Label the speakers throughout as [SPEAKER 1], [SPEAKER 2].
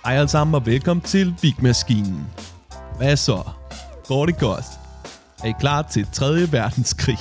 [SPEAKER 1] Hej alle sammen og velkommen til Big-maskinen. Hvad så? Går det godt? Er I klar til 3. verdenskrig?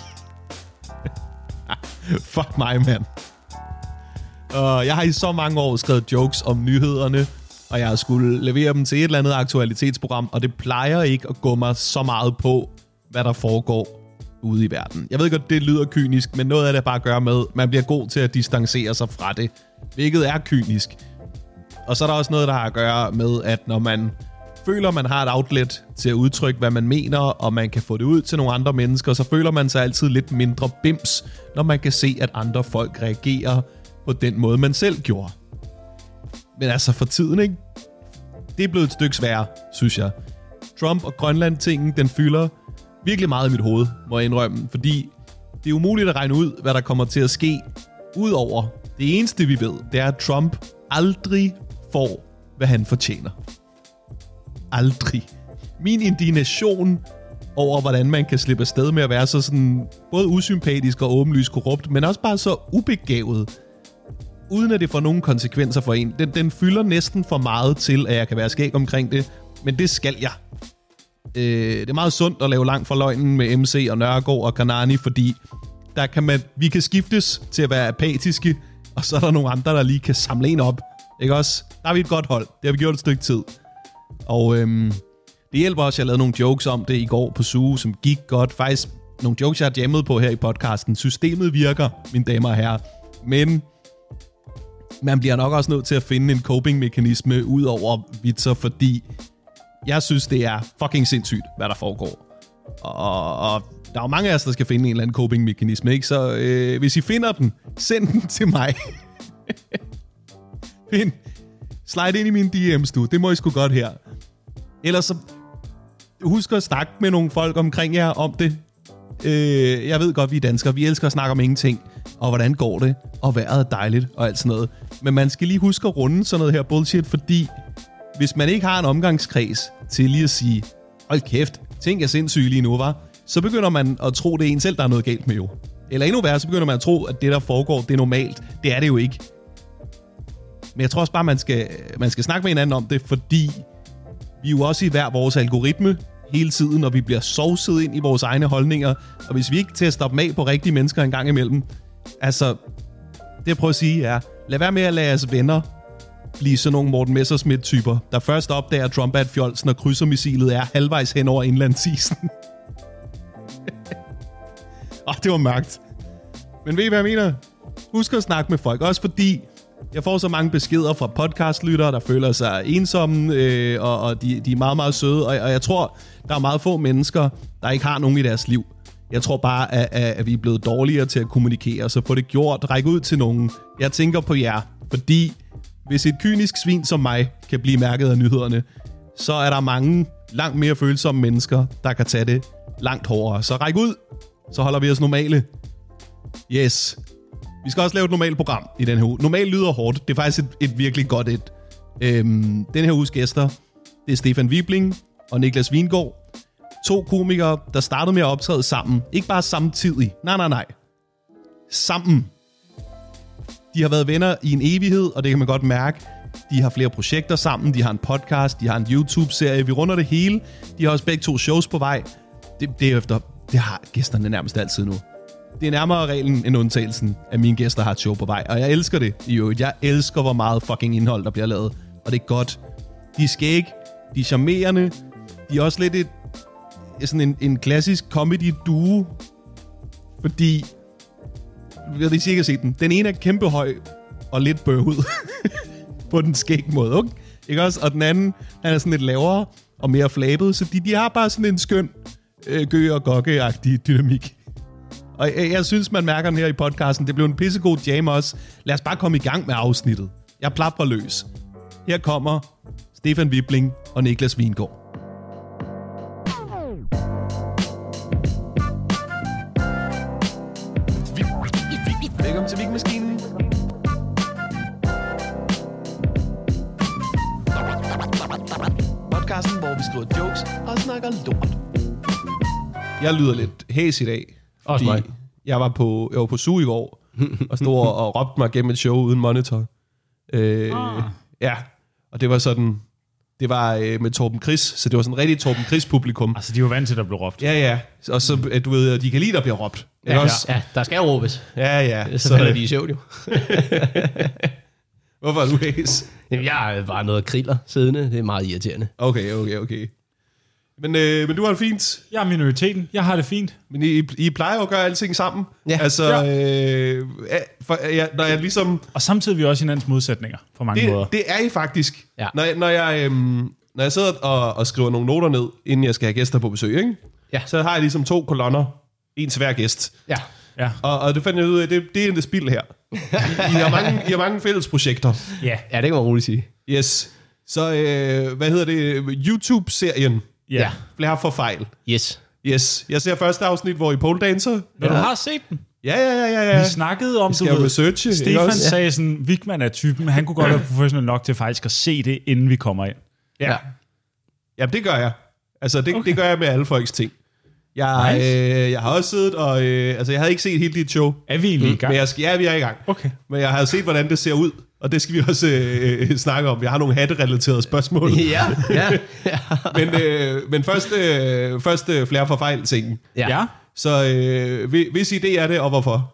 [SPEAKER 1] Fuck mig, mand. Jeg har i så mange år skrevet jokes om nyhederne, og jeg har skulle levere dem til et eller andet aktualitetsprogram, og det plejer ikke at gå mig så meget på, hvad der foregår ude i verden. Jeg ved godt, det lyder kynisk, men noget af det bare gør med, at man bliver god til at distancere sig fra det, hvilket er kynisk. Og så er der også noget, der har at gøre med, at når man føler, man har et outlet til at udtrykke, hvad man mener, og man kan få det ud til nogle andre mennesker, så føler man sig altid lidt mindre bims, når man kan se, at andre folk reagerer på den måde, man selv gjorde. Men altså for tiden, ikke? Det er blevet et stykke sværere, synes jeg. Trump og Grønland-tingen, den fylder virkelig meget i mit hoved, må jeg indrømme, fordi det er umuligt at regne ud, hvad der kommer til at ske, udover det eneste, vi ved, det er, at Trump aldrig får, hvad han fortjener. Aldrig. Min indignation over, hvordan man kan slippe afsted med at være så sådan, både usympatisk og åbenlyst korrupt, men også bare så ubegavet, uden at det får nogen konsekvenser for en. Den fylder næsten for meget til, at jeg kan være skæg omkring det, men det skal jeg. Det er meget sundt at lave langt fra løgnen med MC og Nørgaard og Kanani, fordi der kan vi kan skiftes til at være apatiske, og så er der nogle andre, der lige kan samle en op. Ikke også? Der er vi et godt hold. Det har vi gjort et stykke tid. Og det hjælper også, at jeg lavede nogle jokes om det i går på Zoo, som gik godt. Faktisk nogle jokes, jeg har jammet på her i podcasten. Systemet virker, mine damer og herrer. Men man bliver nok også nødt til at finde en coping-mekanisme ud over vitser, fordi jeg synes, det er fucking sindssygt, hvad der foregår. Og der er jo mange af os, der skal finde en eller anden coping-mekanisme, ikke? Så hvis I finder den, send den til mig. Slide ind i mine DM's, du. Det må I sgu godt her. Ellers så husk at snakke med nogle folk omkring jer om det. Jeg ved godt, vi er danskere. Vi elsker at snakke om ingenting. Og hvordan går det? Og vejret er dejligt og alt sådan noget. Men man skal lige huske at runde sådan noget her bullshit, fordi hvis man ikke har en omgangskreds til lige at sige, hold kæft, ting er sindssyge lige nu, var, så begynder man at tro, det er en selv, der er noget galt med jo. Eller endnu værre, så begynder man at tro, at det, der foregår, det er normalt. Det er det jo ikke. Men jeg tror også bare, man skal snakke med hinanden om det, fordi vi er jo også i hver vores algoritme hele tiden, og vi bliver sovset ind i vores egne holdninger. Og hvis vi ikke tester dem af på rigtige mennesker en gang imellem, altså, det jeg prøver at sige er, lad være med at lade jeres venner blive sådan nogle Morten Messerschmidt-typer, der først opdager, at Trump er et fjols, når krydsermissilet er halvvejs hen over indlandsisen. Det var mørkt. Men ved I, hvad jeg mener? Husk at snakke med folk, også fordi jeg får så mange beskeder fra podcastlyttere, der føler sig ensomme, og de er meget, meget søde, og jeg tror, der er meget få mennesker, der ikke har nogen i deres liv. Jeg tror bare, at vi er blevet dårligere til at kommunikere, så få det gjort, række ud til nogen. Jeg tænker på jer, fordi hvis et kynisk svin som mig kan blive mærket af nyhederne, så er der mange langt mere følsomme mennesker, der kan tage det langt hårdere. Så ræk ud, så holder vi os normale. Yes. Vi skal også lave et normalt program i den her uge. Normalt lyder hårdt. Det er faktisk et virkelig godt et. Den her uges gæster, det er Stefan Wibling og Niklas Vingård. 2 komikere, der startede med at optræde sammen. Ikke bare samtidig. Nej. Sammen. De har været venner i en evighed, og det kan man godt mærke. De har flere projekter sammen. De har en podcast. De har en YouTube-serie. Vi runder det hele. De har også begge 2 shows på vej. Det har gæsterne nærmest altid nu. Det er nærmere reglen end undtagelsen, at mine gæster har et show på vej. Og jeg elsker det i øvrigt. Jeg elsker, hvor meget fucking indhold, der bliver lavet. Og det er godt. De er skæg. De er charmerende. De er også lidt sådan en klassisk comedy-duo. Fordi jeg vil sikkert se den. Den ene er kæmpe høj og lidt bøvet. På den skæg måde, okay? Ikke også? Og den anden, han er sådan lidt lavere og mere flabet. Så de har bare sådan en skøn gø- og gokke-agtig dynamik. Og jeg synes, man mærker den her i podcasten. Det blev en pissegod jam også. Lad os bare komme i gang med afsnittet. Jeg plapper løs. Her kommer Stefan Wibling og Niklas Vingård. Velkommen til Big-maskinen. Podcasten, hvor vi skriver jokes og snakker lort. Jeg lyder lidt hæs i dag, fordi jeg var på Zoo i går, og stod og råbte mig gennem et show uden monitor. Ja, Og det var sådan... Det var med Torben Chris, så det var sådan rigtig Torben Chris-publikum.
[SPEAKER 2] Altså, de var vant til, at der blev råbt.
[SPEAKER 1] Ja. Og så, du ved, de kan lide, der bliver råbt.
[SPEAKER 3] Ja, der skal råbes.
[SPEAKER 1] Ja.
[SPEAKER 3] Så falder de i søvn jo.
[SPEAKER 1] Hvorfor er du hæs?
[SPEAKER 3] Jamen, jeg er bare noget af kriller siddende. Det er meget irriterende.
[SPEAKER 1] Okay. Men du har det fint.
[SPEAKER 2] Jeg er minoriteten. Jeg har det fint.
[SPEAKER 1] Men I plejer jo at gøre alting sammen.
[SPEAKER 3] Ja.
[SPEAKER 1] Altså, når jeg ligesom...
[SPEAKER 2] Og samtidig er vi også hinandens modsætninger på mange måder.
[SPEAKER 1] Det er I faktisk.
[SPEAKER 3] Ja.
[SPEAKER 1] Når jeg sidder og skriver nogle noter ned, inden jeg skal have gæster på besøg, ikke?
[SPEAKER 3] Ja.
[SPEAKER 1] Så har jeg ligesom 2 kolonner. En til hver gæst.
[SPEAKER 3] Ja.
[SPEAKER 1] Og det fandt jeg ud af, det er en spil her. I har mange fælles projekter.
[SPEAKER 2] Ja.
[SPEAKER 3] Ja, det kan man roligt sige.
[SPEAKER 1] Yes. Så, hvad hedder det? YouTube-serien.
[SPEAKER 2] Ja.
[SPEAKER 1] Flere for fejl.
[SPEAKER 3] Yes.
[SPEAKER 1] Yes. Jeg ser første afsnit, hvor I pole dancer.
[SPEAKER 2] Men du har set den.
[SPEAKER 1] Ja.
[SPEAKER 2] Vi snakkede om,
[SPEAKER 1] skal researche.
[SPEAKER 2] Stefan sagde sådan, Wigman er typen, han kunne godt være professionel nok til faktisk at se det, inden vi kommer ind.
[SPEAKER 1] Ja. Jamen, det gør jeg. Altså, det gør jeg med alle folks ting. Jeg har også siddet og... altså, jeg havde ikke set hele dit show.
[SPEAKER 2] Er vi egentlig i gang?
[SPEAKER 1] Men vi er i gang.
[SPEAKER 2] Okay.
[SPEAKER 1] Men jeg har set, hvordan det ser ud. Og det skal vi også snakke om. Jeg har nogle hatterelaterede spørgsmål.
[SPEAKER 3] Ja.
[SPEAKER 1] Men først flere for fejl-tingen.
[SPEAKER 2] Ja.
[SPEAKER 1] Så hvis idé er det, og hvorfor?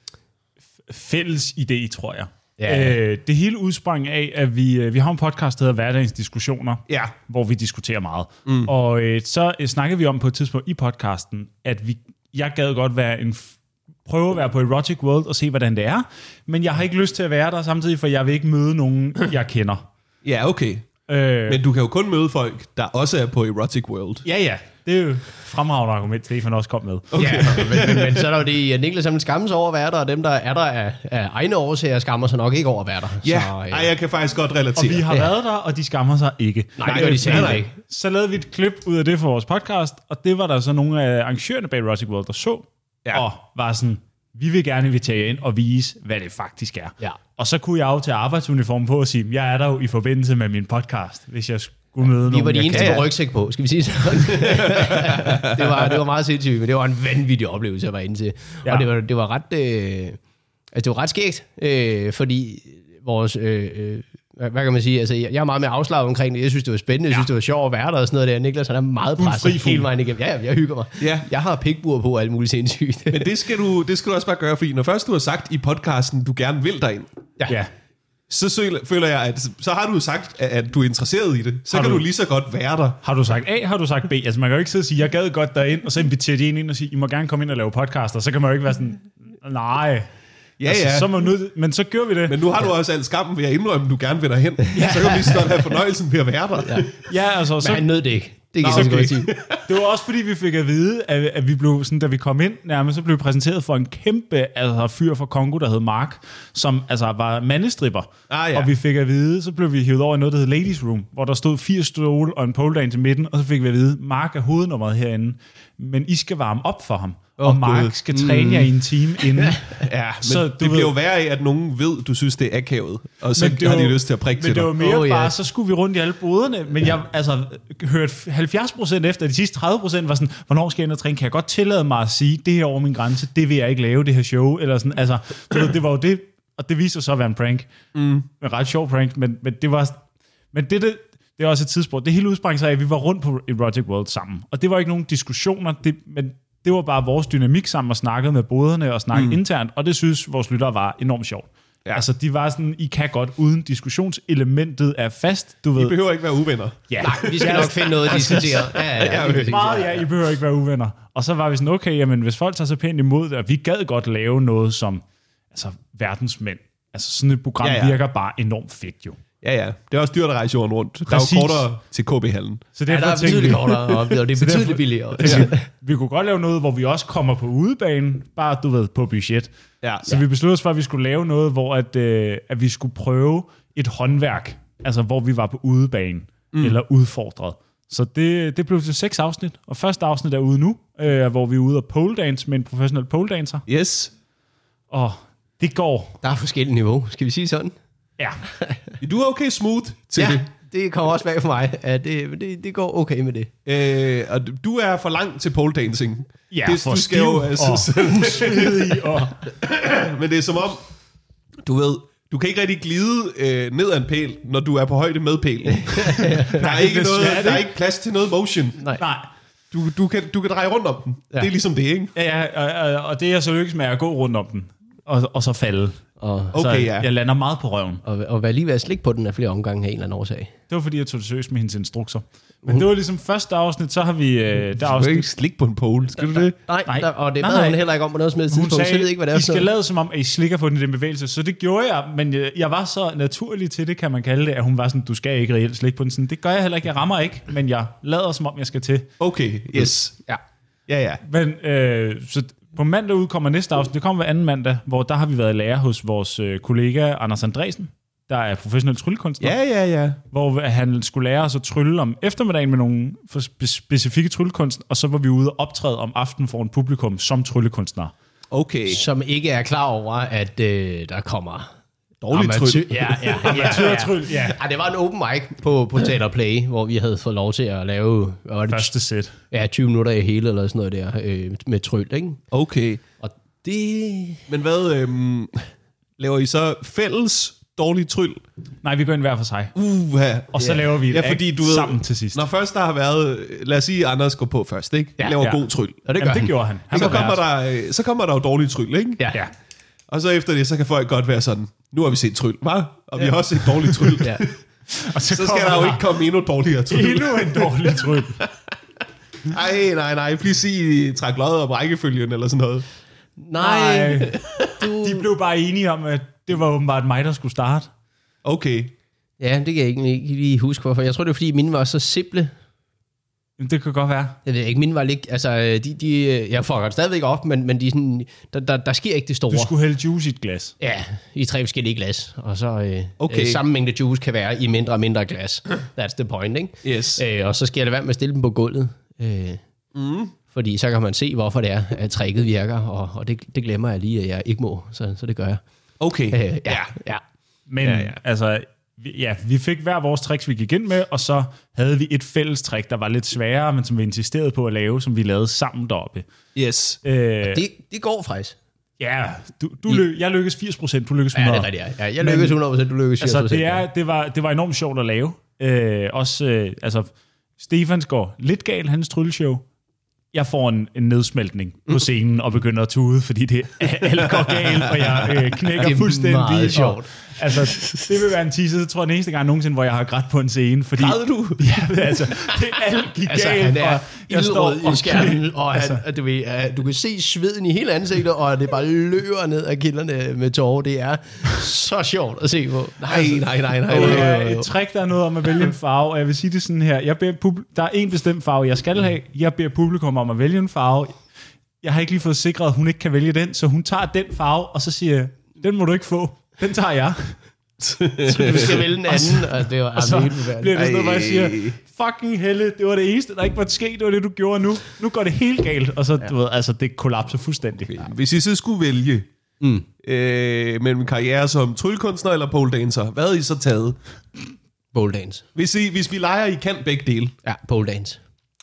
[SPEAKER 2] Fælles idé, tror jeg.
[SPEAKER 3] Ja.
[SPEAKER 2] Det hele udsprang af, at vi har en podcast, der hedder Hverdagens Diskussioner,
[SPEAKER 1] Ja.
[SPEAKER 2] hvor vi diskuterer meget. Og så snakkede vi om på et tidspunkt i podcasten, at jeg gad godt prøve at være på Erotic World og se, hvordan det er, men jeg har ikke lyst til at være der samtidig, for jeg vil ikke møde nogen, jeg kender.
[SPEAKER 1] Ja, okay. Men du kan jo kun møde folk, der også er på Erotic World.
[SPEAKER 2] Ja. Det er jo fremragende argument, Stefan også kom med.
[SPEAKER 3] Okay. Ja, men så er der jo det, at Niklas han skammer sig over at være der, og dem, der er der af egne årsager, skammer sig nok ikke over at være der.
[SPEAKER 1] Ja,
[SPEAKER 3] så,
[SPEAKER 1] jeg kan faktisk godt relatere.
[SPEAKER 2] Og vi har været der, og de skammer sig ikke.
[SPEAKER 3] Nej, det gør de simpelthen ikke.
[SPEAKER 2] Så lavede vi et klip ud af det for vores podcast, og det var der så nogle af arrangørerne bag Erotic World, der så, og var sådan, vi vil gerne invitere jer ind og vise, hvad det faktisk er.
[SPEAKER 3] Ja.
[SPEAKER 2] Og så kunne jeg jo tage arbejdsuniformen på og sige, jeg er der jo i forbindelse med min podcast, hvis jeg skulle møde nogen.
[SPEAKER 3] Vi var de eneste med rygsæk på, skal vi sige sådan. det var meget sindssygt, men det var en vanvittig oplevelse at være inde til. Ja. Og det var ret, det var ret skægt, fordi vores... hvad kan man sige? Altså, jeg er meget mere afslappet omkring det. Jeg synes, det var spændende. Jeg synes, det var sjovt at være der og sådan noget der. Niklas, han er meget presset hele vejen igennem. Ja, jeg hygger mig. Ja. Jeg har pikbur på og alt muligt sindssygt.
[SPEAKER 1] Men det skal du også bare gøre, fordi når først du har sagt i podcasten, du gerne vil derind,
[SPEAKER 2] Ja.
[SPEAKER 1] så føler jeg, at så har du sagt, at du er interesseret i det. Så kan du lige så godt være der.
[SPEAKER 2] Har du sagt A, har du sagt B? Altså, man kan jo ikke sidde og sige, jeg gad godt derind, og så inviterer de ind og sige, I må gerne komme ind og lave podcaster. Så kan man jo ikke være sådan, nej...
[SPEAKER 1] Ja,
[SPEAKER 2] altså, så må men så gør vi det.
[SPEAKER 1] Men nu har du også al skammen ved at indrømme, at du gerne vil derhen. Så kan du lige så godt have fornøjelsen ved at være der.
[SPEAKER 2] Ja, altså...
[SPEAKER 3] Men han nød det ikke. Det kan jeg godt sige.
[SPEAKER 2] Det var også fordi, vi fik at vide, at vi blev sådan, da vi kom ind nærmest, så blev vi præsenteret for en kæmpe fyr fra Kongo, der hed Mark, som altså var mandestripper.
[SPEAKER 1] Ja.
[SPEAKER 2] Og vi fik at vide, så blev vi hivet over i noget, der hed Ladies Room, hvor der stod 4 stole og en pole dance i midten, og så fik vi at vide, Mark er hovednummeret herinde, men I skal varme op for ham. Og Mark skal træne jer i en time inden.
[SPEAKER 1] Ja, men så, det bliver jo værre af, at nogen ved, du synes, det er akavet. Og så har de lyst til at prikke til dig.
[SPEAKER 2] Men det var mere bare, så skulle vi rundt i alle boderne. Men jeg hørte 70% efter, de sidste 30% var sådan, hvornår skal jeg ind og træne? Kan jeg godt tillade mig at sige, det her over min grænse, det vil jeg ikke lave, det her show. Eller sådan, altså, det var jo det, og det viste sig så at være en prank. En ret sjov prank, men det var... Men det er også et tidspunkt. Det hele udsprang sig af, at vi var rundt på Erotic World sammen. Og det var ikke nogen diskussioner, men det var bare vores dynamik sammen og snakkede med boderne og snakkede internt, og det synes vores lyttere var enormt sjovt. Ja. Altså, de var sådan, I kan godt uden diskussionselementet er fast, du ved.
[SPEAKER 1] I behøver ikke være uvenner.
[SPEAKER 3] Ja. Nej, vi skal nok finde noget at diskutere.
[SPEAKER 2] I behøver ikke være uvenner. Og så var vi sådan, okay, jamen, hvis folk tager så pænt imod det, og vi gad godt lave noget som verdensmænd. Altså, sådan et program virker bare enormt fedt, jo.
[SPEAKER 1] Ja. Det er også dyrt at rejse jorden rundt. Præcis. Der er jo kortere til KB-hallen.
[SPEAKER 3] Så det er betydeligt kortere, og det er betydeligt billigere.
[SPEAKER 2] Vi kunne godt lave noget, hvor vi også kommer på udebane, bare, du ved, på budget.
[SPEAKER 1] Ja.
[SPEAKER 2] Så vi besluttede os for, at vi skulle lave noget, hvor at vi skulle prøve et håndværk, altså hvor vi var på udebane, eller udfordret. Så det blev til 6 afsnit, og første afsnit er ude nu, hvor vi er ude og pole dance med en professionel pole dancer.
[SPEAKER 1] Yes.
[SPEAKER 2] Og det går.
[SPEAKER 3] Der er forskellige niveau, skal vi sige sådan?
[SPEAKER 2] Ja.
[SPEAKER 1] Du er okay smooth til det.
[SPEAKER 3] Det kommer også bag for mig, at det går okay med det.
[SPEAKER 1] Og du er for langt til pole dancing.
[SPEAKER 2] Ja,
[SPEAKER 1] det,
[SPEAKER 2] for
[SPEAKER 1] du skal jo,
[SPEAKER 2] og usmidig.
[SPEAKER 1] Men det er som om, du ved, Du kan ikke rigtig glide ned ad en pæl, når du er på højde med pælen. Der er ikke plads til noget motion.
[SPEAKER 2] Nej.
[SPEAKER 1] Du kan dreje rundt om den. Ja. Det er ligesom det, ikke?
[SPEAKER 2] Ja, og det er så lykkes med at gå rundt om den, og så falde. Så jeg lander meget på røven.
[SPEAKER 3] Og være lige ved at slikke på den af flere omgange af en eller anden årsag.
[SPEAKER 2] Det var fordi, jeg tog det seriøst med hendes instrukser. Men det var ligesom første afsnit, så har vi...
[SPEAKER 1] Du skal ikke slikke på en pole, skal du det?
[SPEAKER 3] Nej. Og det bad hun heller ikke om på noget som helst tidspunkt,
[SPEAKER 2] sagde,
[SPEAKER 3] så jeg ved ikke, hvad det er.
[SPEAKER 2] I skal lade som om, at I slikker på den bevægelse. Så det gjorde jeg, men jeg var så naturlig til det, kan man kalde det, at hun var sådan, du skal ikke reelt slikke på den. Sådan, det gør jeg heller ikke, jeg rammer ikke, men jeg lader som om, jeg skal til.
[SPEAKER 1] Okay, yes. Ja.
[SPEAKER 2] Men så på mandag udkommer næste afsnit, det kommer hver anden mandag, hvor der har vi været i lære hos vores kollega Anders Andresen, der er professionel tryllekunstner.
[SPEAKER 1] Ja.
[SPEAKER 2] Hvor han skulle lære os at trylle om eftermiddagen med nogle specifikke tryllekunst, og så var vi ude og optræde om aftenen for en publikum som tryllekunstnere.
[SPEAKER 1] Okay.
[SPEAKER 3] Som ikke er klar over, at der kommer...
[SPEAKER 1] Dårlig tryl.
[SPEAKER 3] Ja. Det var en open mic på Teater Play, hvor vi havde fået lov til at lave...
[SPEAKER 2] Første sæt.
[SPEAKER 3] Ja, 20 minutter i hele eller sådan noget der med tryl, ikke?
[SPEAKER 1] Okay.
[SPEAKER 3] Og det...
[SPEAKER 1] Men hvad... laver I så fælles dårlig tryl?
[SPEAKER 2] Nej, vi går ind hver for sig. Og så laver vi et
[SPEAKER 1] fordi,
[SPEAKER 2] sammen til sidst.
[SPEAKER 1] Når først der har været... Lad os sige, Anders går på først, ikke? Laver god tryl.
[SPEAKER 3] Og det gør
[SPEAKER 2] det gjorde han.
[SPEAKER 1] Så kommer der jo dårlig tryl, ikke?
[SPEAKER 2] Ja.
[SPEAKER 1] Og så efter det, så kan folk godt være sådan, nu har vi set tryl, hva? Og vi har også set dårlig tryl.
[SPEAKER 3] Ja.
[SPEAKER 1] Og så skal der jo ikke komme endnu dårligere tryl.
[SPEAKER 2] Endnu en dårlig tryl.
[SPEAKER 1] Nej. Please sige, I træk lodder om rækkefølgen eller sådan noget.
[SPEAKER 3] Nej.
[SPEAKER 2] De blev bare enige om, at det var åbenbart mig, der skulle starte.
[SPEAKER 1] Okay.
[SPEAKER 3] Ja, det kan jeg ikke lige huske, hvorfor. Jeg tror, det var, fordi mine var så simple.
[SPEAKER 2] Det kan godt være.
[SPEAKER 3] Jeg ved ikke, mine var ikke... Altså, jeg får godt stadigvæk op, men de sådan, der sker ikke det store.
[SPEAKER 2] Du skulle hælde juice i et glas.
[SPEAKER 3] Ja, i 3 forskellige glas. Og så samme mængde juice kan være i mindre og mindre glas. That's the point, ikke?
[SPEAKER 1] Yes.
[SPEAKER 3] Og så skal jeg lade være med at stille dem på gulvet. Fordi så kan man se, hvorfor det er, at tricket virker. Og det glemmer jeg lige, at jeg ikke må. Så det gør jeg.
[SPEAKER 1] Okay.
[SPEAKER 3] Ja.
[SPEAKER 2] Men altså... Ja, vi fik hver vores tricks, vi gik ind med, og så havde vi et fælles trick, der var lidt sværere, men som vi insisterede på at lave, som vi lavede sammen deroppe.
[SPEAKER 1] Yes.
[SPEAKER 3] Det går faktisk.
[SPEAKER 2] Ja, jeg lykkedes 80%, du lykkedes 100%.
[SPEAKER 3] Ja, det er rigtigt. Ja. Jeg lykkedes 100%, du lykkedes 80%.
[SPEAKER 2] Altså, det var enormt sjovt at lave. Stefans går lidt galt, hans trylleshow. Jeg får en nedsmeltning på scenen og begynder at tude, fordi alt går galt, og jeg knækker fuldstændig.
[SPEAKER 3] Det er meget sjovt.
[SPEAKER 2] Altså, det vil være en teaser, så tror jeg den eneste gang nogensinde, hvor jeg har grædt på en scene. Fordi,
[SPEAKER 1] græd du?
[SPEAKER 2] Ja, altså, det alt gik galt.
[SPEAKER 3] Han er
[SPEAKER 2] jeg står
[SPEAKER 3] i skærmen, og du kan se sveden i hele ansigtet, og det bare løber ned af kilderne med tårer. Det er så sjovt at se på.
[SPEAKER 1] Nej.
[SPEAKER 2] Et trick, der er noget om at vælge en farve, og jeg vil sige det sådan her. Der er en bestemt farve, jeg skal have. Jeg beder publikum om at vælge en farve. Jeg har ikke lige fået sikret, at hun ikke kan vælge den, så hun tager den farve, og så siger jeg, den må du ikke få. Den tager jeg.
[SPEAKER 3] Så du skal vælge den anden, og det var
[SPEAKER 2] så bliver det sådan noget, hvor jeg siger, fucking helle, det var det eneste, der ikke var sket, det var det, du gjorde nu. Nu går det helt galt, og så, du ved, altså, det kollapser fuldstændig.
[SPEAKER 1] Okay. Hvis I så skulle vælge mellem en karriere som tryllekunstner eller pole dancer, hvad havde I så taget?
[SPEAKER 3] Pole dance.
[SPEAKER 1] Hvis vi leger, I kan begge dele.
[SPEAKER 3] Ja, pole dance.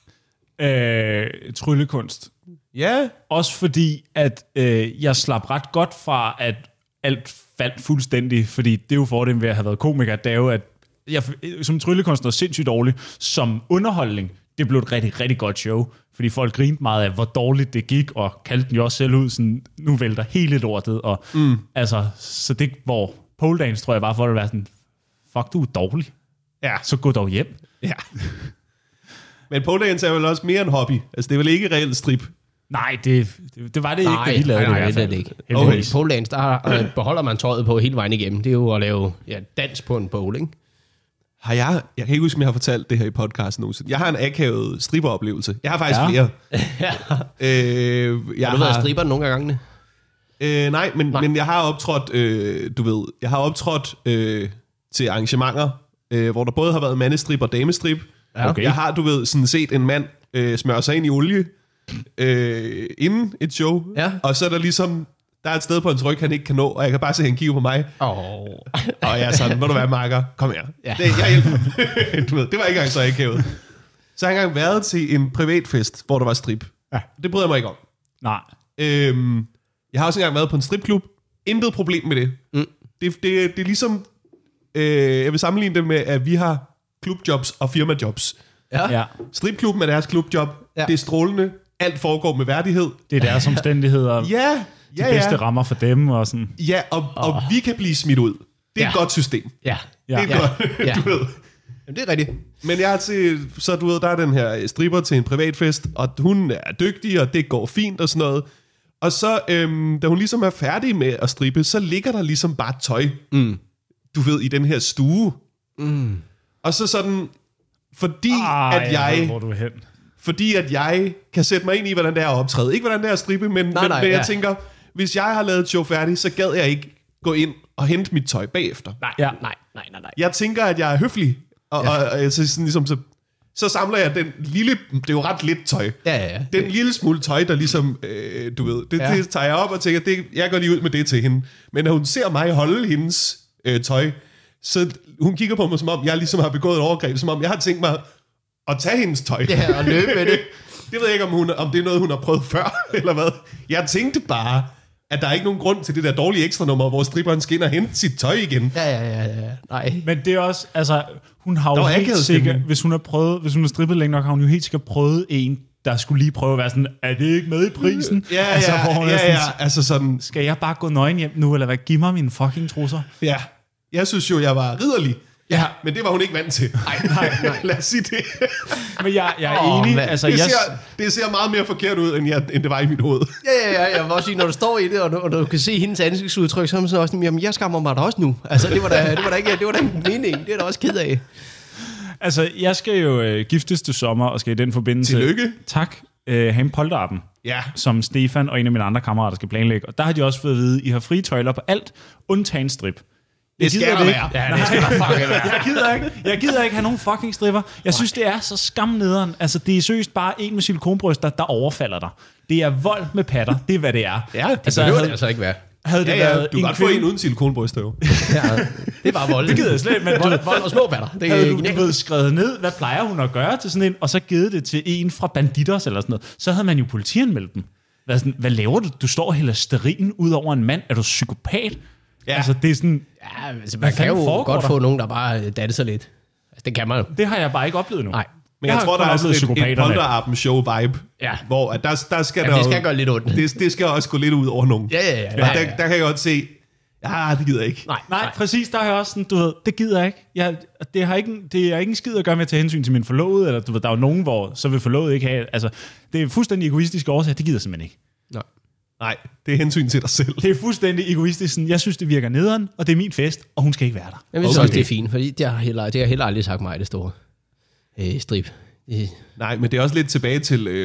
[SPEAKER 2] Tryllekunst.
[SPEAKER 1] Ja.
[SPEAKER 2] Også fordi, at jeg slap ret godt fra, at alt faldt fuldstændig, fordi det er jo fordelen ved at have været komiker, det er jo, at jeg som tryllekunstner er sindssygt dårlig. Som underholdning, det blev et rigtig, rigtig godt show, fordi folk grinte meget af, hvor dårligt det gik, og kaldte den jo også selv ud, sådan, nu vælter hele lortet, og altså, så det, hvor pole dance, tror jeg bare, for at være sådan, fuck, du er dårlig. Ja. Så gå dog hjem.
[SPEAKER 1] Ja. Men pole dance er vel også mere en hobby, altså det er vel ikke reelt strip?
[SPEAKER 2] Nej, det var det ikke, da vi lavede det i hvert fald.
[SPEAKER 3] Det ikke. Okay. Pole dance, der beholder man tøjet på hele vejen igennem. Det er jo at lave dans på en pole, ikke?
[SPEAKER 1] Jeg kan ikke huske, om jeg har fortalt det her i podcasten nu. Jeg har en akavet stripperoplevelse. Jeg har faktisk flere.
[SPEAKER 3] Har du været stripper nogle af gangene?
[SPEAKER 1] Nej, men jeg har optrådt, jeg har optrådt til arrangementer, hvor der både har været mandestrip og damestrip. Ja, okay. Jeg har, sådan set en mand smøre sig ind i olie inden et show, og så er der ligesom, der er et sted på hans ryg, han ikke kan nå, og jeg kan bare se, at han kigger på mig. Og jeg er sådan, må du være marker? Kom her. Ja. Jeg hjælper. Du ved, det var ikke engang så akavet. Så har jeg engang været til en privatfest, hvor der var strip. Ja. Det bryder jeg mig ikke om.
[SPEAKER 2] Nej.
[SPEAKER 1] Jeg har også engang været på en stripklub. Intet problem med det.
[SPEAKER 4] det er ligesom, jeg vil sammenligne det med, at vi har klubjobs og firmajobs.
[SPEAKER 2] Ja.
[SPEAKER 4] Stripklubben er deres klubjob.
[SPEAKER 3] Ja.
[SPEAKER 4] Det er strålende. Alt foregår med værdighed.
[SPEAKER 2] Det er deres omstændigheder.
[SPEAKER 4] Ja,
[SPEAKER 2] De bedste rammer for dem og sådan.
[SPEAKER 4] Ja, og vi kan blive smidt ud. Det er et godt system.
[SPEAKER 3] Ja.
[SPEAKER 4] Det er godt,
[SPEAKER 3] Ja.
[SPEAKER 4] du ved.
[SPEAKER 3] Jamen, det er rigtigt.
[SPEAKER 4] Men jeg har til, så du ved, der er den her stripper til en privatfest, og hun er dygtig, og det går fint og sådan noget. Og så, da hun ligesom er færdig med at strippe, så ligger der ligesom bare tøj, du ved, i den her stue. Og så sådan, fordi at jeg kan sætte mig ind i, hvordan det er at optræde. Ikke hvordan det er at strippe, men jeg tænker, hvis jeg har lavet et show færdigt, så gad jeg ikke gå ind og hente mit tøj bagefter.
[SPEAKER 3] Nej.
[SPEAKER 4] Jeg tænker, at jeg er høflig, og så, sådan, ligesom, så samler jeg den lille, det er jo ret lidt tøj, den lille smule tøj, der ligesom, du ved, det tager jeg op og tænker, jeg går lige ud med det til hende. Men når hun ser mig holde hendes tøj, så hun kigger på mig, som om jeg ligesom har begået et overgreb, som om jeg har tænkt mig at tage hendes tøj.
[SPEAKER 3] Ja, og løbe med det.
[SPEAKER 4] Det ved jeg ikke, om det er noget, hun har prøvet før, eller hvad. Jeg tænkte bare, at der er ikke nogen grund til det der dårlige ekstra nummer, hvor stripperen skal ind og hente sit tøj igen.
[SPEAKER 3] Ja. Nej.
[SPEAKER 2] Men det er også, altså, hun har jo helt sikkert, hvis hun har strippet længe nok, har hun jo helt sikkert prøvet en, der skulle lige prøve at være sådan, er det ikke med i prisen?
[SPEAKER 4] Altså sådan,
[SPEAKER 2] skal jeg bare gå nøgen hjem nu, eller hvad? Giv mig mine fucking trusser.
[SPEAKER 4] Ja, jeg synes jo, jeg var ridderlig.
[SPEAKER 3] Ja.
[SPEAKER 4] Men det var hun ikke vant til.
[SPEAKER 3] Nej.
[SPEAKER 4] Lad os sige det.
[SPEAKER 2] Men jeg er enig. Altså,
[SPEAKER 4] det ser meget mere forkert ud, end det var i mit hoved.
[SPEAKER 3] Ja. Jeg vil også sige, når du står i det, og du kan se hendes ansigtsudtryk, så er man sådan også, jamen jeg skammer mig da også nu. Altså, det var da ikke en mening. Det er da også ked af.
[SPEAKER 2] Altså, jeg skal jo giftes til sommer, og skal i den forbindelse...
[SPEAKER 4] Tillykke.
[SPEAKER 2] Tak. Have en polterappen, som Stefan og en af mine andre kammerater skal planlægge. Og der har de også fået at vide, I har frie tøjler på alt, undtagen strip.
[SPEAKER 4] Det skal der være.
[SPEAKER 3] Ja, det skal der fucking være.
[SPEAKER 2] Jeg gider ikke have nogen fucking stripper. Jeg synes, det er så skamnederen. Altså, det er seriøst bare en med silikonbryster, der overfalder dig. Det er vold med patter. Det er, hvad det er.
[SPEAKER 3] Ja, det behøver det altså ikke være.
[SPEAKER 2] Havde det været
[SPEAKER 4] du kan godt få en uden silikonbryster jo.
[SPEAKER 3] Ja, det er bare vold.
[SPEAKER 2] Det gider jeg slet, men
[SPEAKER 3] vold og små patter. Det
[SPEAKER 2] havde du blevet skrevet ned, hvad plejer hun at gøre til sådan en, og så givet det til en fra Banditos eller sådan noget. Så havde man jo politianmeldt dem. Hvad laver du? Du står og hælder stearin ud over en mand. Er du psykopat?
[SPEAKER 4] Ja.
[SPEAKER 2] Altså, det er sådan...
[SPEAKER 3] Ja, altså, man kan jo godt få nogen, der bare danser lidt. Altså, det kan man jo.
[SPEAKER 2] Det har jeg bare ikke oplevet nu.
[SPEAKER 4] Nej. Men jeg tror, der er sådan et polterappen-show-vibe, hvor der skal der
[SPEAKER 3] det skal gøre lidt ondt.
[SPEAKER 4] Det skal også gå lidt ud over nogen.
[SPEAKER 3] Ja.
[SPEAKER 4] Der kan jeg godt se, det gider jeg ikke.
[SPEAKER 2] Nej, præcis, der har jeg også sådan, du ved, det gider jeg ikke. Det er ikke en skid at gøre med at tage hensyn til min forlovede, eller du ved, der er jo nogen, hvor så vil forlovede ikke have, altså, det er fuldstændig egoistisk årsag, det gider jeg simpelthen ikke.
[SPEAKER 4] Nej, det er hensyn til dig selv.
[SPEAKER 2] Det er fuldstændig egoistisk. Sådan, jeg synes, det virker nederen, og det er min fest, og hun skal ikke være der.
[SPEAKER 3] Jeg synes også, det er fint, fordi det har heller aldrig sagt mig, det store strip.
[SPEAKER 4] Nej, men det er også lidt tilbage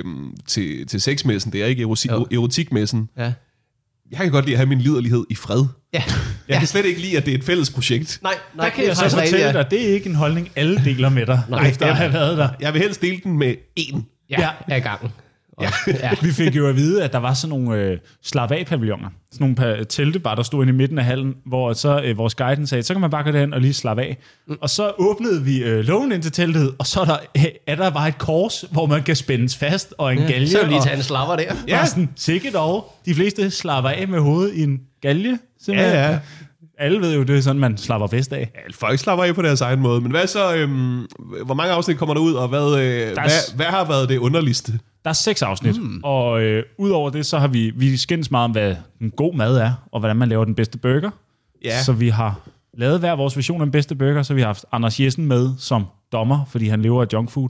[SPEAKER 4] til sexmessen. Det er ikke erotikmessen.
[SPEAKER 3] Ja.
[SPEAKER 4] Jeg kan godt lide at have min liderlighed i fred.
[SPEAKER 3] Ja.
[SPEAKER 4] Jeg kan slet ikke lide, at det er et fælles projekt.
[SPEAKER 3] Nej,
[SPEAKER 2] der kan jeg så fortælle dig, det er ikke en holdning, alle deler med dig, efter at have været der.
[SPEAKER 4] Jeg vil helst dele den med én.
[SPEAKER 3] Ja, af gangen.
[SPEAKER 2] Ja. Vi fik jo at vide, at der var sådan nogle slap af pavilloner. Sådan nogle telte bare, der stod inde i midten af hallen, hvor så vores guiden sagde, så kan man bare gå derhen og lige slappe af. Og så åbnede vi lågen ind til teltet, og så er der bare et kors, hvor man kan spændes fast, og en galge.
[SPEAKER 3] Så lige tage en slapper der.
[SPEAKER 2] Ja, sådan, sikkert dog. De fleste slapper af med hovedet i en galge.
[SPEAKER 4] Ja.
[SPEAKER 2] Alle ved jo, det er sådan, man slapper bedst af.
[SPEAKER 4] Ja, folk slapper af på deres egen måde. Men hvad så, hvor mange afsnit kommer der ud, og hvad har været det underligste?
[SPEAKER 2] Der er 6 afsnit, og udover det, så har vi skændes meget om, hvad en god mad er, og hvordan man laver den bedste burger.
[SPEAKER 4] Ja.
[SPEAKER 2] Så vi har lavet hver vores version af den bedste burger, så vi har haft Anders Jessen med som dommer, fordi han lever af junkfood.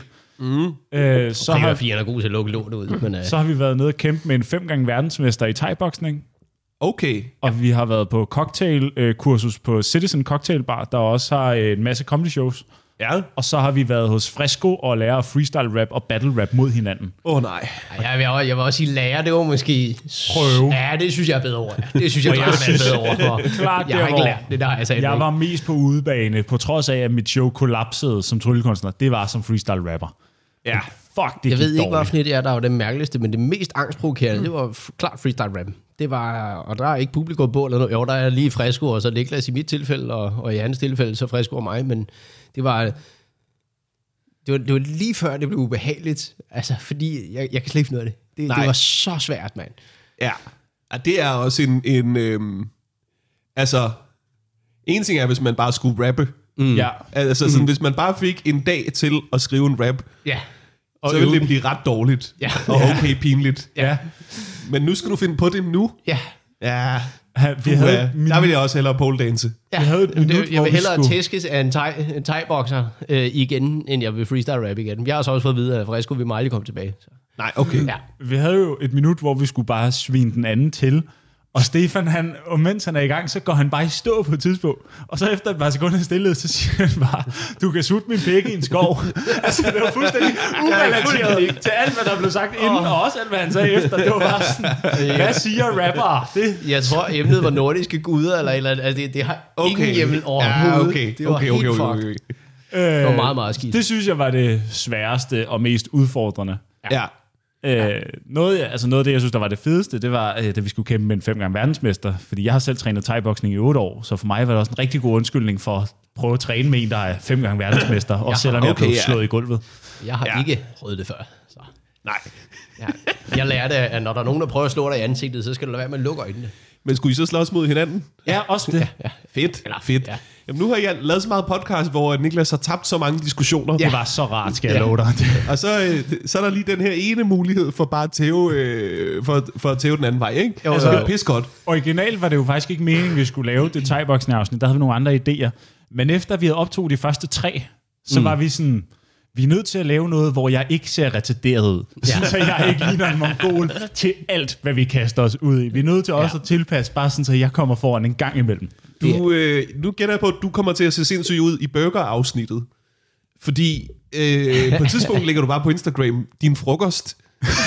[SPEAKER 3] Så har han er god til at lukke lånet ud. Men,
[SPEAKER 2] så har vi været nede og kæmpe med en 5-gange verdensmester i thai-boksning.
[SPEAKER 4] Okay.
[SPEAKER 2] Og vi har været på cocktailkursus på Citizen Cocktail Bar, der også har en masse comedy shows.
[SPEAKER 4] Ja.
[SPEAKER 2] Og så har vi været hos Fresco og lære freestyle rap og battle rap mod hinanden.
[SPEAKER 4] Nej.
[SPEAKER 3] Jeg vil også sige lære, det var måske...
[SPEAKER 2] Prøve.
[SPEAKER 3] Ja, det synes jeg er bedre over. Det synes jeg er bedre over.
[SPEAKER 2] Klart,
[SPEAKER 3] jeg har ikke lært det, der har jeg sagt.
[SPEAKER 2] Jeg var mest på udebane, på trods af, at mit show kollapsede som tryllekunstner. Det var som freestyle rapper.
[SPEAKER 4] Ja.
[SPEAKER 2] Fuck, det
[SPEAKER 3] jeg ved ikke,
[SPEAKER 2] dårligt.
[SPEAKER 3] hvorfor det er, der var det mærkeligste, men det mest angstprovokerende, det var klart freestyle rap. Det var, og der er ikke publikum på, eller noget. Jo, der er lige Fresco, og så Niklas i mit tilfælde, og i hans tilfælde, så Fresco og mig, men det var lige før, det blev ubehageligt, altså, fordi jeg kan slet ikke finde ud af det. Det var så svært, mand.
[SPEAKER 4] Ja, det er også altså, En ting er, hvis man bare skulle rappe.
[SPEAKER 2] Ja.
[SPEAKER 4] Altså sådan, hvis man bare fik en dag til at skrive en rap, så ville det blive ret dårligt.
[SPEAKER 3] Ja.
[SPEAKER 4] Og okay pinligt.
[SPEAKER 2] Ja.
[SPEAKER 4] Men nu skal du finde på det nu.
[SPEAKER 3] Ja.
[SPEAKER 4] Ja.
[SPEAKER 2] Der
[SPEAKER 4] vil jeg også hellere pole dance.
[SPEAKER 3] Ja.
[SPEAKER 2] Jeg havde et minut,
[SPEAKER 3] jeg vil hellere
[SPEAKER 2] skulle...
[SPEAKER 3] tæskes af en thai-bokser igen, end jeg vil freestyle rap igen. Jeg har så også fået at vide, at Fresco vil mig aldrig komme tilbage. Så.
[SPEAKER 4] Nej, okay.
[SPEAKER 3] Ja.
[SPEAKER 2] Vi havde jo et minut, hvor vi skulle bare svine den anden til. Og Stefan, og mens han er i gang, så går han bare i stå på et tidspunkt. Og så efter et par sekunder stillede, så siger han bare, du kan sutte min pæk i en skov. Altså, det var fuldstændig urelateret til alt, hvad der blev sagt inden, og også alt, hvad han sagde efter. Det var bare sådan, hvad siger rapper? Det?
[SPEAKER 3] Jeg tror, emnet var nordiske guder, eller et eller andet. Altså, det har ingen hjemmel overhovedet.
[SPEAKER 4] Ja, okay.
[SPEAKER 3] Det var helt fucked. Det var meget, meget skidt.
[SPEAKER 2] Det synes jeg var det sværeste og mest udfordrende.
[SPEAKER 4] Ja.
[SPEAKER 2] Noget af det, jeg synes, der var det fedeste, det var, da vi skulle kæmpe med en 5-gang verdensmester. Fordi jeg har selv trænet thai-boksning i 8 år, så for mig var det også en rigtig god undskyldning for at prøve at træne med en, der er 5-gang verdensmester, også selvom jeg blev slået i gulvet.
[SPEAKER 3] Jeg har ikke prøvet det før. Så.
[SPEAKER 4] Nej.
[SPEAKER 3] Ja. Jeg lærte, at når der er nogen, der prøver at slå dig i ansigtet, så skal du lade være med at lukke øjnene.
[SPEAKER 4] Men skulle I så slås mod hinanden?
[SPEAKER 2] Ja, også det.
[SPEAKER 3] Ja.
[SPEAKER 4] Fedt. Fedt.
[SPEAKER 3] Ja.
[SPEAKER 4] Jamen, nu har jeg lavet så meget podcast, hvor Niklas har tabt så mange diskussioner.
[SPEAKER 2] Det var så rart, skal jeg love dig.
[SPEAKER 4] Og så er der lige den her ene mulighed for bare at tæve, for at tæve den anden vej, ikke?
[SPEAKER 3] Jo,
[SPEAKER 4] Altså, det er pis godt.
[SPEAKER 2] Originalt var det jo faktisk ikke meningen, vi skulle lave det thai-boksning-afsnit. Der havde vi nogle andre idéer. Men efter vi havde optog de første 3, så var vi sådan... Vi er nødt til at lave noget, hvor jeg ikke ser retarderet ud. Så jeg ikke ligner en mongol til alt, hvad vi kaster os ud i. Vi er nødt til også at tilpasse, bare sådan, så jeg kommer foran en gang imellem.
[SPEAKER 4] Nu gætter jeg på, at du kommer til at se sindssygt ud i burger-afsnittet. Fordi på et tidspunkt lægger du bare på Instagram din frokost.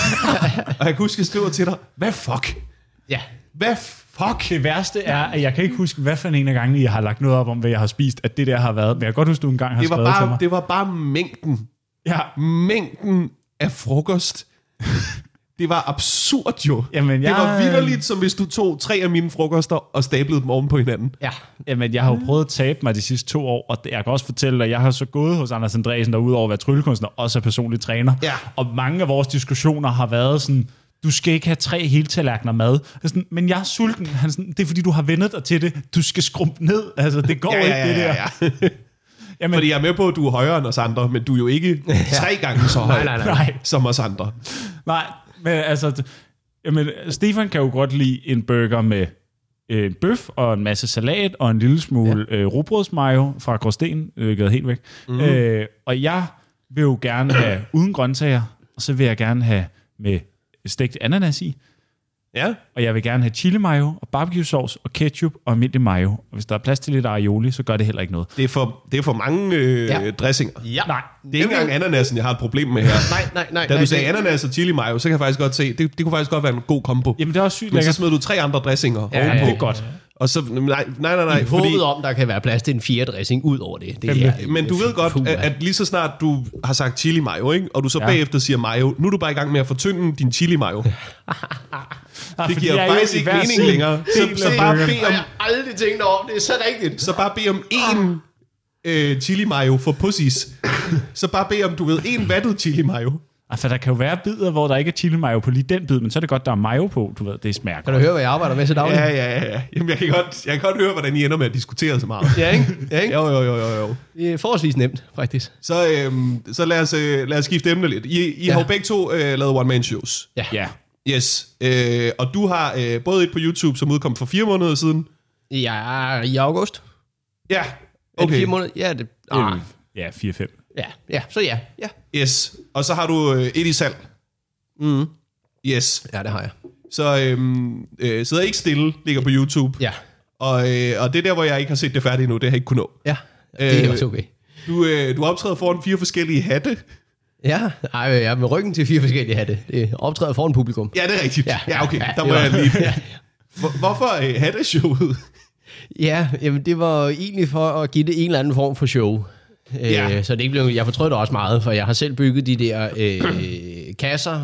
[SPEAKER 4] Og jeg kan huske, at jeg skriver til dig, hvad fuck?
[SPEAKER 3] Ja.
[SPEAKER 4] Hvad fuck?
[SPEAKER 2] Det værste er, at jeg kan ikke huske, hvad for en af gangene, jeg har lagt noget op om, hvad jeg har spist, at det der har været. Men jeg kan godt huske, du engang har skrevet til mig.
[SPEAKER 4] Det var bare mængden.
[SPEAKER 2] Ja.
[SPEAKER 4] Mængden af frokost. Det var absurd jo.
[SPEAKER 2] Jamen,
[SPEAKER 4] det var vitterligt, som hvis du tog 3 af mine frokoster og stablede dem oven på hinanden.
[SPEAKER 3] Ja.
[SPEAKER 2] Jamen, jeg har jo prøvet at tabe mig de sidste 2 år, og jeg kan også fortælle, at jeg har så gået hos Anders Andresen, der udover at være tryllekunstner, også er personlig træner.
[SPEAKER 4] Ja.
[SPEAKER 2] Og mange af vores diskussioner har været sådan, du skal ikke have 3 hele tallerkener mad. Sådan, men jeg er sulten. Det er fordi, du har vendet dig til det. Du skal skrumpe ned. Altså, det går ikke, det der.
[SPEAKER 4] Ja. Jamen, fordi jeg er med på, at du er højere end os andre, men du er jo ikke 3 gange så høj som os andre.
[SPEAKER 2] Nej, men altså... Jamen, Stefan kan jo godt lide en burger med bøf og en masse salat og en lille smule rugbrødsmayo fra Gråsten, gået helt væk. Og jeg vil jo gerne have uden grøntsager, og så vil jeg gerne have med stegt ananas i.
[SPEAKER 4] Ja.
[SPEAKER 2] Og jeg vil gerne have chili mayo og barbecue sauce og ketchup og almindelig mayo. Og hvis der er plads til lidt aioli, så gør det heller ikke noget.
[SPEAKER 4] Det er for mange dressinger.
[SPEAKER 3] Ja.
[SPEAKER 2] Nej.
[SPEAKER 4] Det er ikke engang ananasen, jeg har et problem med her.
[SPEAKER 3] Nej.
[SPEAKER 4] Da du sagde ananas og chili mayo, så kan jeg faktisk godt se, det kunne faktisk godt være en god kombo.
[SPEAKER 2] Jamen det er også sygt
[SPEAKER 4] Men
[SPEAKER 2] lækkert.
[SPEAKER 4] så smed du 3 andre dressinger ovenpå.
[SPEAKER 2] Det er godt.
[SPEAKER 4] Og så, nej.
[SPEAKER 3] I håbet om, der kan være plads til en 4. dressing ud over det.
[SPEAKER 4] Men du ved godt, at lige så snart du har sagt chili mayo, ikke? Og du så bagefter siger mayo, nu er du bare i gang med at fortynde din chili mayo. Det giver faktisk ikke mening længere. Så bare bed om...
[SPEAKER 3] Jeg har aldrig tænkt over, det er så rigtigt.
[SPEAKER 4] Så bare bed om 1 chili mayo for pussies. Så bare bed om, du ved, 1 vattet chili mayo.
[SPEAKER 2] For der kan jo være bidder, hvor der ikke er chili mayo på lige den bid, men så er det godt, der er mayo på, du ved, det smager godt.
[SPEAKER 3] Kan du høre, hvad jeg arbejder med så dagligt?
[SPEAKER 4] Ja. Jamen, jeg kan godt høre, hvordan I ender med at diskutere så meget.
[SPEAKER 3] Ja, ikke?
[SPEAKER 4] Jo.
[SPEAKER 3] Det er forholdsvis nemt, faktisk.
[SPEAKER 4] Så lad os skifte emne lidt. I har jo begge to lavet one-man-shows.
[SPEAKER 2] Ja.
[SPEAKER 4] Yes. Og du har både et på YouTube, som udkom for 4 måneder siden.
[SPEAKER 3] Ja, i august.
[SPEAKER 4] Ja, okay.
[SPEAKER 3] 4 måneder? Ja, det...
[SPEAKER 2] Ja, 4-5.
[SPEAKER 3] Ja, så ja.
[SPEAKER 4] Yes. Og så har du et i salg. Yes.
[SPEAKER 3] Ja, det har jeg.
[SPEAKER 4] Så sidder ikke stille, ligger på YouTube.
[SPEAKER 3] Ja.
[SPEAKER 4] Og det er der, hvor jeg ikke har set det færdigt endnu. Det har jeg ikke kunnet nå.
[SPEAKER 3] Ja, det er også okay.
[SPEAKER 4] Du optræder foran 4 forskellige hatte.
[SPEAKER 3] Ja, jeg er med ryggen til 4 forskellige hatte. Det optræder foran publikum.
[SPEAKER 4] Ja, det er rigtigt. Ja, okay. Der må jeg lige... Hvorfor hatteshowet?
[SPEAKER 3] Ja, jamen det var egentlig for at give det en eller anden form for show. Så det ikke blev, jeg fortrød det også meget, for jeg har selv bygget de der kasser,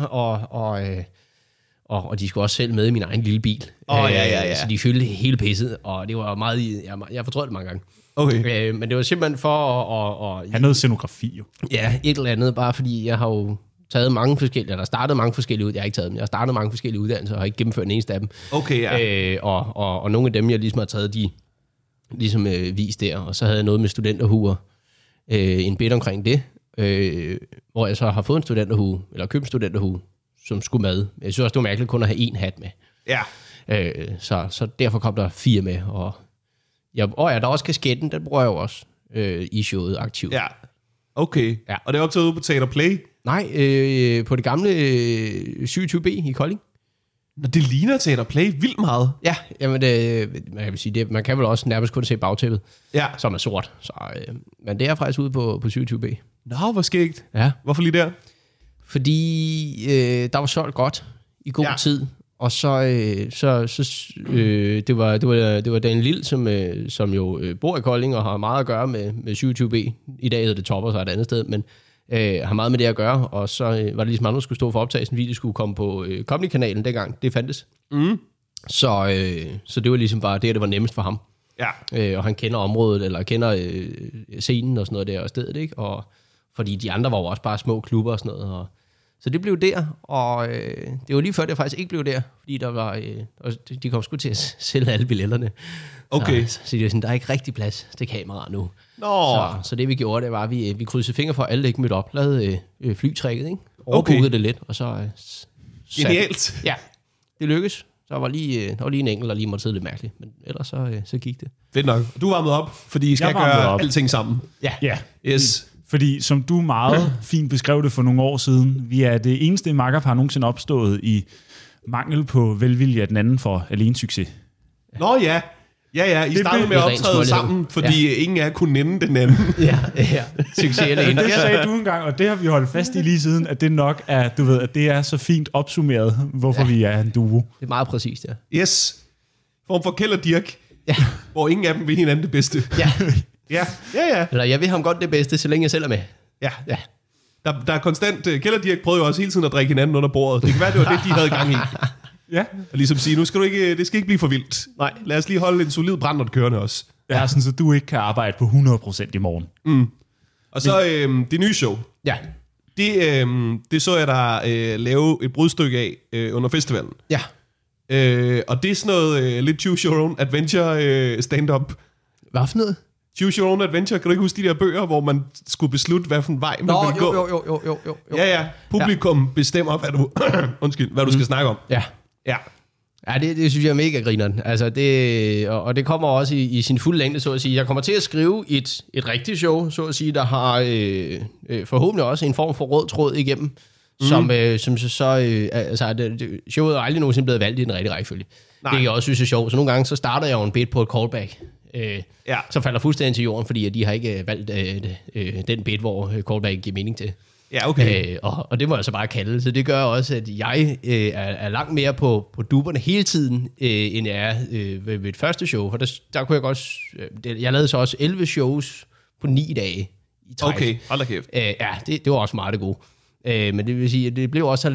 [SPEAKER 3] og de skulle også selv med i min egen lille bil.
[SPEAKER 4] Ja.
[SPEAKER 3] Så de fyldte hele pisset, og det var meget... Jeg fortrød det mange gange.
[SPEAKER 4] Okay.
[SPEAKER 3] Men det var simpelthen for at
[SPEAKER 2] Han noget scenografi jo.
[SPEAKER 3] Ja, et eller andet, bare fordi jeg har jo taget mange forskellige, eller startet mange forskellige uddannelser. Jeg har ikke taget dem, jeg har startet mange forskellige uddannelser, og har ikke gennemført en eneste af dem.
[SPEAKER 4] Okay, ja.
[SPEAKER 3] Og nogle af dem, jeg ligesom har taget, de ligesom vist der, og så havde jeg noget med studenterhuer, en bit omkring det, hvor jeg så har fået en studenterhue, eller købt en studenterhue, som skulle med. Jeg synes også, det var mærkeligt kun at have én hat med.
[SPEAKER 4] Ja.
[SPEAKER 3] Så derfor kom der 4 med, og der er også kasketten, den bruger jeg jo også i showet aktivt.
[SPEAKER 4] Ja, okay. Ja. Og det er optaget ude på Teater Play?
[SPEAKER 3] Nej, på det gamle 27B i Kolding.
[SPEAKER 4] Nå, det ligner Teater Play vildt meget.
[SPEAKER 3] Ja, jamen man kan sige, man kan vel også nærmest kun se bagtæppet, som er sort. Så, men det er faktisk ude på 27B.
[SPEAKER 4] Nå, hvor skægt.
[SPEAKER 3] Ja.
[SPEAKER 4] Hvorfor lige der?
[SPEAKER 3] Fordi der var solgt godt i god tid, og så det var Dan Lille, som jo bor i Kolding og har meget at gøre med 27B. I dag hedder det Topper, så er et andet sted, men har meget med det at gøre, og så var det ligesom andre, der skulle stå for optagelsen, fordi det skulle komme på Comedy-kanalen dengang, det fandtes. Så det var ligesom bare det var nemmest for ham. Ja. Og han kender området, eller kender scenen og sådan noget der, og stedet, ikke? Og fordi de andre var jo også bare små klubber og sådan noget, og så det blev der, og det var lige før, det faktisk ikke blev der, fordi der var, de kom sgu til at sælge alle billetterne.
[SPEAKER 4] Okay.
[SPEAKER 3] Så de var sådan, der er ikke rigtig plads til kamera nu.
[SPEAKER 4] Nå.
[SPEAKER 3] Så det vi gjorde, det var, at vi krydsede fingre for, at alle ikke mødte op, lavede flytrækket, ikke? Overbookede det lidt, og så...
[SPEAKER 4] Genialt.
[SPEAKER 3] Ja, det lykkedes. Så var lige en enkelt, der lige måtte sidde lidt mærkeligt, men ellers så gik det.
[SPEAKER 4] Fedt nok. Du varmede op, fordi I skal gøre alting sammen.
[SPEAKER 3] Ja.
[SPEAKER 4] Yes.
[SPEAKER 2] Fordi som du meget fint beskrev det for nogle år siden, vi er det eneste makkerpar nogensinde opstået i mangel på velvilje af den anden for alene succes.
[SPEAKER 4] Nå ja. Ja, I startede med at optræde sammen, fordi ingen af jer kunne nænde den anden.
[SPEAKER 3] Ja. Succes eller
[SPEAKER 2] det sagde du engang, og det har vi holdt fast i lige siden, at det nok er, du ved, at det er så fint opsummeret, hvorfor vi er en duo.
[SPEAKER 3] Det er meget præcist, ja.
[SPEAKER 4] Yes. Form for Kjeld og Dirch, hvor ingen af dem vil hinanden det bedste. Ja.
[SPEAKER 3] Eller jeg vil ham godt det bedste, så længe jeg selv er med.
[SPEAKER 4] Ja. Der er konstant... Kjeld og Dirch prøvede jo også hele tiden at drikke hinanden under bordet. Det kan være, det var det, de havde gang i. Ja. Og ligesom sige, nu skal du ikke, det skal ikke blive for vildt. Nej. Lad os lige holde en solid brændert kørende også.
[SPEAKER 2] Ja, sådan så du ikke kan arbejde på 100% i morgen.
[SPEAKER 4] Og så det nye show.
[SPEAKER 3] Ja.
[SPEAKER 4] Det så jeg der lave et brudstykke af under festivalen.
[SPEAKER 3] Ja.
[SPEAKER 4] Og det er sådan noget lidt Choose Your Own Adventure stand-up.
[SPEAKER 3] Hvad for noget?
[SPEAKER 4] Choose Your Own Adventure. Kan du ikke huske de der bøger, hvor man skulle beslutte, hvad for en vej man ville gå?
[SPEAKER 3] Jo.
[SPEAKER 4] Ja. Publikum bestemmer, hvad du skal snakke om.
[SPEAKER 3] Ja, det synes jeg er mega grineren. Altså og det kommer også i sin fulde længde, så at sige. Jeg kommer til at skrive et rigtigt show, så at sige, der har forhåbentlig også en form for rød tråd igennem, som showet er aldrig nogensinde blevet valgt i den rigtige rækkefølge. Det jeg også synes er sjovt. Så nogle gange, så starter jeg jo en bit på et callback, som falder fuldstændig til jorden, fordi de har ikke valgt den bit, hvor callback giver mening til.
[SPEAKER 4] Ja, okay.
[SPEAKER 3] Og det må jeg så bare kalde. Så det gør også, at jeg er langt mere på duberne hele tiden, end jeg er ved et første show. For der kunne jeg godt... Jeg lavede så også 11 shows på 9 dage i træk.
[SPEAKER 4] Okay, hold da kæft.
[SPEAKER 3] Det var også meget det gode. Men det vil sige, at det blev også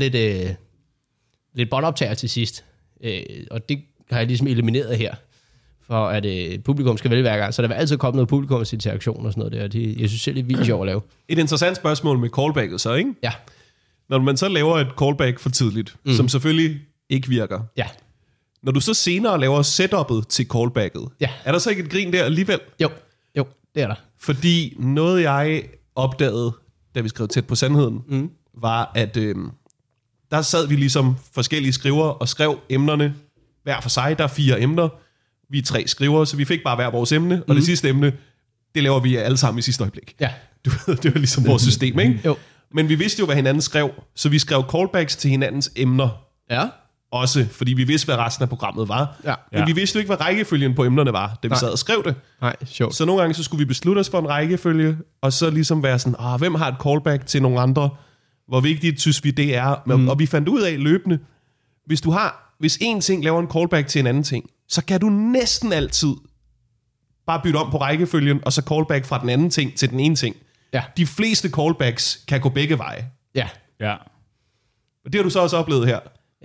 [SPEAKER 3] lidt båndoptager til sidst. Og det har jeg ligesom elimineret her, for at publikum skal vælge hver gang. Så der vil altid komme noget publikumsinteraktion og sådan noget der. Jeg synes selv, det er vildt sjovt at lave.
[SPEAKER 4] Et interessant spørgsmål med callbacket så, ikke?
[SPEAKER 3] Ja.
[SPEAKER 4] Når man så laver et callback for tidligt, som selvfølgelig ikke virker.
[SPEAKER 3] Ja.
[SPEAKER 4] Når du så senere laver setup'et til callbacket, er der så ikke et grin der alligevel?
[SPEAKER 3] Jo, det er der.
[SPEAKER 4] Fordi noget jeg opdagede, da vi skrev Tæt på Sandheden, var, at der sad vi ligesom forskellige skrivere og skrev emnerne hver for sig. Der er 4 emner. Vi er 3 skrivere, så vi fik bare hver vores emne. Og det sidste emne, det laver vi alle sammen i sidste øjeblik. Ja. Det var ligesom vores system, ikke?
[SPEAKER 3] Jo.
[SPEAKER 4] Men vi vidste jo, hvad hinanden skrev. Så vi skrev callbacks til hinandens emner.
[SPEAKER 3] Ja.
[SPEAKER 4] Også, fordi vi vidste, hvad resten af programmet var.
[SPEAKER 3] Ja.
[SPEAKER 4] Men vi vidste jo ikke, hvad rækkefølgen på emnerne var, da vi sad og skrev det.
[SPEAKER 3] Nej, sjovt.
[SPEAKER 4] Så nogle gange, så skulle vi beslutte os for en rækkefølge, og så ligesom være sådan, hvem har et callback til nogle andre? Hvor vigtigt synes vi, det er? Og vi fandt ud af løbende, hvis en ting laver en callback til en anden ting, så kan du næsten altid bare bytte om på rækkefølgen, og så callback fra den anden ting til den ene ting.
[SPEAKER 3] Ja.
[SPEAKER 4] De fleste callbacks kan gå begge veje.
[SPEAKER 3] Ja.
[SPEAKER 4] Og det har du så også oplevet her.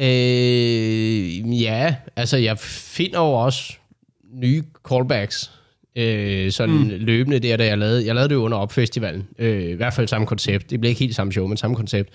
[SPEAKER 3] Ja, altså jeg finder jo også nye callbacks, løbende der, da jeg lavede det jo under Opfestivalen. I hvert fald samme koncept. Det blev ikke helt samme show, men samme koncept.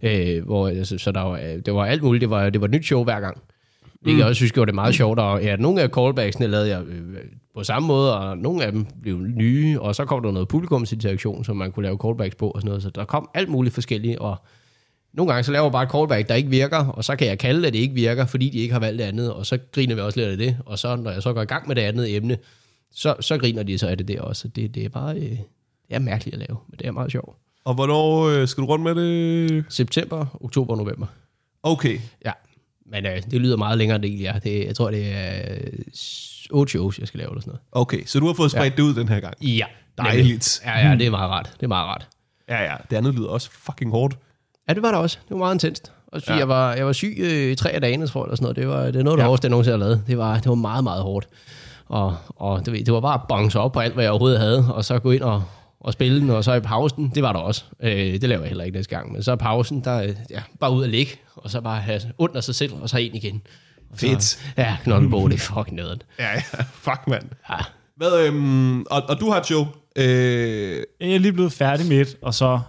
[SPEAKER 3] Det var alt muligt. Det var et nyt show hver gang. Hvilket jeg også synes gjorde det meget sjovt. Og nogle af callbacksene lavede jeg på samme måde, og nogle af dem blev nye, og så kom der noget publikumsinteraktion, som man kunne lave callbacks på og sådan noget, så der kom alt muligt forskelligt, og nogle gange så laver jeg bare et callback, der ikke virker, og så kan jeg kalde det, at det ikke virker, fordi de ikke har valgt det andet, og så griner vi også lidt af det, og så når jeg så går i gang med det andet emne, så griner de så af det der også. Det er bare det er mærkeligt at lave, men det er meget sjovt.
[SPEAKER 4] Og hvornår skal du rundt med det?
[SPEAKER 3] September, oktober, november.
[SPEAKER 4] Okay.
[SPEAKER 3] Ja, men det lyder meget længere end det egentlig er. Jeg tror, det er 8 shows, jeg skal lave eller sådan noget.
[SPEAKER 4] Okay, så du har fået spredt det ud den her gang?
[SPEAKER 3] Ja.
[SPEAKER 4] Dejligt.
[SPEAKER 3] Ja, det er meget rart. Det er meget rart.
[SPEAKER 4] Ja, det andet lyder også fucking hårdt.
[SPEAKER 3] Ja, det var det også. Det var meget intenst. Også fordi jeg var syg 3 af dagene, tror jeg, eller sådan noget. Det er noget af det hårdeste, jeg nogensinde har lavet. Det var meget, meget hårdt. Og det var bare at bonge op på alt, hvad jeg overhovedet havde, og så gå ind og spille den, og så i pausen, det var der også. Det laver jeg heller ikke næste gang. Men så i pausen, der bare ud at ligge, og så bare have ondt af sig selv, og så ind igen.
[SPEAKER 4] Fedt.
[SPEAKER 3] Ja, knoklebog, det er fucking nederen.
[SPEAKER 4] Ja, fuck mand.
[SPEAKER 3] Ja.
[SPEAKER 4] Hvad, og du har et show?
[SPEAKER 2] Jeg er lige blevet færdig med et, og så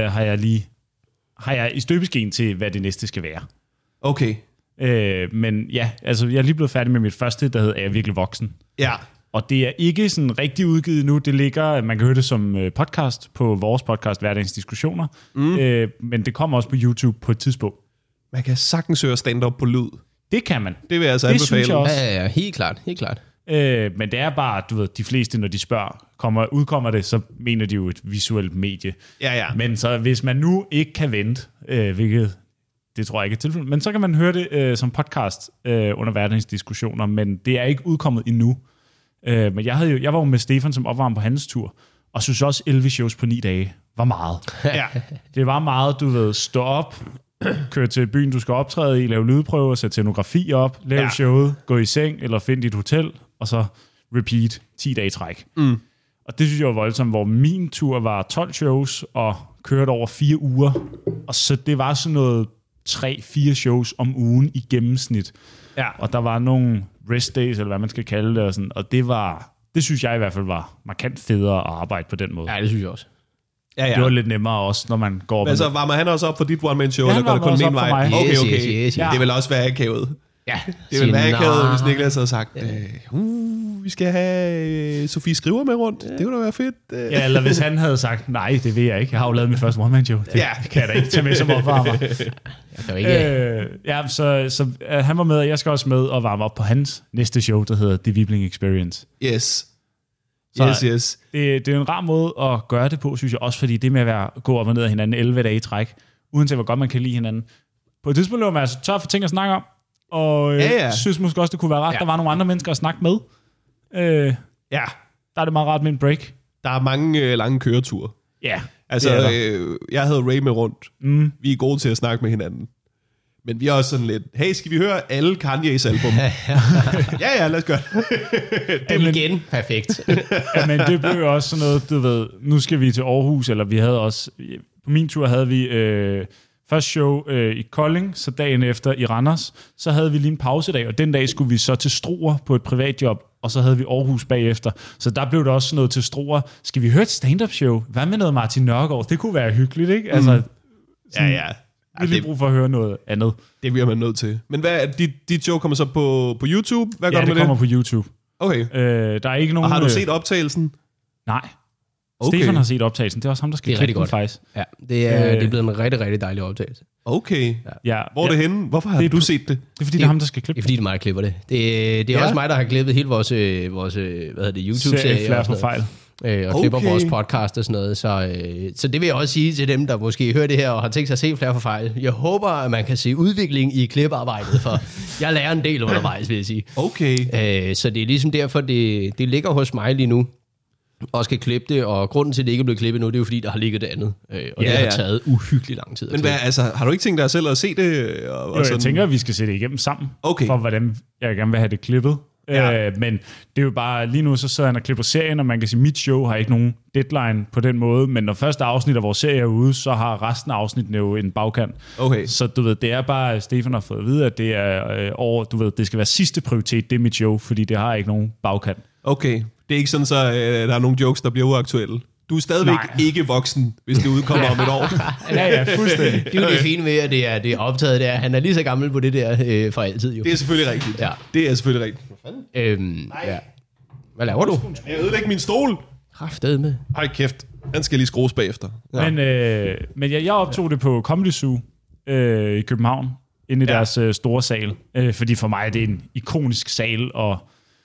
[SPEAKER 2] har jeg i støbeskeen til, hvad det næste skal være.
[SPEAKER 4] Okay.
[SPEAKER 2] Men ja, altså jeg er lige blevet færdig med mit første, der hedder Er jeg virkelig voksen?
[SPEAKER 4] Ja.
[SPEAKER 2] Og det er ikke sådan rigtig udgivet nu. Det ligger, man kan høre det som podcast på vores podcast, Hverdagens Diskussioner. Men det kommer også på YouTube på et tidspunkt.
[SPEAKER 4] Man kan sagtens høre stand-up på lyd.
[SPEAKER 2] Det kan man.
[SPEAKER 4] Det vil jeg altså
[SPEAKER 2] det
[SPEAKER 4] anbefale.
[SPEAKER 2] synes jeg også.
[SPEAKER 3] Ja, helt klart.
[SPEAKER 2] Men det er bare, du ved, de fleste, når de spørger, udkommer det, så mener de jo et visuelt medie.
[SPEAKER 4] Ja.
[SPEAKER 2] Men så hvis man nu ikke kan vente, hvilket det tror jeg ikke er tilfældet, men så kan man høre det som podcast under Hverdagens Diskussioner, men det er ikke udkommet endnu. Men jeg var jo med Stefan som opvarm på hans tur, og synes også 11 shows på 9 dage var meget.
[SPEAKER 4] Ja.
[SPEAKER 2] Det var meget, du ved, stå op, køre til byen, du skal optræde i, lave lydprøver, sætte scenografi op, lave showet, gå i seng eller finde dit hotel, og så repeat 10 dage træk. Og det synes jeg var voldsomt, hvor min tur var 12 shows og kørte over 4 uger. Og så det var sådan noget 3-4 shows om ugen i gennemsnit. Ja. Og der var nogle rest days, eller hvad man skal kalde det, og sådan. Og det synes jeg i hvert fald var markant federe at arbejde på den måde.
[SPEAKER 3] Ja, det synes jeg også.
[SPEAKER 2] Ja. Det var lidt nemmere også, når man går op.
[SPEAKER 4] Men så varmer han også op for dit one-man-show,
[SPEAKER 2] ja,
[SPEAKER 4] eller går det kun min vej? Okay.
[SPEAKER 3] Yes.
[SPEAKER 4] Det vil også være akavet.
[SPEAKER 3] Ja.
[SPEAKER 4] Det vil være akavet, hvis Niklas havde sagt, vi skal have Sofie Skriver med rundt. Det kunne da være fedt.
[SPEAKER 2] Ja, eller hvis han havde sagt, nej, det vil jeg ikke. Jeg har jo lavet mit første one-man-show. Det kan jeg da ikke tage med som opvarmer. Så han var med, og jeg skal også med og varme op på hans næste show, der hedder The Wibling Experience.
[SPEAKER 4] Yes.
[SPEAKER 2] Det er en rar måde at gøre det på, synes jeg også, fordi det med at gå op og ned af hinanden 11 dage i træk, uanset hvor godt man kan lide hinanden. På et tidspunkt løber man altså tør for ting at snakke om, og synes måske også, det kunne være rart, der var nogle andre mennesker at snakke med. Der er det meget rart med en break.
[SPEAKER 4] Der er mange lange køreture.
[SPEAKER 2] Ja.
[SPEAKER 4] Altså, jeg havde Ray med rundt. Vi er gode til at snakke med hinanden. Men vi er også sådan lidt, hey, skal vi høre alle Kanye's album? ja, lad os gøre
[SPEAKER 3] det. Igen, perfekt.
[SPEAKER 2] Men det blev jo også sådan noget, du ved, nu skal vi til Aarhus, eller vi havde også, på min tur havde vi først show i Kolding, så dagen efter i Randers, så havde vi lige en pausedag, og den dag skulle vi så til Struer på et privatjob, og så havde vi Aarhus bagefter. Så der blev det også noget til Struer. Skal vi høre et stand-up show? Hvad med noget Martin Nørgaard? Det kunne være hyggeligt, ikke? Altså,
[SPEAKER 4] ja.
[SPEAKER 2] Vi har lige brug for at høre noget andet.
[SPEAKER 4] Det bliver man nødt til. Men hvad, dit show kommer så på YouTube? Hvad gør du med det?
[SPEAKER 2] Ja, det kommer på YouTube.
[SPEAKER 4] Okay.
[SPEAKER 2] Der er ikke nogen...
[SPEAKER 4] Og har du set optagelsen?
[SPEAKER 2] Nej. Okay. Stefan har set optagelsen. Det er også ham, der skal klippe den faktisk.
[SPEAKER 3] Ja, det er blevet en rigtig, rigtig dejlig optagelse.
[SPEAKER 4] Okay. Ja. Hvor er det henne? Hvorfor har du set det?
[SPEAKER 2] Det er fordi, det er ham, der skal klippe
[SPEAKER 3] det. Det er fordi, det er mig, der klipper det. Det er også mig, der har klippet hele vores hvad hedder det, YouTube-serie.
[SPEAKER 2] For fejl.
[SPEAKER 3] Og klipper vores podcast og sådan noget. Så det vil jeg også sige til dem, der måske hører det her og har tænkt sig at se flere for fejl. Jeg håber, at man kan se udvikling i kliparbejdet, for jeg lærer en del undervejs, vil jeg sige.
[SPEAKER 4] Okay.
[SPEAKER 3] Så det er ligesom derfor, det ligger hos mig lige nu, og skal klippe det, og grunden til, at det ikke er blevet klippet nu, det er jo fordi, der har ligget det andet. Og det har taget uhyggeligt lang tid.
[SPEAKER 4] Men har du ikke tænkt dig selv at se det?
[SPEAKER 2] Jo, jeg tænker, at vi skal se det igennem sammen, for hvordan jeg gerne vil have det klippet. Ja. Men det er jo bare, lige nu så sidder han og klipper serien, og man kan sige, at mit show har ikke nogen deadline på den måde, men når første afsnit af vores serie er ude, så har resten af afsnittene jo en bagkant.
[SPEAKER 4] Okay.
[SPEAKER 2] Så du ved, det er bare, Stefan har fået at vide, at det er du ved, det skal være sidste prioritet, det er mit show, fordi det har ikke nogen bagkant.
[SPEAKER 4] Okay, det er ikke sådan, så der er nogle jokes, der bliver uaktuelle. Du er stadigvæk ikke voksen, hvis det udkommer om et år.
[SPEAKER 2] ja, fuldstændig.
[SPEAKER 3] Det er jo det fine ved, at det er optaget der. Han er lige så gammel på det der for altid jo.
[SPEAKER 4] Det er selvfølgelig rigtigt.
[SPEAKER 3] Ja.
[SPEAKER 4] Det er selvfølgelig rigtigt.
[SPEAKER 3] Ja. Hvad laver du?
[SPEAKER 4] Jeg ødelægger min stol.
[SPEAKER 3] Kraftedme.
[SPEAKER 4] Ej kæft, den skal lige skrues bagefter.
[SPEAKER 2] Ja. Men jeg optog det på Comedy Zoo i København, inde i deres store sal. Fordi for mig er det en ikonisk sal, og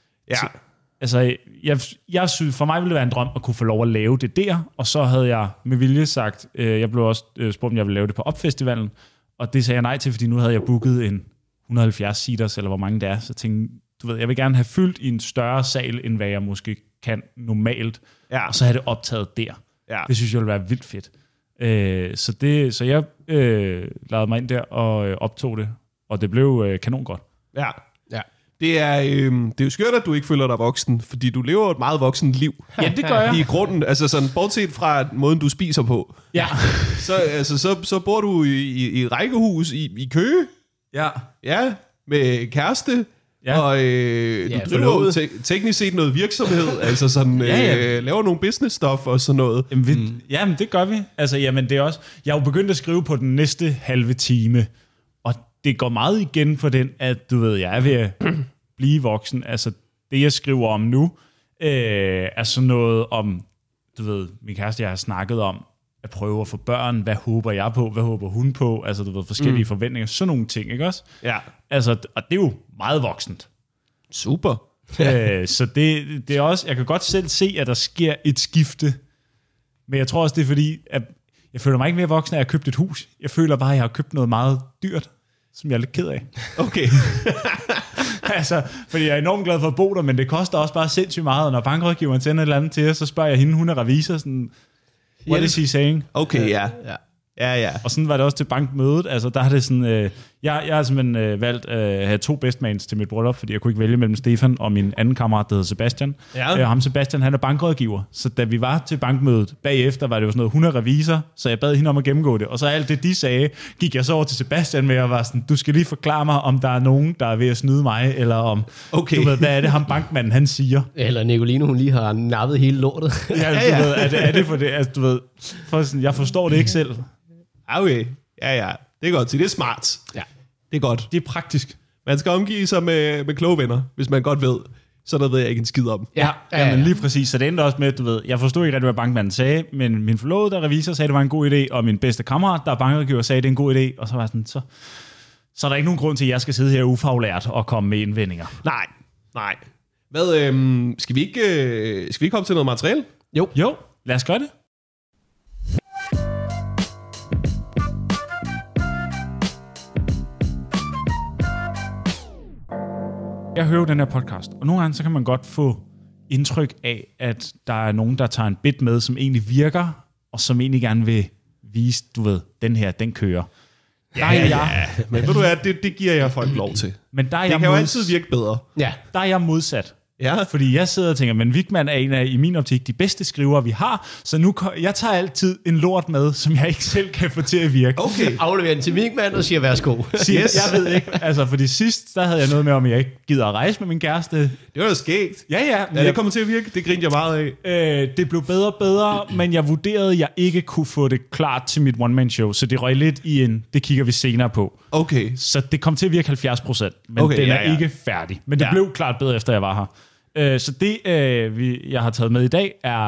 [SPEAKER 2] altså, jeg synes, for mig ville det være en drøm at kunne få lov at lave det der, og så havde jeg med vilje sagt, jeg blev også spurgt, om jeg ville lave det på Opfestivalen, og det sagde jeg nej til, fordi nu havde jeg booket en 170 seaters, eller hvor mange det er, så tænkte jeg vil gerne have fyldt i en større sal, end hvad jeg måske kan normalt, og så have det optaget der. Ja. Det synes jeg ville være vildt fedt. Så jeg lavede mig ind der og optog det, og det blev kanon godt.
[SPEAKER 4] Ja. Det er jo skørt, at du ikke føler dig voksen, fordi du lever et meget voksen liv.
[SPEAKER 2] Ja, det gør jeg.
[SPEAKER 4] I grunden, altså sådan, bortset fra måden, du spiser på.
[SPEAKER 2] Ja.
[SPEAKER 4] Så bor du i et rækkehus i Køge.
[SPEAKER 2] Ja.
[SPEAKER 4] Ja, med kæreste. Ja. Og du driver jo teknisk set noget virksomhed, altså sådan, laver nogle business stuff og sådan noget.
[SPEAKER 2] Jamen, det gør vi. Altså, jamen, det er også, jeg er jo begyndt at skrive på den næste halve time, og det går meget igen på den, at du ved, jeg er ved at blive voksen. Altså, det jeg skriver om nu, er sådan noget om, du ved, min kæreste, jeg har snakket om, at prøve at få børn. Hvad håber jeg på? Hvad håber hun på? Altså, du ved, forskellige forventninger. Sådan nogle ting, ikke også?
[SPEAKER 4] Ja.
[SPEAKER 2] Altså, og det er jo meget voksent.
[SPEAKER 4] Super.
[SPEAKER 2] Så det er også, jeg kan godt selv se, at der sker et skifte. Men jeg tror også, det er fordi, at jeg føler mig ikke mere voksen, at jeg har købt et hus. Jeg føler bare, at jeg har købt noget meget dyrt, som jeg er lidt ked af.
[SPEAKER 4] Okay.
[SPEAKER 2] Altså, fordi jeg er enormt glad for at bo der, men det koster også bare sindssygt meget. Og når bankrådgiveren sender et eller andet til os, så spørger jeg hende, hun er revisor, sådan, what is he saying?
[SPEAKER 4] Okay, ja.
[SPEAKER 2] Og sådan var det også til bankmødet. Altså, der har det sådan, jeg har simpelthen valgt at have 2 bestmans til mit bryllup, fordi jeg kunne ikke vælge mellem Stefan og min anden kammerat, der hedder Sebastian. Ja. Ham Sebastian, han er bankrådgiver. Så da vi var til bankmødet bagefter, var det jo sådan noget, hun er revisor, så jeg bad hende om at gennemgå det. Og så alt det, de sagde, gik jeg så over til Sebastian med og var sådan, du skal lige forklare mig, om der er nogen, der er ved at snyde mig, eller om, du ved, hvad er det ham bankmanden, han siger.
[SPEAKER 3] Eller Nicoline, hun lige har nappet hele lortet.
[SPEAKER 2] Du ved, er det for det, altså, du ved, for sådan, jeg forstår det ikke selv.
[SPEAKER 4] Okay, ja. Det er godt. Så det er smart.
[SPEAKER 3] Ja.
[SPEAKER 4] Det er godt.
[SPEAKER 2] Det er praktisk.
[SPEAKER 4] Man skal omgive sig med kloge venner, hvis man godt ved. Så der ved jeg ikke en skid om.
[SPEAKER 2] Ja, men lige præcis. Så det endte også med, du ved, jeg forstod ikke rigtig, hvad bankmanden sagde, men min forlovede, der revisor, sagde, det var en god idé, og min bedste kammerat, der er bankrådgiver, sagde, det er en god idé, og så var sådan, så er der ikke nogen grund til, at jeg skal sidde her ufaglært og komme med indvendinger.
[SPEAKER 4] Nej. Hvad, skal vi ikke komme til noget materiale?
[SPEAKER 2] Jo, lad os gøre det. Jeg hører den her podcast, og nogle gange så kan man godt få indtryk af, at der er nogen, der tager en bit med, som egentlig virker, og som egentlig gerne vil vise, du ved, den her, den kører.
[SPEAKER 4] Ja. Men ved du hvad, det giver jeg folk lov til.
[SPEAKER 2] Men der er
[SPEAKER 4] det kan jo altid virke bedre.
[SPEAKER 2] Ja. Der er jeg modsat.
[SPEAKER 4] Ja.
[SPEAKER 2] Fordi jeg sidder og tænker, men Wichmann er en af, i min optik, de bedste skrivere, vi har, så nu jeg tager altid en lort med, som jeg ikke selv kan få til at virke.
[SPEAKER 3] Okay. Afleverer den til Wichmann og siger, værsgo.
[SPEAKER 2] Yes. Jeg ved ikke, altså fordi sidst, der havde jeg noget med, om jeg ikke gider at rejse med min kæreste.
[SPEAKER 4] Det var da skægt.
[SPEAKER 2] Ja.
[SPEAKER 4] Ja, det kommer til at virke, det grinte jeg meget af.
[SPEAKER 2] Det blev bedre og bedre, men jeg vurderede, at jeg ikke kunne få det klart til mit one-man-show, så det røg lidt i det kigger vi senere på.
[SPEAKER 4] Okay.
[SPEAKER 2] Så det kom til at virke 70%, men den er ikke færdig. Men det blev klart bedre, efter jeg var her. Så det, jeg har taget med i dag, er...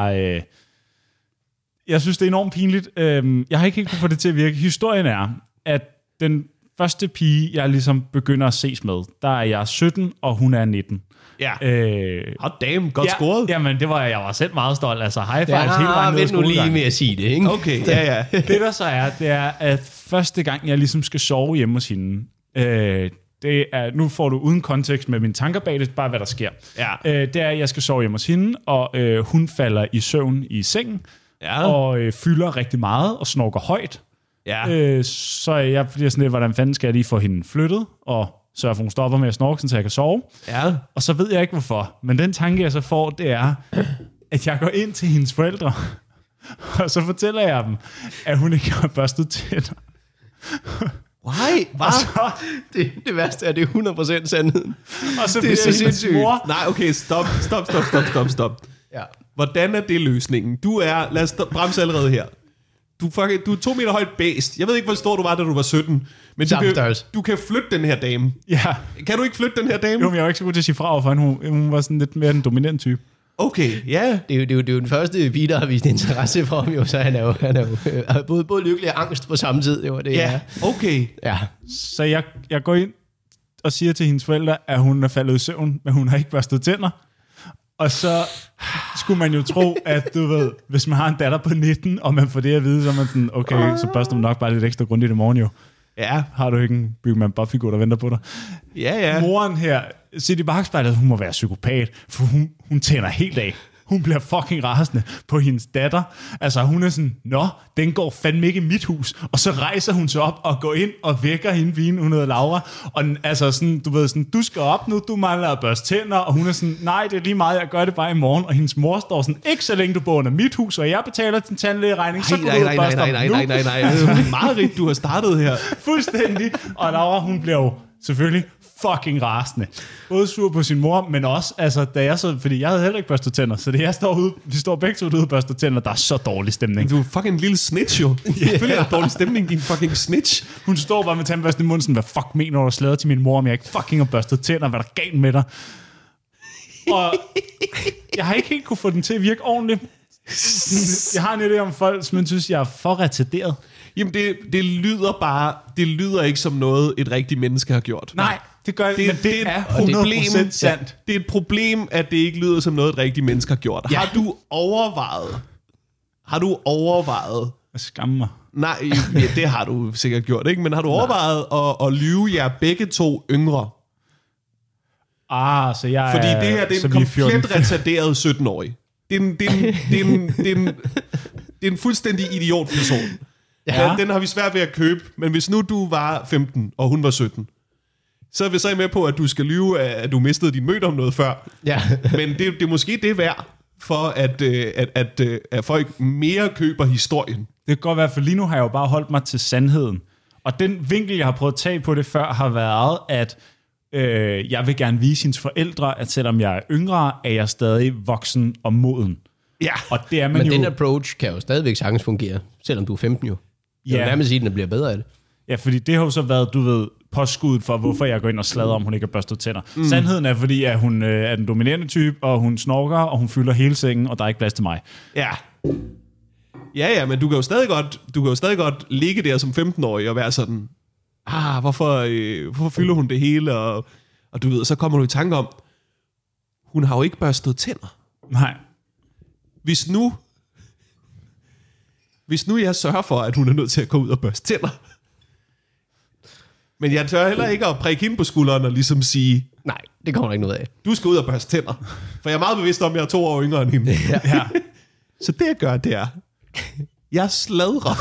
[SPEAKER 2] jeg synes, det er enormt pinligt. Jeg har ikke helt kunnet få det til at virke. Historien er, at den første pige, jeg ligesom begynder at ses med, der er jeg 17, og hun er 19.
[SPEAKER 4] Ja. Hot damn, godt scoret.
[SPEAKER 2] Jamen, jeg var selv meget stolt. Altså, high fives hele vejen ned ad
[SPEAKER 3] skolegang. Vent nu lige med at sige det, ikke?
[SPEAKER 4] Okay, ja.
[SPEAKER 2] Det der så er, det er, at første gang, jeg ligesom skal sove hjemme hos hende... det er, nu får du uden kontekst med mine tanker bag det, bare hvad der sker. Ja. Det er, at jeg skal sove hjemme hos hende, og hun falder i søvn i sengen, og fylder rigtig meget og snorker højt. Ja. Så jeg bliver sådan lidt, hvordan fanden skal jeg lige få hende flyttet, og sørge for, hun stopper med at snorke, så jeg kan sove. Ja. Og så ved jeg ikke hvorfor, men den tanke, jeg så får, det er, at jeg går ind til hendes forældre, og så fortæller jeg dem, at hun ikke har børstet tænder.
[SPEAKER 3] Why? Hvad? Det værste er, det er 100% sandheden.
[SPEAKER 2] Og så det er så sindssygt.
[SPEAKER 4] Nej, okay, stop. Ja. Hvordan er det løsningen? Lad os bremse allerede her. Du er 2 meter højt bæst. Jeg ved ikke, hvor stor du var, da du var 17. Men du kan flytte den her dame.
[SPEAKER 2] Ja.
[SPEAKER 4] Kan du ikke flytte den her dame?
[SPEAKER 2] Jo, men jeg var ikke så god til at sige fra, for hun var sådan lidt mere den dominante type.
[SPEAKER 4] Okay, ja.
[SPEAKER 3] Det er jo den første vi, der har vist interesse for ham, jo, så han er jo både lykkelig og angst på samme tid. Jo, det
[SPEAKER 4] Ja, okay.
[SPEAKER 3] Ja.
[SPEAKER 2] Så jeg går ind og siger til hendes forældre, at hun er faldet i søvn, men hun har ikke børstet tænder. Og så skulle man jo tro, at du ved, hvis man har en datter på 19, og man får det at vide, så er man sådan, okay, så børster man nok bare lidt ekstra grundigt i morgen jo.
[SPEAKER 4] Ja.
[SPEAKER 2] Har du ikke en Bygman Bob-figur, der venter på dig?
[SPEAKER 4] Ja.
[SPEAKER 2] Moren her, set i bagspejlet, hun må være psykopat, for hun tænder helt af. Hun bliver fucking rasende på hendes datter. Altså, hun er sådan, nå, den går fandme ikke i mit hus. Og så rejser hun sig op og går ind og vækker hende pigen, hun hedder Laura. Og altså sådan, du ved sådan, du skal op nu, du mangler at børste tænder. Og hun er sådan, nej, det er lige meget, jeg gør det bare i morgen. Og hendes mor står sådan, ikke så længe du bor under mit hus, og jeg betaler din tandlægeregning, så går du ud og børster op nu.
[SPEAKER 4] Nej. Det er meget rigtigt, du har startet her.
[SPEAKER 2] Fuldstændig. Og Laura, hun bliver jo selvfølgelig fucking rasende. Både sur på sin mor, men også, altså, da jeg så, fordi jeg havde heller ikke børstet tænder, så det jeg står ude, vi står begge to ude og børster tænder, der er så dårlig stemning.
[SPEAKER 4] Du er fucking en lille snitch, jo. Selvfølgelig er der dårlig stemning, din fucking snitch.
[SPEAKER 2] Hun står bare med tandbørsten i munden, sådan, hvad fuck mener du, slader til min mor, om jeg ikke fucking har børstet tænder, hvad der er galt med dig? Og jeg har ikke helt kunne få den til at virke ordentligt. Jeg har en idé om folk, som synes, jeg er for retarderet.
[SPEAKER 4] Jamen, det lyder ikke som noget, et rigtigt menneske har gjort.
[SPEAKER 2] Nej, det gør
[SPEAKER 4] det,
[SPEAKER 2] men det er 100% sandt.
[SPEAKER 4] Det er et problem, at det ikke lyder som noget, et rigtigt menneske har gjort. Ja. Har du overvejet...
[SPEAKER 2] Jeg skammer mig.
[SPEAKER 4] Nej, ja, det har du sikkert gjort, ikke? Men har du overvejet at lyve jer begge to yngre?
[SPEAKER 2] Så jeg
[SPEAKER 4] Fordi det her, det er en komplet retarderet 17-årig. Det er en fuldstændig idiotperson. Ja. Den har vi svært ved at købe, men hvis nu du var 15, og hun var 17, så er vi så med på, at du skal lyve, at du mistede din møde om noget før.
[SPEAKER 3] Ja.
[SPEAKER 4] Men det er måske det værd, for at folk mere køber historien.
[SPEAKER 2] Det kan godt være, for lige nu har jeg jo bare holdt mig til sandheden. Og den vinkel, jeg har prøvet at tage på det før, har været, at jeg vil gerne vise hendes forældre, at selvom jeg er yngre, er jeg stadig voksen og moden.
[SPEAKER 4] Ja.
[SPEAKER 2] Og det er man
[SPEAKER 3] Men
[SPEAKER 2] jo...
[SPEAKER 3] den approach kan jo stadigvæk sagtens fungere, selvom du er 15 jo. Jeg vil nærmest sige, at den bliver bedre af det.
[SPEAKER 2] Ja, fordi det har jo så været, du ved, påskuddet for, hvorfor jeg går ind og slader, om hun ikke har børstet tænder. Sandheden er, fordi at hun er den dominerende type, og hun snorker, og hun fylder hele sengen, og der er ikke plads til mig.
[SPEAKER 4] Ja. Ja, men du kan jo stadig godt ligge der som 15-årig og være sådan, hvorfor fylder hun det hele? Og du ved, så kommer du i tanke om, hun har jo ikke børstet tænder.
[SPEAKER 2] Nej.
[SPEAKER 4] Hvis nu jeg sørger for, at hun er nødt til at gå ud og børste tænder, men jeg tør heller ikke at prikke hende på skulderen og ligesom sige,
[SPEAKER 3] nej, det kommer der ikke noget af.
[SPEAKER 4] Du skal ud og børste tænder. For jeg er meget bevidst om, at jeg er 2 år yngre end hende.
[SPEAKER 2] Ja.
[SPEAKER 4] Så det jeg gør, det er, jeg sladrer.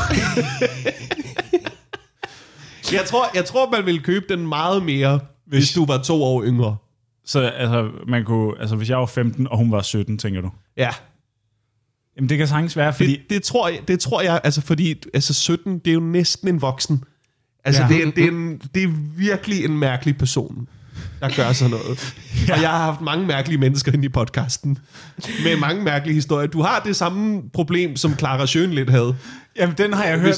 [SPEAKER 4] Jeg tror, man ville købe den meget mere, hvis du var 2 år yngre.
[SPEAKER 2] Så altså, man kunne, altså, hvis jeg var 15, og hun var 17, tænker du?
[SPEAKER 4] Ja.
[SPEAKER 2] Jamen, det kan sagtens være, fordi...
[SPEAKER 4] Det tror jeg, altså, fordi altså, 17, det er jo næsten en voksen. Altså, ja. det er virkelig en mærkelig person, der gør sådan noget. Ja. Og jeg har haft mange mærkelige mennesker inde i podcasten, med mange mærkelige historier. Du har det samme problem, som Clara Schönlet havde.
[SPEAKER 2] Jamen, den har jeg hørt.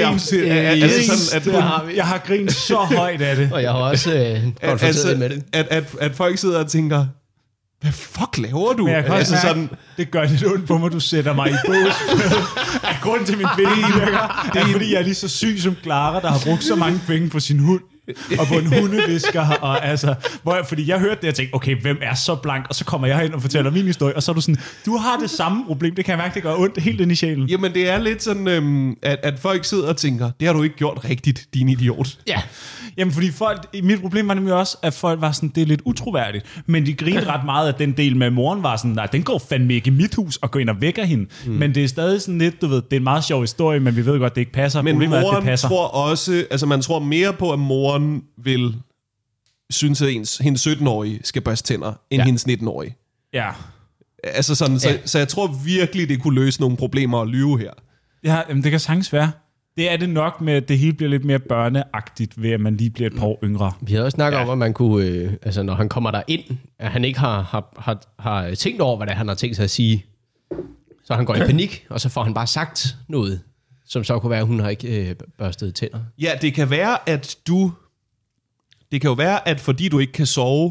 [SPEAKER 2] Jeg har grint så højt af det.
[SPEAKER 3] Og jeg har også konfronteret med det.
[SPEAKER 4] At folk sidder og tænker, hvad fuck laver du?
[SPEAKER 2] Altså sådan, det gør lidt ondt på mig, du sætter mig i bås. At grunden til min billede virker, det er fordi, jeg er lige så syg som Clara, der har brugt så mange penge på sin hund. Og på en hundevisker. Og altså, fordi jeg hørte det, og tænkte, okay, hvem er så blank? Og så kommer jeg ind og fortæller min historie, og så er du sådan, du har det samme problem, det kan jeg mærke, det gør ondt helt ind i sjælen.
[SPEAKER 4] Jamen, det er lidt sådan, at folk sidder og tænker, det har du ikke gjort rigtigt, din idiot.
[SPEAKER 2] Ja. Jamen, fordi mit problem var nemlig også, at folk var sådan, det er lidt utroværdigt. Men de grinede ret meget af den del med, moren var sådan, nej, den går fandme ikke i mit hus og går ind og vækker hende. Men det er stadig sådan lidt, du ved, det er en meget sjov historie, men vi ved godt, det ikke passer.
[SPEAKER 4] Men
[SPEAKER 2] problemet
[SPEAKER 4] moren
[SPEAKER 2] er, at det passer.
[SPEAKER 4] Tror også, altså man tror mere på, at moren vil synes, at hendes 17-årige skal børste tænder, end hendes 19-årige.
[SPEAKER 2] Ja.
[SPEAKER 4] Altså sådan, så jeg tror virkelig, det kunne løse nogle problemer at lyve her.
[SPEAKER 2] Ja, jamen det kan sagtens være. Det er det nok med, at det hele bliver lidt mere børneagtigt, ved at man lige bliver et par år yngre.
[SPEAKER 3] Vi havde også snakket om, at man kunne, altså når han kommer der ind, at han ikke har tænkt over, hvad det er, han har tænkt sig at sige. Så han går i panik, og så får han bare sagt noget, som så kunne være, at hun har ikke børstet tænder.
[SPEAKER 4] Ja, det kan være, at fordi du ikke kan sove,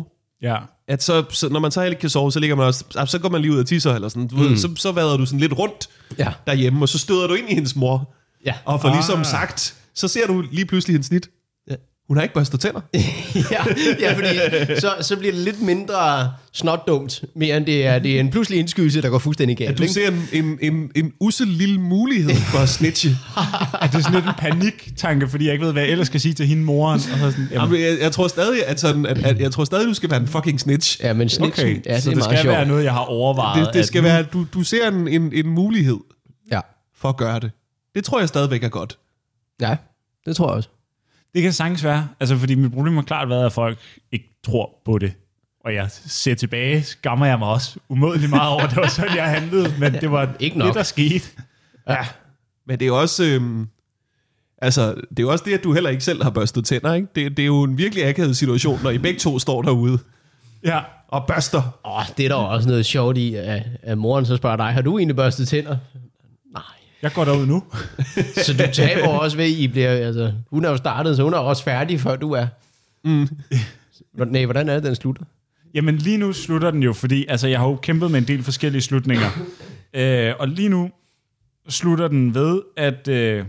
[SPEAKER 2] Ja.
[SPEAKER 4] At så når man så ikke kan sove, så ligger man også, så går man lige ud og tisser, eller sådan, så vader du sådan lidt rundt derhjemme, og så støder du ind i hendes mor, og får ligesom sagt, så ser du lige pludselig hendes snit. Hun har ikke børstet tænder.
[SPEAKER 3] ja, fordi så bliver det lidt mindre snotdumt, mere end det er en pludselig indskydelse, der går fuldstændig galt.
[SPEAKER 4] At du ser en ussel lille mulighed for at snitche.
[SPEAKER 2] Er det sådan lidt en paniktanke, fordi jeg ikke ved, hvad jeg ellers skal sige til hende moren? Og så sådan,
[SPEAKER 4] jeg tror stadig, at jeg tror stadig, du skal være en fucking snitch.
[SPEAKER 3] Ja, men snitchen,
[SPEAKER 2] okay, så det skal være noget, jeg har overvejet.
[SPEAKER 4] Det skal være, du ser en mulighed for at gøre det. Det tror jeg stadigvæk er godt.
[SPEAKER 3] Ja, det tror jeg også.
[SPEAKER 2] Det kan sagtens være, altså fordi mit problem har klart været, at folk ikke tror på det. Og jeg ser tilbage, skammer jeg mig også umådeligt meget over, det var sådan, jeg handlede, men det var ikke det, der skete.
[SPEAKER 4] Ja, men det er også, det er jo også det, at du heller ikke selv har børstet tænder, ikke? Det er jo en virkelig akavet situation, når I begge to står derude og børster.
[SPEAKER 3] Det er der også noget sjovt i, at moren så spørger dig, har du egentlig børstet tænder? Nej.
[SPEAKER 2] Jeg går derud nu.
[SPEAKER 3] Så du taber også ved, I bliver, hun er jo startet, så hun er også færdig, før du er. Nej, hvordan er det, den slutter?
[SPEAKER 2] Jamen lige nu slutter den jo, fordi jeg har jo kæmpet med en del forskellige slutninger. Og lige nu slutter den ved, at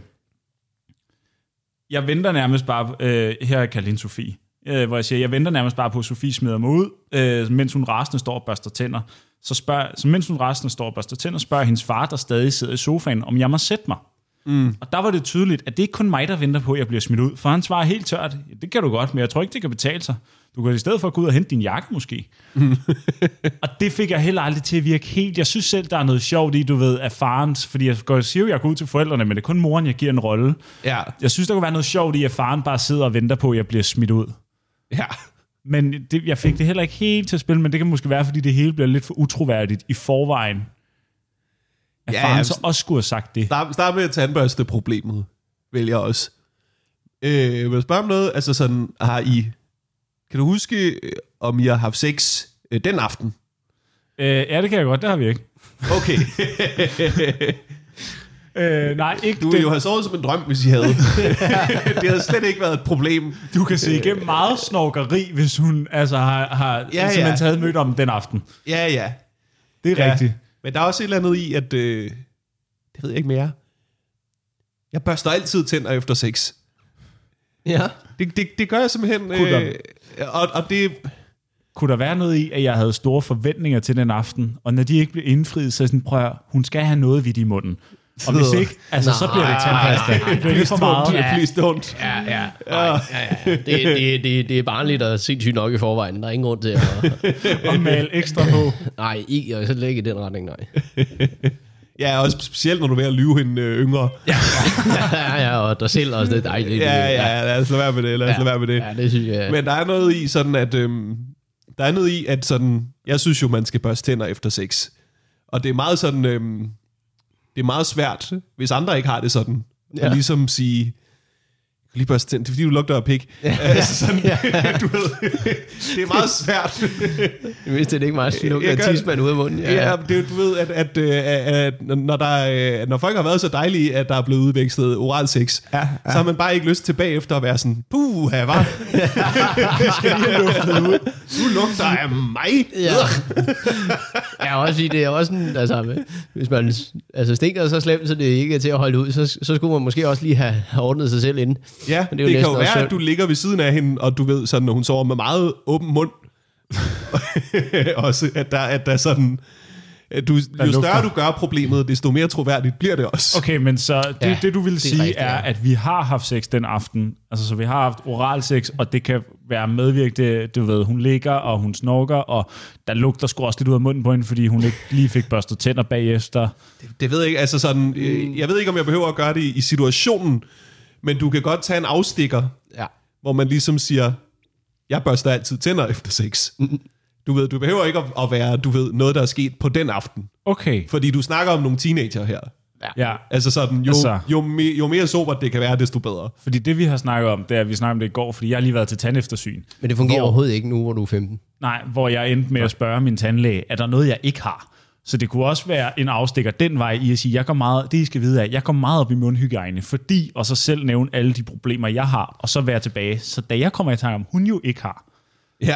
[SPEAKER 2] jeg venter nærmest bare, her er kaldt hende Sofie, hvor jeg siger, jeg venter nærmest bare på, at Sofie smider mig ud, mens hun rasende står og børster tænder. Så mens hun resten står og børster tænder, spørger hendes far, der stadig sidder i sofaen, om jeg må sætte mig. Og der var det tydeligt, at det ikke kun mig, der venter på, at jeg bliver smidt ud. For han svarer helt tørt, det kan du godt, men jeg tror ikke, det kan betale sig. Du kan i stedet for gå ud og hente din jakke måske. Og det fik jeg heller aldrig til at virke helt. Jeg synes selv, der er noget sjovt i, du ved, af farens, fordi jeg siger jo, jeg går ud til forældrene, men det er kun moren, jeg giver en rolle.
[SPEAKER 4] Ja.
[SPEAKER 2] Jeg synes, der kunne være noget sjovt i, at faren bare sidder og venter på, at jeg bliver smidt ud.
[SPEAKER 4] Ja.
[SPEAKER 2] Men jeg fik det heller ikke helt til at spille, men det kan måske være, fordi det hele bliver lidt for utroværdigt i forvejen. At faren så også skulle have sagt det.
[SPEAKER 4] Start med at tandbørste problemet, vil jeg også. Jeg vil spørge om noget, altså sådan, kan du huske, om I har haft sex den aften?
[SPEAKER 2] Ja, det kan jeg godt, det har vi ikke.
[SPEAKER 4] Okay.
[SPEAKER 2] Nej, ikke
[SPEAKER 4] du ville jo have sovet som en drøm, hvis I havde. Det havde slet ikke været et problem.
[SPEAKER 2] Du kan se igennem meget snorkeri, hvis hun har simpelthen taget mødt om den aften.
[SPEAKER 4] Ja.
[SPEAKER 2] Det er rigtigt.
[SPEAKER 4] Men der er også et eller andet i, at det ved jeg ikke mere. Jeg børster altid tænder efter sex.
[SPEAKER 3] Ja.
[SPEAKER 4] Det gør jeg simpelthen. Og det...
[SPEAKER 2] Kunne der være noget i, at jeg havde store forventninger til den aften, og når de ikke blev indfriet, så sådan, prøv at, hun skal have noget vidt i munden. Og hvis ikke, så bliver det tandpasta. Det er lidt for meget.
[SPEAKER 4] Please don't.
[SPEAKER 3] Ja. Det er barnligt og sindssygt nok i forvejen. Der er ingen grund til
[SPEAKER 2] at male ekstra på.
[SPEAKER 3] Nej, jeg vil ikke i den retning, nej.
[SPEAKER 4] Ja, og specielt når du er ved at lyve hende yngre.
[SPEAKER 3] Ja, og dig selv også. Det er dejligt.
[SPEAKER 4] Ja, lad os lade være med det.
[SPEAKER 3] Ja, det synes jeg.
[SPEAKER 4] Men der er noget i sådan, at sådan, jeg synes jo, man skal børste tænder efter sex. Og det er meget sådan, det er meget svært, hvis andre ikke har det sådan, at ligesom sige, lige børste tænder, det er fordi, du lugter af pik. Sådan, du ved, det er meget svært.
[SPEAKER 3] Jeg vidste, det ikke meget lugter af tidsmand ud af munden.
[SPEAKER 4] Ja, det, du ved, at når folk har været så dejlige, at der er blevet udvekslet oral sex, så har man bare ikke lyst til bagefter at være sådan, puha, hva? Vi skal lige lufte ud. Du lugter af mig.
[SPEAKER 3] Ja, også fordi det er også sådan, altså, hvis man stinker så slemt, så det ikke er til at holde ud, så skulle man måske også lige have ordnet sig selv inden.
[SPEAKER 4] Ja, det kan jo være, at du ligger ved siden af hende, og du ved, sådan, når hun sover med meget åben mund. Også, at der sådan... Jo større du gør problemet, desto mere troværdigt bliver det også.
[SPEAKER 2] Okay, men så det du vil sige rigtigt, er, at vi har haft sex den aften. Altså, så vi har haft oral sex, og det kan være medvirkende, du ved, hun ligger, og hun snorker, og der lugter sgu også lidt ud af munden på hende, fordi hun ikke lige fik børstet tænder bagefter.
[SPEAKER 4] Det ved jeg ikke, altså sådan... Jeg ved ikke, om jeg behøver at gøre det i situationen, men du kan godt tage en afstikker, hvor man ligesom siger, jeg børster altid tænder efter sex. Du ved, du behøver ikke at være, du ved, noget, der er sket på den aften.
[SPEAKER 2] Okay.
[SPEAKER 4] Fordi du snakker om nogle teenager her.
[SPEAKER 2] Ja.
[SPEAKER 4] Altså sådan, jo mere sobert det kan være, desto bedre.
[SPEAKER 2] Fordi det, vi har snakket om, det er, at vi snakker om det i går, fordi jeg har lige været til tandeftersyn.
[SPEAKER 3] Men det fungerer overhovedet ikke nu, hvor du er 15.
[SPEAKER 2] Nej, hvor jeg endte med at spørge min tandlæge, er der noget, jeg ikke har? Så det kunne også være en afstikker den vej i at sige, det I skal vide af, jeg går meget op i mundhygiejne, fordi, og så selv nævne alle de problemer, jeg har, og så være tilbage. Så da jeg kommer i tanke om, hun jo ikke har.
[SPEAKER 4] Ja.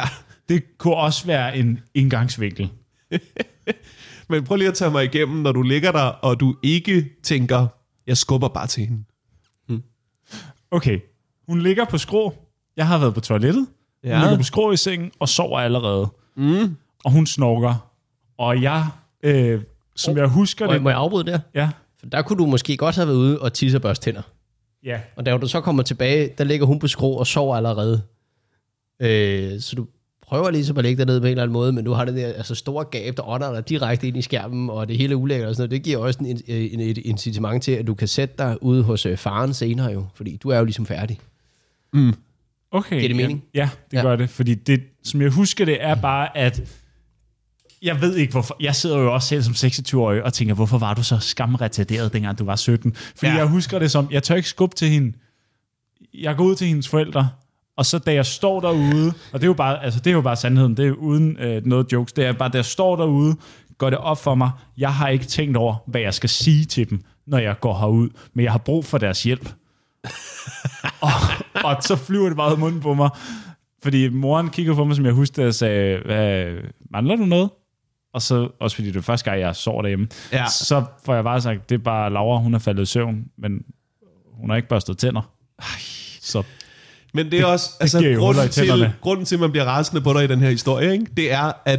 [SPEAKER 2] Det kunne også være en indgangsvinkel.
[SPEAKER 4] Men prøv lige at tage mig igennem, når du ligger der, og du ikke tænker, jeg skubber bare til hende.
[SPEAKER 2] Okay, hun ligger på skrå. Jeg har været på toilettet. Hun ligger på skrå i sengen og sover allerede. Og hun snorker. Og jeg, som jeg husker det...
[SPEAKER 3] Må jeg afbryde der?
[SPEAKER 2] Ja.
[SPEAKER 3] For der kunne du måske godt have været ude og tisse og børste tænder.
[SPEAKER 2] Ja.
[SPEAKER 3] Og da du så kommer tilbage, der ligger hun på skrå og sover allerede. Så du prøver ligesom at lægge dig ned på en eller anden måde, men du har det der altså store gab, der ånder dig direkte ind i skærmen, og det hele er ulækkert og sådan noget. Det giver også et incitament til, at du kan sætte dig ude hos faren senere jo, fordi du er jo ligesom færdig.
[SPEAKER 2] Okay.
[SPEAKER 3] Giver det mening?
[SPEAKER 2] Ja, det gør det, fordi det, som jeg husker det, er bare, at jeg ved ikke hvorfor. Jeg sidder jo også selv som 26-årig og tænker, hvorfor var du så skamretarderet, dengang du var 17? Fordi jeg husker det som, jeg tør ikke skubbe til hende. Jeg går ud til hendes forældre, og så da jeg står derude, og det er jo bare sandheden, det er uden noget jokes, det er bare, da jeg står derude, går det op for mig, jeg har ikke tænkt over, hvad jeg skal sige til dem, når jeg går herud, men jeg har brug for deres hjælp. og så flyver det bare ud af munden på mig, fordi moren kigger på mig, som jeg husker, og sagde, mangler du noget? Og så, også fordi det er første gang, jeg sover derhjemme, så får jeg bare sagt, det er bare Laura, hun er faldet i søvn, men hun har ikke børstet tænder. Så
[SPEAKER 4] men det er også, altså grunden til, at man bliver rasende på dig i den her historie, ikke? Det er, at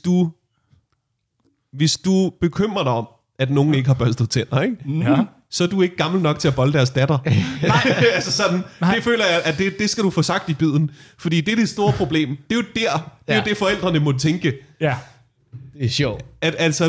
[SPEAKER 4] hvis du bekymrer dig om, at nogen ikke har børstet tænder, ikke? Så er du ikke gammel nok til at bolde deres datter. Nej. Altså sådan, det føler jeg, at det skal du få sagt i biden. Fordi det er det store problem. Det er jo det er jo det, forældrene må tænke.
[SPEAKER 3] Ja. Det er sjovt.
[SPEAKER 4] At altså,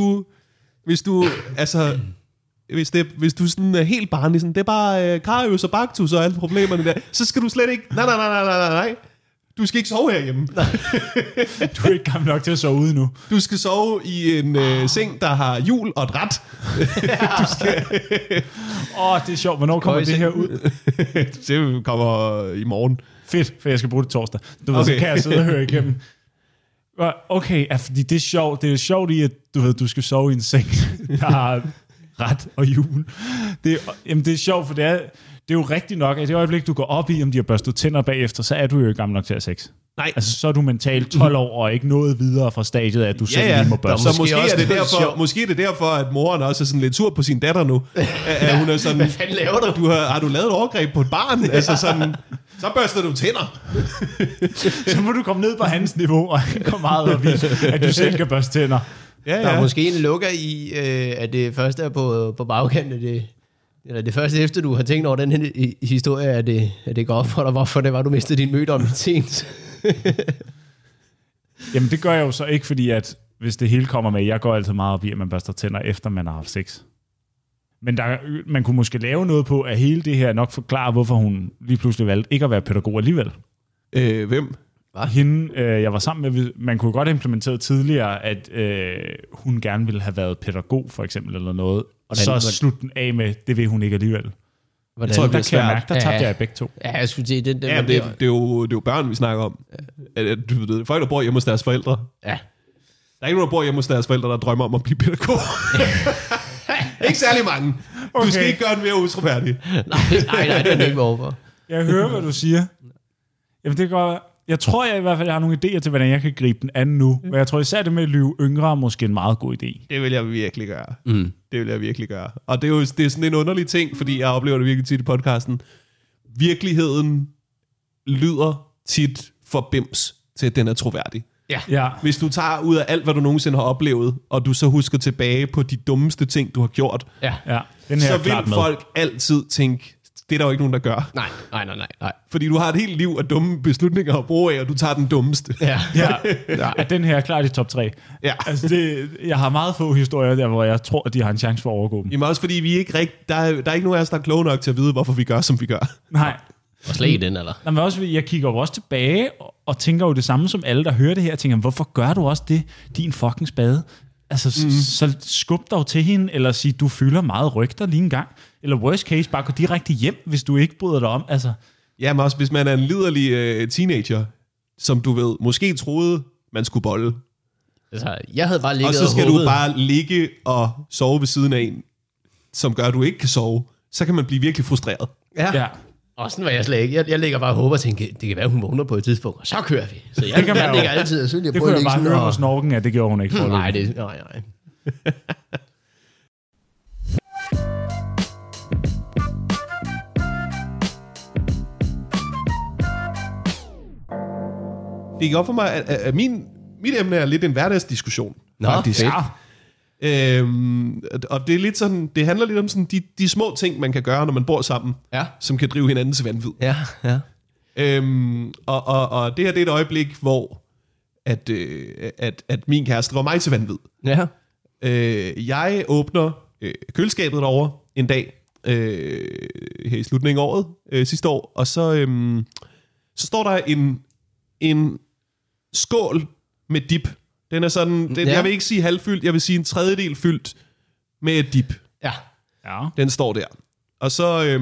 [SPEAKER 4] hvis du sådan er helt barnlig, sådan, det er bare Karius og Baktus og alle problemerne der, så skal du slet ikke, nej. Du skal ikke sove herhjemme.
[SPEAKER 2] Du er ikke gammel nok til at sove ude nu.
[SPEAKER 4] Du skal sove i en seng, der har hjul og et rat. Du skal...
[SPEAKER 2] det er sjovt. Hvornår kommer det her ud?
[SPEAKER 4] Det kommer i morgen.
[SPEAKER 2] Fedt, for jeg skal bruge det torsdag. Du ved, så kan jeg sidde og høre igennem. Okay, fordi det er sjovt. Det er sjovt i, at du skal sove i en seng, der har rat og hjul. Det er sjovt, for det er jo rigtigt nok, at det øjeblik, du går op i, om de har børstet tænder bagefter, så er du jo ikke gammel nok til at have sex. Nej. Altså, så er du mentalt 12 år og ikke nået videre fra stadiet, at du selv lige må børste.
[SPEAKER 4] Så måske er det derfor, at moren også er sådan lidt sur på sin datter nu. At hun er sådan, hvad fanden laver du? Har du lavet et overgreb på et barn? Altså sådan, så børster du tænder.
[SPEAKER 2] Så må du komme ned på hans niveau og komme meget op i, at du selv kan børste tænder.
[SPEAKER 3] Ja. Der er måske en lukker i, at det første er på bagkanten af det. Eller det første efter, du har tænkt over den her historie, at det går op for dig, hvorfor det var, du mistede din mødom sent.
[SPEAKER 2] Jamen det gør jeg jo så ikke, fordi at hvis det hele kommer med, jeg går altid meget op i, at man børster tænder efter man har haft sex. Men man kunne måske lave noget på, at hele det her nok forklare, hvorfor hun lige pludselig valgte ikke at være pædagog alligevel.
[SPEAKER 4] Hvem?
[SPEAKER 2] Hende, jeg var sammen med, man kunne godt implementere tidligere, at hun gerne ville have været pædagog, for eksempel, eller noget. Og så slutte den af med, det vil hun ikke alligevel.
[SPEAKER 4] Jeg tror, der
[SPEAKER 2] tabte jeg begge to.
[SPEAKER 3] Ja, jeg skulle sige, det
[SPEAKER 4] er jo børn, vi snakker om. Ja. Folk, der bor hjemme hos deres forældre. Ja. Der er ikke nogen, der bor hjemme hos deres forældre, der drømmer om at blive pædagog. Ikke særlig mange. Okay. Du skal ikke gøre den mere utroværdig.
[SPEAKER 3] Nej, det er ikke overfor.
[SPEAKER 2] Jeg hører, hvad du siger. Jamen, det går. Jeg tror, jeg i hvert fald har nogle idéer til, hvordan jeg kan gribe den anden nu. Men jeg tror især, det med at lyve yngre er måske en meget god idé.
[SPEAKER 4] Det vil jeg virkelig gøre. Det vil jeg virkelig gøre. Og det er sådan en underlig ting, fordi jeg oplever det virkelig tit i podcasten. Virkeligheden lyder tit for bims til, at den er troværdig. Ja. Hvis du tager ud af alt, hvad du nogensinde har oplevet, og du så husker tilbage på de dummeste ting, du har gjort, så vil folk altid tænke, det er der jo ikke nogen, der gør.
[SPEAKER 3] Nej.
[SPEAKER 4] Fordi du har et helt liv af dumme beslutninger at bruge af, og du tager den dummeste.
[SPEAKER 2] Ja, den her er klart i top 3. Ja. Altså jeg har meget få historier der, hvor jeg tror, at de har en chance for at overgå dem.
[SPEAKER 4] Jamen også fordi vi ikke der er ikke nogen af os, der er kloge nok til at vide, hvorfor vi gør, som vi gør.
[SPEAKER 2] Nej.
[SPEAKER 3] Og slet ikke den, eller?
[SPEAKER 2] Men også, jeg kigger jo også tilbage og tænker jo det samme som alle, der hører det her, og tænker, hvorfor gør du også det, din fucking spade? Altså, så skub dig til hende, eller sig, du fylder meget rygter lige en gang. Eller worst case, bare gå direkte hjem, hvis du ikke bryder dig om. Altså.
[SPEAKER 4] Ja, men også hvis man er en liderlig teenager, som du ved, måske troede, man skulle bolle.
[SPEAKER 3] Altså, jeg havde bare ligget
[SPEAKER 4] og så skal du bare ligge og sove ved siden af en, som gør, at du ikke kan sove. Så kan man blive virkelig frustreret.
[SPEAKER 3] Ja. Og sådan var jeg slet ikke. Jeg ligger bare og håber og tænker, det kan være, hun vågner på et tidspunkt, og så kører vi. Så jeg ligger altid og synes, jeg
[SPEAKER 2] det kunne jeg bare høre på snorken, at det gjorde hun ikke for.
[SPEAKER 3] Nej.
[SPEAKER 4] Det gik op for mig, at mit emne er lidt en hverdagsdiskussion.
[SPEAKER 3] Faktisk.
[SPEAKER 4] Og det er lidt sådan, det handler lidt om sådan de små ting, man kan gøre, når man bor sammen, som kan drive hinanden til vanvid.
[SPEAKER 3] Ja.
[SPEAKER 4] Og det her, det er et øjeblik, hvor at min kæreste var mig til vanvid.
[SPEAKER 3] Ja.
[SPEAKER 4] Jeg åbner køleskabet derovre en dag, her i slutningen af året, sidste år, og så står der en skål med dip. Den er sådan, jeg vil ikke sige halvfyldt, jeg vil sige en tredjedel fyldt med et dip.
[SPEAKER 3] Ja.
[SPEAKER 4] Den står der. Og så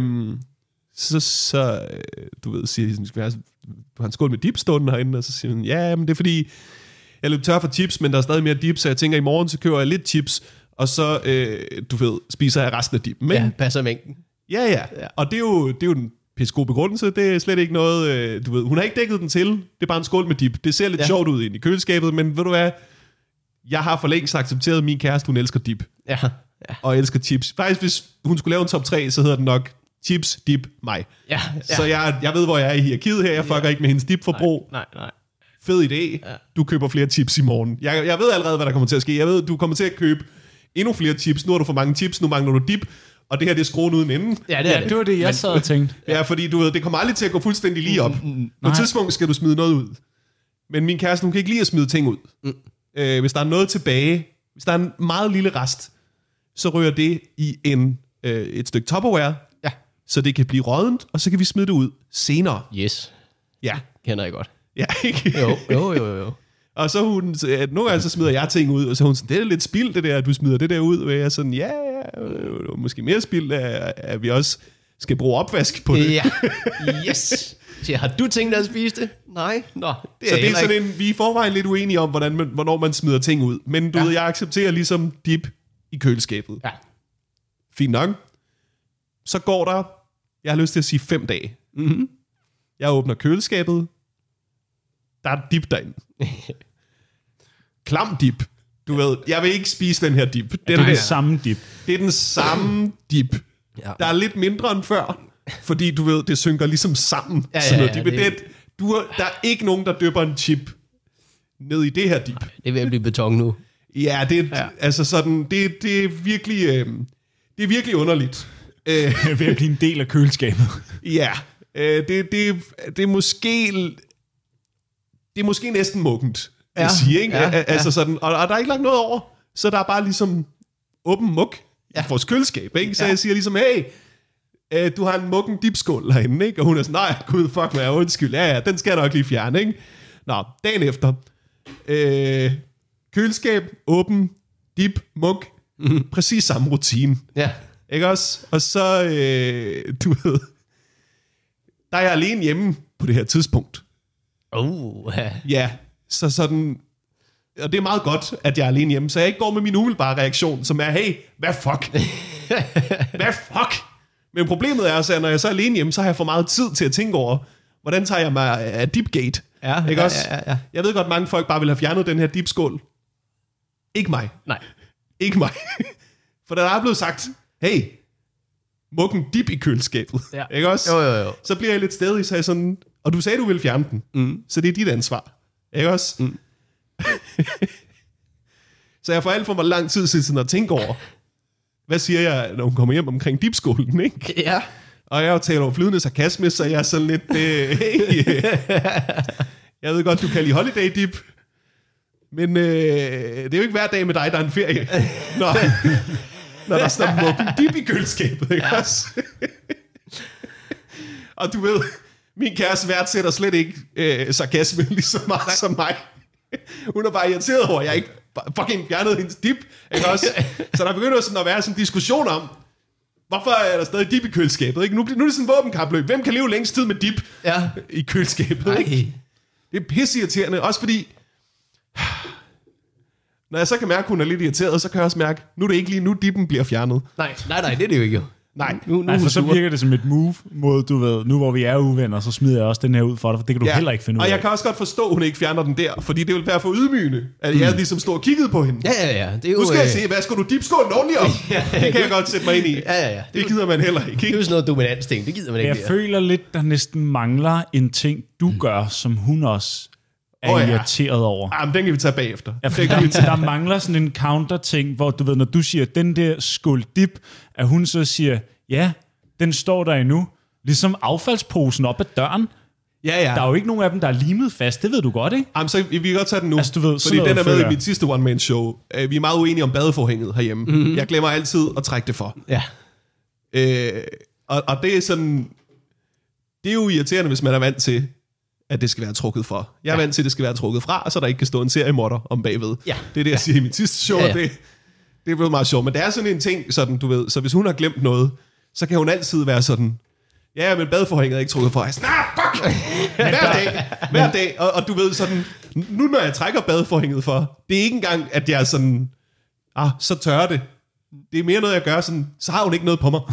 [SPEAKER 4] du ved, siger de, du har en skål med dip stående herinde, og så siger han, ja, men det er fordi, jeg løb tør for chips, men der er stadig mere dip, så jeg tænker, i morgen så køber jeg lidt chips, og så, du ved, spiser jeg resten af dippen.
[SPEAKER 3] Ja, passer mængden.
[SPEAKER 4] Ja. Og det er jo en pissegod begrundelse, det er slet ikke noget, du ved, hun har ikke dækket den til, det er bare en skål med dip. Det ser lidt sjovt ud ind i køleskabet, men ved du hvad, jeg har for længst accepteret min kæreste, hun elsker dip.
[SPEAKER 3] Ja.
[SPEAKER 4] Og elsker chips. Faktisk, hvis hun skulle lave en top 3, så hedder den nok chips, dip, mig.
[SPEAKER 3] Ja.
[SPEAKER 4] Så jeg ved, hvor jeg er i hierarkiet her. Jeg fucker ikke med hendes dipforbrug.
[SPEAKER 3] Nej.
[SPEAKER 4] Fed idé. Ja. Du køber flere chips i morgen. Jeg ved allerede, hvad der kommer til at ske. Jeg ved, du kommer til at købe endnu flere chips. Nu har du for mange chips, nu mangler du dip. Og det her, det er skruen uden enden.
[SPEAKER 2] Ja, det var det, jeg sad og tænkte.
[SPEAKER 4] Ja, fordi du ved, det kommer aldrig til at gå fuldstændig lige op. På et tidspunkt skal du smide noget ud. Men min kæreste, hun kan ikke lide at smide ting ud. Hvis der er noget tilbage, hvis der er en meget lille rest, så rører det i et stykke Tupperware, så det kan blive råddent, og så kan vi smide det ud senere.
[SPEAKER 3] Yes.
[SPEAKER 4] Ja.
[SPEAKER 3] Kender jeg godt.
[SPEAKER 4] Ja, ikke?
[SPEAKER 3] Jo.
[SPEAKER 4] Og så hun, nogle gange så smider jeg ting ud, og så hun sådan, det er lidt spild det der, at du smider det der ud, og jeg er sådan, ja, måske mere spild, at vi også skal bruge opvask på det.
[SPEAKER 3] Ja, yes. Så har du tænkt dig at spise det? Nej. Nå,
[SPEAKER 4] så det er sådan vi er i forvejen lidt uenige om, hvornår man smider ting ud. Men du ved, jeg accepterer ligesom dip i køleskabet.
[SPEAKER 3] Ja.
[SPEAKER 4] Fint nok. Så går der, jeg har lyst til at sige 5 dage.
[SPEAKER 3] Mm-hmm.
[SPEAKER 4] Jeg åbner køleskabet. Der er dip derinde. Klam dip. Du ved, jeg vil ikke spise den her dip.
[SPEAKER 2] Det er den samme dip.
[SPEAKER 4] Det er den samme dip. Ja. Der er lidt mindre end før, fordi du ved, det synker ligesom sammen. Der er ikke nogen, der dypper en chip ned i det her dip.
[SPEAKER 3] Nej, det vil blive beton nu.
[SPEAKER 4] Ja, altså sådan, det er virkelig underligt.
[SPEAKER 2] Det er ved at blive en del af køleskabet.
[SPEAKER 4] Ja, det er måske næsten muggent, jeg siger, ikke? Altså sådan, og der er ikke lagt noget over, så der er bare ligesom åben mug i vores køleskab, ikke? Så jeg siger ligesom, hey, du har en muggen dipskål herinde, ikke? Og hun er sådan, nej, gud, fuck mig, undskyld, ja, den skal jeg nok lige fjerne, ikke? Nå, dagen efter, køleskab, åben, dip, mug, præcis samme rutine.
[SPEAKER 3] Ja.
[SPEAKER 4] Ikke også? Og så, du ved, der er jeg alene hjemme på det her tidspunkt. Ja, så sådan, og det er meget godt, at jeg er alene hjemme, så jeg ikke går med min umiddelbare reaktion, som er, hey, hvad fuck? Hvad fuck? Men problemet er så, at når jeg så er alene hjemme, så har jeg for meget tid til at tænke over, hvordan tager jeg mig af dipgate? Ikke også?
[SPEAKER 3] Ja.
[SPEAKER 4] Jeg ved godt, mange folk bare vil have fjernet den her dipskål. Ikke mig.
[SPEAKER 3] Nej.
[SPEAKER 4] Ikke mig. For der er blevet sagt, hey, muggen dip i køleskabet. Ja. Ikke også?
[SPEAKER 3] Jo.
[SPEAKER 4] Så bliver jeg lidt stedig, så jeg sådan, og du sagde, du ville fjerne den. Så det er dit ansvar. Ikke også? Så jeg får alt for mig lang tid siden at tænke over, hvad siger jeg, når hun kommer hjem omkring dipskålen, ikke?
[SPEAKER 3] Ja.
[SPEAKER 4] Og jeg taler over flydende sarkasme, så jeg er sådan lidt, hey, jeg ved godt, du kan lide holiday dip, men det er jo ikke hver dag med dig, der er en ferie. Når der står muggen dip i køleskabet, ikke også? Og du ved, min kæreste værdsætter slet ikke sarkasme lige så meget som mig. Hun er bare irriteret over, at jeg ikke fucking fjernede hendes dip, ikke også? Så der begynder sådan at være sådan en diskussion om, hvorfor er der stadig dip i køleskabet, ikke? Nu er det sådan en våbenkapløb. Hvem kan leve længst tid med dip i køleskabet, ikke? Det er pisseirriterende, også fordi, når jeg så kan mærke, at hun er lidt irriteret, så kan jeg også mærke, nu er det ikke lige nu, dippen bliver fjernet.
[SPEAKER 3] Nej, det er det jo ikke.
[SPEAKER 2] Nej, for så virker det som et move mod, du ved, nu hvor vi er uvenner, så smider jeg også den her ud for dig, for det kan du heller ikke finde ud af.
[SPEAKER 4] Og jeg kan også godt forstå, at hun ikke fjerner den der, fordi det vil være for ydmygende, at jeg ligesom stod og kiggede på hende.
[SPEAKER 3] Ja. Det er jo,
[SPEAKER 4] nu skal jeg se, hvad skal du dipskålen ordentligt om? Det kan jeg godt sætte mig ind i.
[SPEAKER 3] Ja.
[SPEAKER 4] Det gider man heller ikke.
[SPEAKER 3] Det er jo sådan noget dominansting, det gider man ikke.
[SPEAKER 2] Jeg føler lidt, der næsten mangler en ting, du gør, som hun også er irriteret over.
[SPEAKER 4] Jamen, den kan vi tage bagefter.
[SPEAKER 2] Ja, der mangler sådan en counter-ting, hvor du ved, når du siger, den der skål dip, at hun så siger, ja, den står der endnu. Ligesom affaldsposen op ad døren.
[SPEAKER 4] Ja.
[SPEAKER 2] Der er jo ikke nogen af dem, der er limet fast. Det ved du godt, ikke?
[SPEAKER 4] Jamen, så vi kan godt tage den nu.
[SPEAKER 2] Altså, du ved,
[SPEAKER 4] fordi den er med i mit sidste one-man-show. Vi er meget uenige om badeforhænget herhjemme. Mm-hmm. Jeg glemmer altid at trække det for.
[SPEAKER 3] Ja.
[SPEAKER 4] Og det er sådan... Det er jo irriterende, hvis man er vant til, at det skal være trukket for. Jeg er vant til, at det skal være trukket fra, så der ikke kan stå en seriemorder om bagved. Ja. Det er det, jeg siger i mit sidste show, og det er blevet meget sjovt. Men det er sådan en ting, sådan, du ved, så hvis hun har glemt noget, så kan hun altid være sådan, ja, men badeforhænget er ikke trukket for. Jeg er sådan, fuck! Hver dag. Og du ved sådan, nu når jeg trækker badeforhænget for, det er ikke engang, at jeg er sådan, så tørrer det. Det er mere noget, jeg gør sådan, så har hun ikke noget på mig.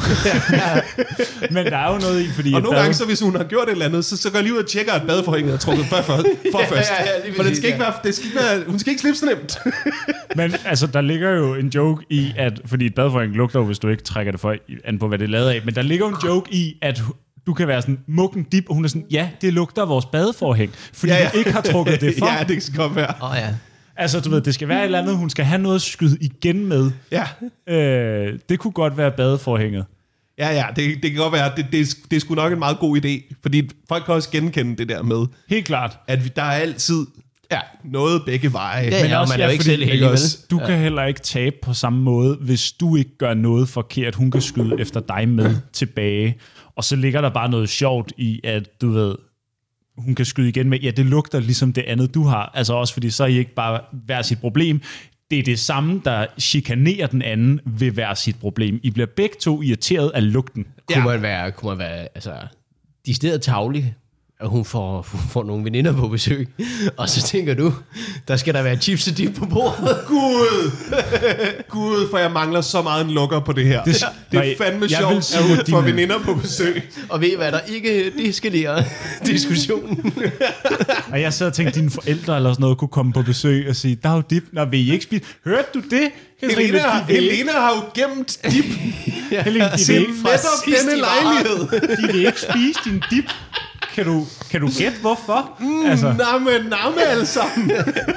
[SPEAKER 2] Men der er jo noget i, fordi...
[SPEAKER 4] Og nogle gange, så hvis hun har gjort et eller andet, så går jeg lige ud og tjekker, at badeforhænget er trukket for først. For det skal ikke være, hun skal ikke slippe så nemt.
[SPEAKER 2] Men altså, der ligger jo en joke i, at... Fordi et badeforhæng lugter jo, hvis du ikke trækker det for an på, hvad det er lavet af. Men der ligger jo en joke i, at du kan være sådan, mukken dip, og hun er sådan, ja, det lugter af vores badeforhæng, fordi du ikke har trukket det for.
[SPEAKER 4] Ja, det kan godt være.
[SPEAKER 2] Altså, du ved, det skal være et eller andet, hun skal have noget at skyde igen med.
[SPEAKER 4] Ja.
[SPEAKER 2] Det kunne godt være badeforhænget.
[SPEAKER 4] Ja, det kan godt være. Det er sgu nok en meget god idé, fordi folk kan også genkende det der med.
[SPEAKER 2] Helt klart.
[SPEAKER 4] At der er altid noget begge veje.
[SPEAKER 3] Ja, men også, man er jo ikke selv heldig,
[SPEAKER 2] du kan heller ikke tabe på samme måde, hvis du ikke gør noget forkert. Hun kan skyde efter dig med tilbage. Og så ligger der bare noget sjovt i, at du ved... hun kan skyde igen med, ja, det lugter ligesom det andet, du har. Altså også, fordi så er I ikke bare hver sit problem. Det er det samme, der chikanerer den anden ved hver sit problem. I bliver begge to irriteret af lugten.
[SPEAKER 3] Kunne man være altså, de steder tavlige, at hun får nogle veninder på besøg, og så tænker du, der skal der være chips og dip på bordet. Gud, for jeg mangler så meget en lukker på det her. Det er fandme sjovt, at hun får veninder på besøg. Og ved I hvad, der ikke deskalerer diskussionen.
[SPEAKER 2] Og jeg sad og tænkte, dine forældre eller sådan noget kunne komme på besøg og sige, der er jo dip, når vil I ikke spise? Hørte du det?
[SPEAKER 4] Helena har jo gemt dip.
[SPEAKER 2] Helena,
[SPEAKER 4] til netop denne lejlighed.
[SPEAKER 2] De vil ikke spise din dip. Kan du gætte, hvorfor?
[SPEAKER 4] Namme alle sammen.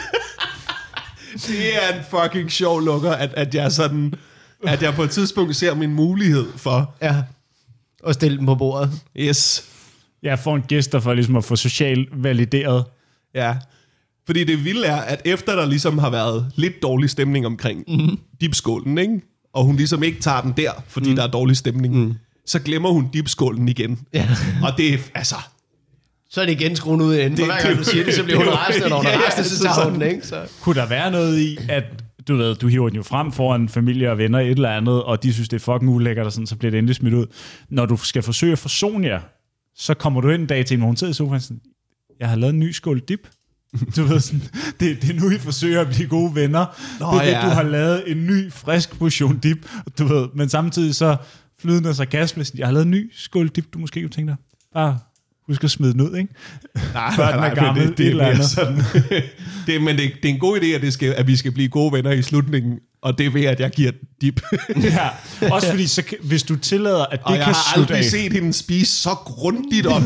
[SPEAKER 4] Det er en fucking sjov lukker, at jeg sådan... At jeg på et tidspunkt ser min mulighed for...
[SPEAKER 3] Ja, at stille dem på bordet.
[SPEAKER 4] Yes.
[SPEAKER 2] Jeg får en gæster for ligesom at få socialt valideret.
[SPEAKER 4] Ja, fordi det vilde er, at efter der ligesom har været lidt dårlig stemning omkring dipskålen, ikke? Og hun ligesom ikke tager den der, fordi der er dårlig stemning, så glemmer hun dipskålen igen. Ja. Og det er, altså...
[SPEAKER 3] Så er det igen skruen ud enden. Hver gang du siger det, så bliver hun rasende, og når hun er rasende, så tager hun den, ikke? Så.
[SPEAKER 2] Kunne der være noget i, at du hiver den jo frem foran familie og venner et eller andet, og de synes, det er fucking ulækkert, og sådan, så bliver det endelig smidt ud. Når du skal forsøge at forsone jer, så kommer du ind en dag til, når hun sidder i sofaen sådan, jeg har lavet en ny skål dip. Du ved sådan, det er nu, I forsøger at blive gode venner. Det er du har lavet en ny, frisk portion dip, du ved, men samtidig så flydende og sarkasme, jeg har lavet en ny skål dip, du måske kunne tænke dig. Bare husk at smide den ud, ikke?
[SPEAKER 4] Nej, det er sådan. Men det er en god idé, at vi skal blive gode venner i slutningen, og det er ved, at jeg giver dip.
[SPEAKER 2] Ja, også fordi, så, hvis du tillader, at det kan slutte af...
[SPEAKER 4] Og jeg har aldrig set hende spise så grundigt op.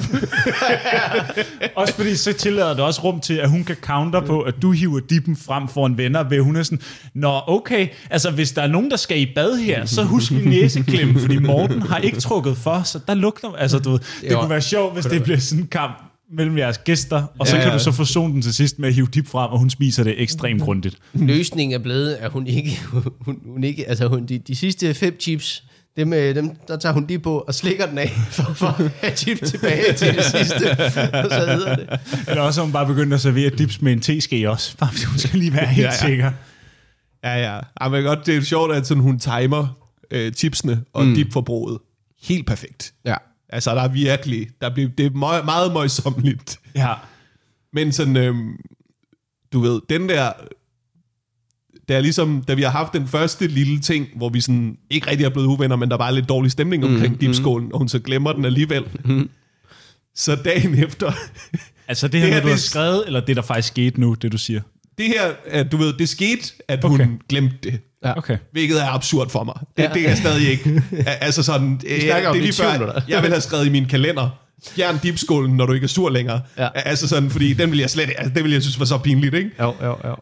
[SPEAKER 2] Også fordi, så tillader det også rum til, at hun kan counter på, at du hiver dippen frem for en venner, ved hun er sådan, nå, okay, altså hvis der er nogen, der skal i bad her, så husk en næseklem, fordi Morten har ikke trukket for, så der lugter... Altså, du ved, det kunne være sjovt, hvis det bliver sådan en kamp mellem jeres gæster, og så kan du så forsone den til sidst med at hive dip frem, og hun spiser det ekstremt grundigt.
[SPEAKER 3] Løsningen er blevet, at hun ikke altså de sidste 5 chips, dem, der tager hun de på og slikker den af, for at have chip tilbage til det sidste, og så hedder det.
[SPEAKER 2] Eller også har hun bare begyndt at servere dips med en teske også, bare fordi hun skal lige være helt sikker.
[SPEAKER 4] Ja. Men godt, det er sjovt, at sådan, hun timer chipsene og dipforbruget helt perfekt. Ja. Altså, der er virkelig... det er meget, meget møjsommeligt.
[SPEAKER 2] Ja.
[SPEAKER 4] Men sådan... du ved, den der... da vi har haft den første lille ting, hvor vi sådan ikke rigtig er blevet uvenner, men der var lidt dårlig stemning omkring dipskålen, og hun så glemmer den alligevel. Så dagen efter...
[SPEAKER 2] Altså det her, du har skrevet, eller det, der faktisk skete nu, det du siger?
[SPEAKER 4] Det her, du ved, det skete, at hun glemte det.
[SPEAKER 3] Ja.
[SPEAKER 2] Okay.
[SPEAKER 4] Hvilket er absurd for mig. Det kan jeg stadig ikke. Altså sådan, det er lige før, jeg vil have skrevet i min kalender, fjern dipskålen, når du ikke er sur længere. Ja. Altså sådan, fordi den vil jeg slet, altså, det vil jeg synes var så pinligt, ikke?
[SPEAKER 3] Jo.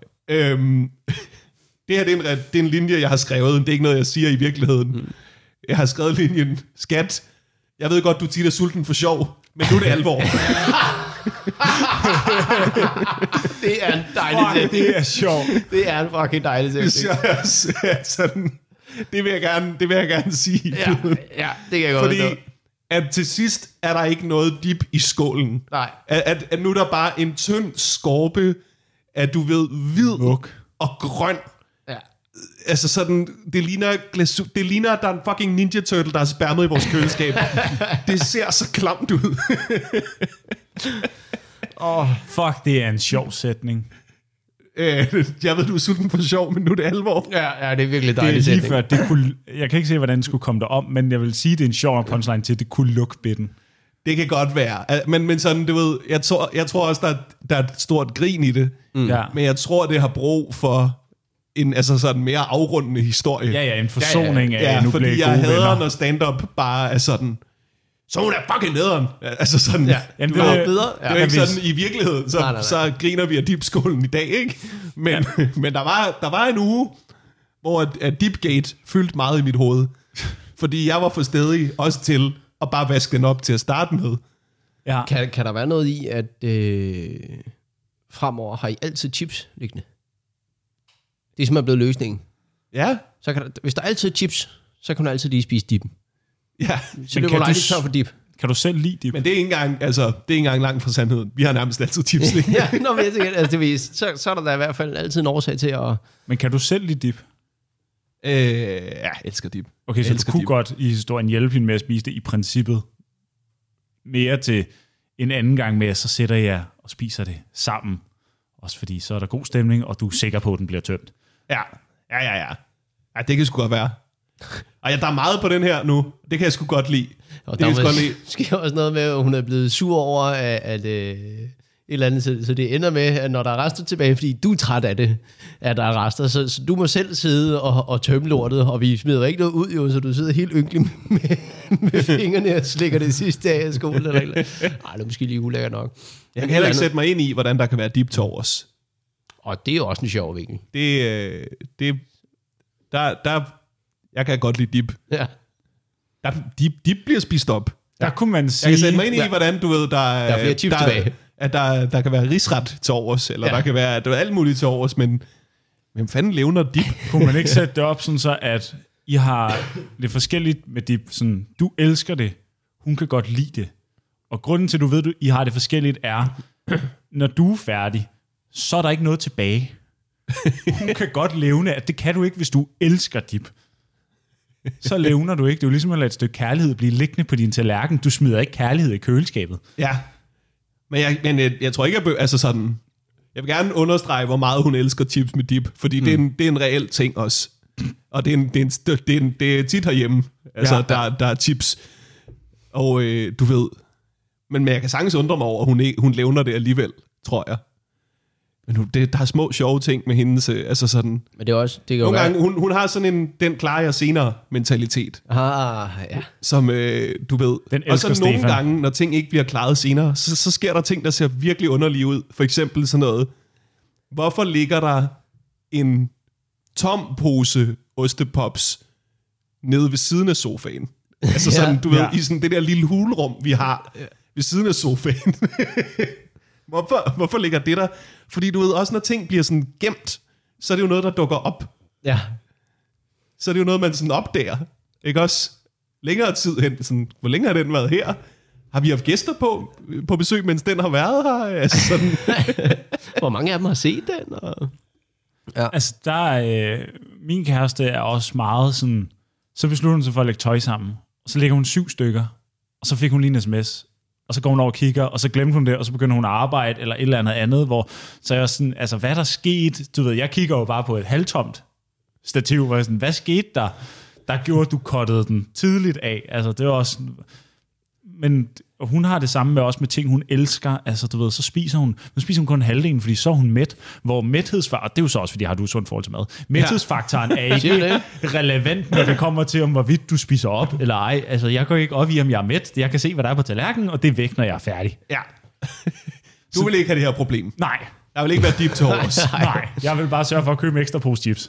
[SPEAKER 4] Det her, det er en linje, jeg har skrevet. Det er ikke noget, jeg siger i virkeligheden. Jeg har skrevet linjen, skat, jeg ved godt, du tit er sulten for sjov, men nu er det alvor.
[SPEAKER 3] Det er en dejlig ting.
[SPEAKER 2] Det er sjovt.
[SPEAKER 3] Det er en fucking dejlig ting.
[SPEAKER 4] Det vil jeg gerne sige.
[SPEAKER 3] Ja, det kan jeg godt.
[SPEAKER 4] Fordi at til sidst er der ikke noget dip i skålen.
[SPEAKER 3] Nej.
[SPEAKER 4] At nu er der bare en tynd skorpe af, du ved, hvid og grøn.
[SPEAKER 3] Ja.
[SPEAKER 4] Altså sådan, det ligner, at der er en fucking Ninja Turtle, der er spærmet i vores køleskab. Det ser så klamt ud.
[SPEAKER 2] Fuck, det er en sjov sætning.
[SPEAKER 4] Jeg ved, du er sulten for sjov, men nu er det alvor.
[SPEAKER 3] Ja, det er virkelig dejligt.
[SPEAKER 2] Det er lige før, det kunne, jeg kan ikke se, hvordan det skulle komme derom, men jeg vil sige, det er en sjov punchline til, det kunne lukke bitten.
[SPEAKER 4] Det kan godt være. Men sådan, du ved, jeg tror også, der er et stort grin i det.
[SPEAKER 2] Ja.
[SPEAKER 4] Men jeg tror, det har brug for en altså sådan mere afrundende historie.
[SPEAKER 2] Ja, en forsoning af, nu
[SPEAKER 4] fordi
[SPEAKER 2] bliver
[SPEAKER 4] jeg hader,
[SPEAKER 2] venner.
[SPEAKER 4] når stand-up bare er sådan, så hun er fucking nederen. Altså sådan,
[SPEAKER 2] Jamen,
[SPEAKER 4] det er
[SPEAKER 3] bedre.
[SPEAKER 4] det er ikke sådan i virkeligheden, så griner vi af dipskålen i dag, ikke? Men, men der var en uge, hvor at Dipgate fyldte meget i mit hoved. Fordi jeg var for stedig også til at bare vaske den op til at starte med.
[SPEAKER 3] Ja. Kan der være noget i, at fremover har I altid chips liggende? Det er simpelthen blevet løsningen.
[SPEAKER 4] Ja.
[SPEAKER 3] Så kan hvis der altid er chips, så kan du altid lige spise dippen.
[SPEAKER 4] Ja.
[SPEAKER 3] Så det var lidt tør for dip.
[SPEAKER 2] Kan du selv lide dip?
[SPEAKER 4] Men det er ikke engang langt fra sandheden. Vi har nærmest altid chips liggende.
[SPEAKER 3] Ja, men så er der da i hvert fald altid en årsag til at...
[SPEAKER 2] Men kan du selv lide dip?
[SPEAKER 4] Jeg elsker dip.
[SPEAKER 2] Okay, så du kunne godt i historien hjælpe hende med at spise det i princippet. Mere til en anden gang med, at så sætter jeg og spiser det sammen. Også fordi så er der god stemning, og du er sikker på, at den bliver tømt.
[SPEAKER 4] Ja, det kan sgu godt være. Og der er meget på den her nu. Det kan jeg sgu godt lide.
[SPEAKER 3] Og det der sker også noget med, at hun er blevet sur over, at et eller andet, så det ender med, at når der er rester tilbage, fordi du er træt af det, at der er rester, så du må selv sidde og tømme lortet, og vi smider ikke noget ud, jo, så du sidder helt ynkelig med fingrene og slikker det sidste af i skolen. Eller. Nej, det er måske lige ulækkert nok.
[SPEAKER 4] Jeg kan heller ikke sætte mig ind i, hvordan der kan være dip til overs.
[SPEAKER 3] Og det er jo også en sjov vinkel.
[SPEAKER 4] Jeg kan godt lide dip.
[SPEAKER 3] Ja.
[SPEAKER 4] Dip bliver spist op.
[SPEAKER 2] Der kunne man sige...
[SPEAKER 4] Jeg kan sætte mig ind i, hvordan du ved, der
[SPEAKER 3] er flere chips tilbage.
[SPEAKER 4] At der kan være risret til overs, eller der kan være alt muligt til overs, men hvem fanden levner dip?
[SPEAKER 2] Kunne man ikke sætte det op sådan så, at I har det forskelligt med dip? Sådan, du elsker det, hun kan godt lide det. Og grunden til, at du ved, at I har det forskelligt, er, når du er færdig, så er der ikke noget tilbage. Hun kan godt levne, at det kan du ikke, hvis du elsker dip. Så levner du ikke. Det er jo ligesom at lade et stykke kærlighed blive liggende på din tallerken. Du smider ikke kærlighed i køleskabet.
[SPEAKER 4] Ja. Men jeg tror ikke, altså sådan... Jeg vil gerne understrege, hvor meget hun elsker chips med dip, fordi det er en reel ting også. Og det er tit herhjemme, altså der er chips. Og du ved... Men jeg kan sagtens undre mig over, at hun levner det alligevel, tror jeg. Men der er små sjove ting med hendes, altså sådan...
[SPEAKER 3] Men det er også... Det
[SPEAKER 4] nogle gange, hun har sådan en, den klarer jeg senere mentalitet.
[SPEAKER 3] Ja.
[SPEAKER 4] Som, du ved...
[SPEAKER 2] Den
[SPEAKER 4] og så nogle
[SPEAKER 2] Stefan.
[SPEAKER 4] gange, når ting ikke bliver klaret senere, så sker der ting, der ser virkelig underlige ud. For eksempel sådan noget... Hvorfor ligger der en tom pose ostepops nede ved siden af sofaen? Altså sådan, du ved, i sådan det der lille hulrum, vi har ved siden af sofaen. Hvorfor ligger det der? Fordi du ved, også når ting bliver sådan gemt, så er det jo noget, der dukker op.
[SPEAKER 3] Ja.
[SPEAKER 4] Så er det jo noget, man sådan opdager. Ikke også? Længere tid hen. Sådan, hvor længe har den været her? Har vi haft gæster på besøg, mens den har været her? Altså sådan.
[SPEAKER 3] Hvor mange af dem har set den? Og...
[SPEAKER 2] Ja. Altså, min kæreste er også meget sådan... Så beslutter hun sig for at lægge tøj sammen. Og så lægger hun 7 stykker. Og så fik hun lige en sms. og så går hun over og kigger, og så glemmer hun det, og så begynder hun at arbejde, eller et eller andet, hvor så er jeg sådan, altså hvad der skete, du ved, jeg kigger jo bare på et halvtomt stativ, hvor jeg sådan, hvad skete der gjorde, at du cuttede den tidligt af, altså det var også, men hun har det samme med også med ting, hun elsker, altså du ved, så spiser hun kun halvdelen, fordi så er hun mæt, hvor mæthedsfaktoren, det er jo så også, fordi har du sundt forhold til mad, mæthedsfaktoren er ikke relevant, når det kommer til, om hvorvidt du spiser op, eller ej, altså jeg går ikke op i, om jeg er mæt, jeg kan se, hvad der er på tallerkenen, og det er væk, når jeg er færdig.
[SPEAKER 4] Ja. Du vil ikke have det her problem.
[SPEAKER 2] Nej.
[SPEAKER 4] Der vil ikke være deep til overs.
[SPEAKER 2] Nej, jeg vil bare sørge for at købe ekstra pose chips.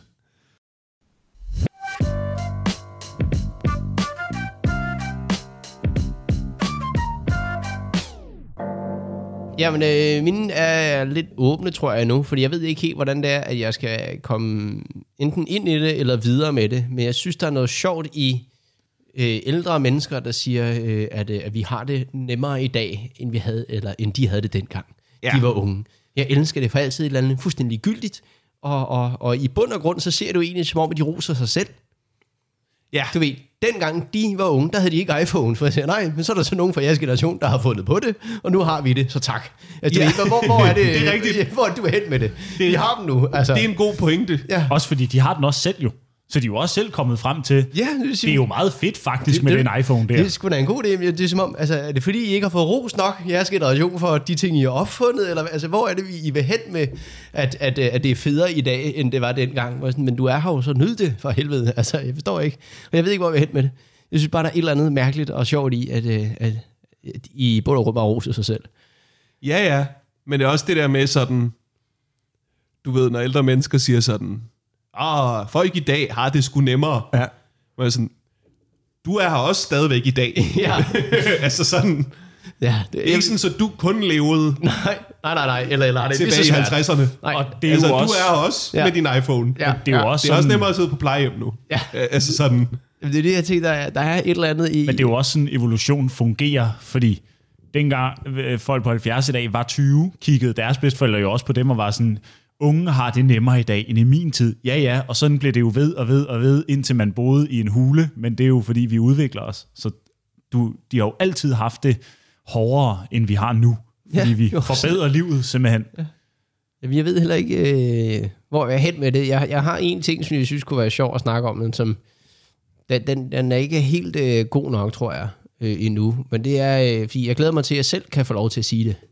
[SPEAKER 3] Jamen, mine er lidt åbne, tror jeg nu, fordi jeg ved ikke helt, hvordan det er, at jeg skal komme enten ind i det, eller videre med det. Men jeg synes, der er noget sjovt i ældre mennesker, der siger, at vi har det nemmere i dag, end de havde det dengang. Ja. De var unge. Jeg elsker det for altid et eller andet fuldstændig gyldigt, og i bund og grund, så ser du egentlig som om, at de roser sig selv. Ja. Du ved, dengang de var unge, der havde de ikke iPhone, for jeg siger, nej, men så er der så nogen fra jeres generation, der har fundet på det, og nu har vi det, så tak. Altså, ja. Hvor er det,
[SPEAKER 4] det er rigtigt.
[SPEAKER 3] Hvor er du hen med det? Vi har dem nu. Altså.
[SPEAKER 4] Det er en god pointe.
[SPEAKER 2] Ja. Også fordi de har den også selv jo. Så de er jo også selv kommet frem til, det er jo meget fedt faktisk med den iPhone der.
[SPEAKER 3] Det er sgu da en god idé, men det er som om, altså, er det fordi, I ikke har fået ros nok, jeres generation, for de ting, I har opfundet, eller altså, hvor er det, I vil hen med, at det er federe i dag, end det var dengang? Men du er her jo, så nyd det for helvede. Altså, jeg forstår ikke. Og jeg ved ikke, hvor jeg vil hen med det. Jeg synes bare, der er et eller andet mærkeligt og sjovt i, at I både og bare roser sig selv.
[SPEAKER 4] Ja, men det er også det der med sådan, du ved, når ældre mennesker siger sådan, folk i dag har det sgu nemmere. Ja. Men sådan, du er her også stadigvæk i dag. Ja. Altså sådan, ja, det er ikke sådan, så du kun levede.
[SPEAKER 3] Nej. Eller det
[SPEAKER 4] tilbage i 50'erne. Nej.
[SPEAKER 2] Og det er
[SPEAKER 4] altså,
[SPEAKER 2] jo også,
[SPEAKER 4] du er også med din iPhone.
[SPEAKER 2] Ja. Det er jo også,
[SPEAKER 4] det er også nemmere at sidde på plejehjem nu. Ja. Altså sådan.
[SPEAKER 3] Det er det, jeg tænker, der er et eller andet i.
[SPEAKER 2] Men det er jo også sådan, evolution fungerer, fordi dengang folk på 70 i dag var 20, kiggede deres bedsteforældre jo også på dem og var sådan, unge har det nemmere i dag end i min tid. Ja, og sådan blev det jo ved, indtil man boede i en hule, men det er jo fordi, vi udvikler os. Så de har jo altid haft det hårdere, end vi har nu, fordi vi forbedrer livet simpelthen. Ja.
[SPEAKER 3] Jamen, jeg ved heller ikke, hvor jeg er hen med det. Jeg har en ting, som jeg synes kunne være sjov at snakke om, men som den er ikke helt god nok, tror jeg, endnu. Men det er, fordi jeg glæder mig til, at jeg selv kan få lov til at sige det.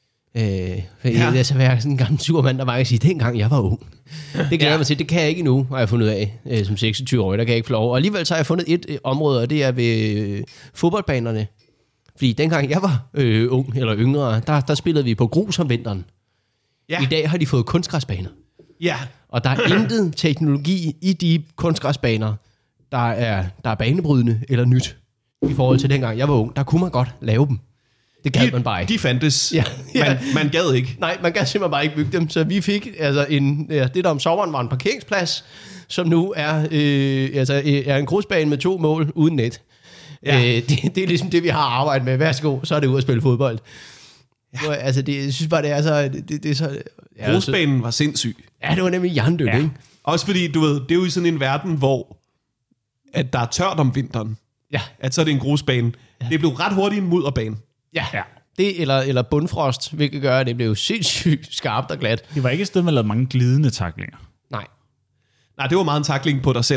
[SPEAKER 3] Det er så være sådan en gammel surmand, der bare kan sige, dengang jeg var ung. Det glæder jeg mig til. Det kan jeg ikke endnu, har jeg fundet ud af, som 26-årig. Der kan jeg ikke få lov. Og alligevel så har jeg fundet et område, og det er ved fodboldbanerne. Fordi dengang jeg var ung eller yngre, der spillede vi på grus om vinteren. Ja. I dag har de fået kunstgræsbaner. Ja. Og der er intet teknologi i de kunstgræsbaner, der er banebrydende eller nyt. I forhold til dengang jeg var ung, der kunne man godt lave dem. Det gad man bare ikke.
[SPEAKER 4] De fandtes. Ja. Man gad ikke.
[SPEAKER 3] Nej, man gad simpelthen bare ikke bygge dem. Så vi fik altså det, der om sommeren var en parkeringsplads, som nu er en grusbane med 2 mål uden net. Ja. Det er ligesom det, vi har arbejdet med. Værsgo, så er det ud at spille fodbold. Ja. Altså, jeg synes bare, det er så... Det er så
[SPEAKER 4] grusbanen var sindssyg.
[SPEAKER 3] Ja, det var nemlig jerndødt, ikke?
[SPEAKER 4] Også fordi, du ved, det er jo i sådan en verden, hvor at der er tørt om vinteren. Ja. At så er det en grusbane. Ja. Det blev ret hurtigt en mudderbane.
[SPEAKER 3] Ja. Det eller bundfrost, hvilket gør, at det blev sindssygt skarpt og glat.
[SPEAKER 2] Det var ikke et sted, man lavede mange glidende tacklinger.
[SPEAKER 3] Nej,
[SPEAKER 4] det var meget en tackling på dig selv.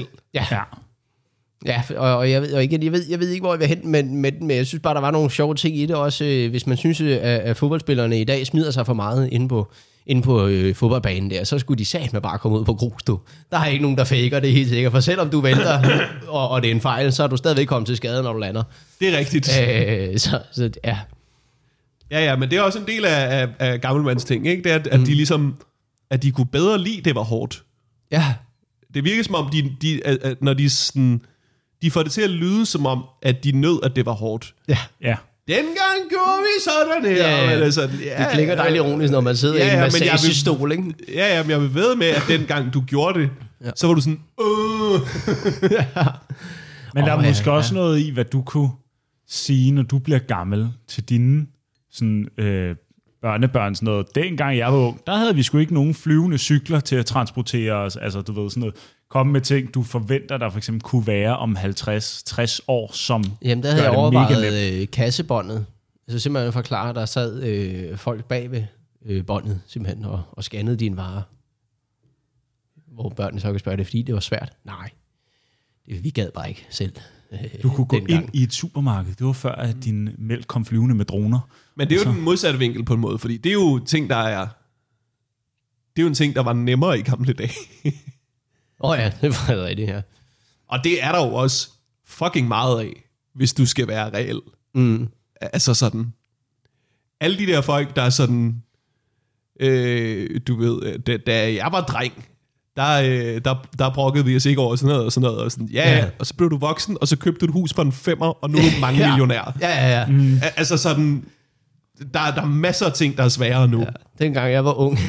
[SPEAKER 3] Ja, og jeg ved ikke, hvor jeg vil hen men jeg synes bare, der var nogle sjove ting i det også. Hvis man synes, at fodboldspillerne i dag smider sig for meget inde på fodboldbanen der, så skulle de satme bare komme ud på grus, du. Der er ikke nogen, der faker det, helt sikkert. For selvom du vælter, og det er en fejl, så er du stadigvæk kommet til skade, når du lander.
[SPEAKER 4] Det er rigtigt.
[SPEAKER 3] Så ja.
[SPEAKER 4] Ja, men det er også en del af gammelmands ting, ikke? Det er, at de ligesom, at de kunne bedre lide, det var hårdt.
[SPEAKER 3] Ja.
[SPEAKER 4] Det virker som om, når de sådan, de får det til at lyde som om, at de nød, at det var hårdt. Ja. Dengang gjorde vi sådan her.
[SPEAKER 3] Ja. Altså, det klinger dejligt ironisk, når man sidder i en massagestol, ikke?
[SPEAKER 4] Ja, men jeg vil ved med, at dengang du gjorde det, så var du sådan,
[SPEAKER 2] Men der er måske også noget i, hvad du kunne sige, når du bliver gammel til dine sådan, børnebørn. Sådan noget. Dengang jeg var ung, der havde vi sgu ikke nogen flyvende cykler til at transportere os. Altså, du ved, sådan noget. Komme med ting, du forventer, der for eksempel kunne være om 50-60 år, som
[SPEAKER 3] jamen, der havde jeg overvejet kassebåndet. Altså simpelthen forklare, der sad folk bag ved båndet simpelthen og scannede dine varer. Hvor børnene så kan spørge det, fordi det var svært. Nej, vi gad bare ikke selv.
[SPEAKER 2] Du kunne gå ind i et supermarked. Det var før, at din mælk kom flyvende med droner.
[SPEAKER 4] Men det er jo den modsatte vinkel på en måde, fordi det er jo ting, det er jo en ting, der var nemmere i gamle dage.
[SPEAKER 3] Ja, det var rigtigt her.
[SPEAKER 4] Og det er der jo også fucking meget af, hvis du skal være reel. Altså sådan, alle de der folk, der er sådan, du ved, da jeg var dreng, der brokkede vi os ikke over sådan noget og sådan noget. Og sådan, ja, og så blev du voksen, og så købte du et hus for en 5'er, og nu er du mange millionær.
[SPEAKER 3] Ja.
[SPEAKER 4] Altså sådan, der er masser af ting, der er sværere nu.
[SPEAKER 3] Ja. Dengang jeg var ung,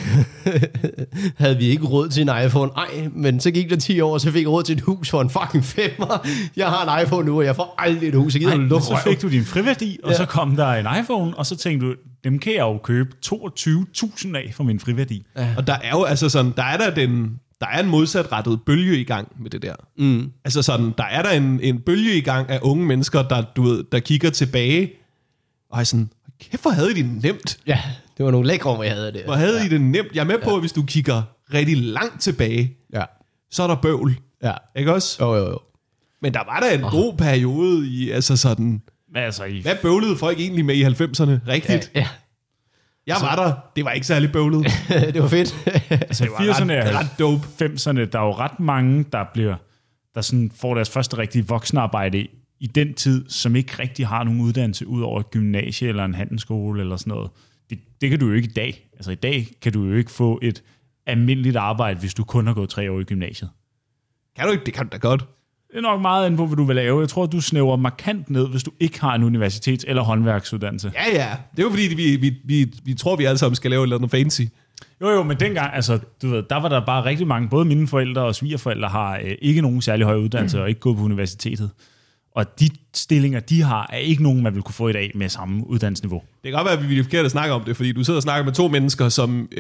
[SPEAKER 3] havde vi ikke råd til en iPhone. Men så gik der 10 år, så fik jeg råd til et hus for en fucking 5'er. Jeg har en iPhone nu, og jeg får aldrig et hus.
[SPEAKER 2] Så fik du din friværdi, og så kom der en iPhone, og så tænkte du, dem kan jeg jo købe 22.000 af for min friværdi.
[SPEAKER 4] Ja. Og der er jo altså sådan, der er en modsatrettet bølge i gang med det der. Altså sådan, der er der en bølge i gang af unge mennesker, der kigger tilbage, og er sådan, kæft, hvor havde I det nemt?
[SPEAKER 3] Ja, det var nogle lækre, hvor jeg havde det.
[SPEAKER 4] Hvor havde I det nemt? Jeg er med på, at hvis du kigger rigtig langt tilbage, så er der bøvl. Ja. Ikke også?
[SPEAKER 3] Jo.
[SPEAKER 4] Men der var der en god periode i, altså sådan, hvad bøvlede folk egentlig med i 90'erne? Rigtigt?
[SPEAKER 3] Ja.
[SPEAKER 4] Jeg var der. Det var ikke særlig bøvlet.
[SPEAKER 3] Det var fedt.
[SPEAKER 2] Altså i 80'erne og 90'erne, der er jo ret mange, der sådan får deres første rigtige voksenarbejde i den tid, som ikke rigtig har nogen uddannelse ud over et gymnasie eller en handelsskole eller sådan noget. Det kan du jo ikke i dag. Altså i dag kan du jo ikke få et almindeligt arbejde, hvis du kun har gået 3 år i gymnasiet.
[SPEAKER 4] Kan du ikke? Det kan du da godt.
[SPEAKER 2] Det er nok meget inde på, hvad du vil lave. Jeg tror, du snæver markant ned, hvis du ikke har en universitets- eller håndværksuddannelse.
[SPEAKER 4] Ja. Det er jo fordi, vi tror, vi alle sammen skal lave et eller andet fancy.
[SPEAKER 2] Jo, men dengang, altså, du ved, der var der bare rigtig mange, både mine forældre og svigerforældre har ikke nogen særlig høj uddannelse og ikke gået på universitetet. Og de stillinger, de har, er ikke nogen, man vil kunne få i dag med samme uddannelsesniveau.
[SPEAKER 4] Det kan godt være, at vi er forkert at snakke om det, fordi du sidder og snakker med 2 mennesker, som,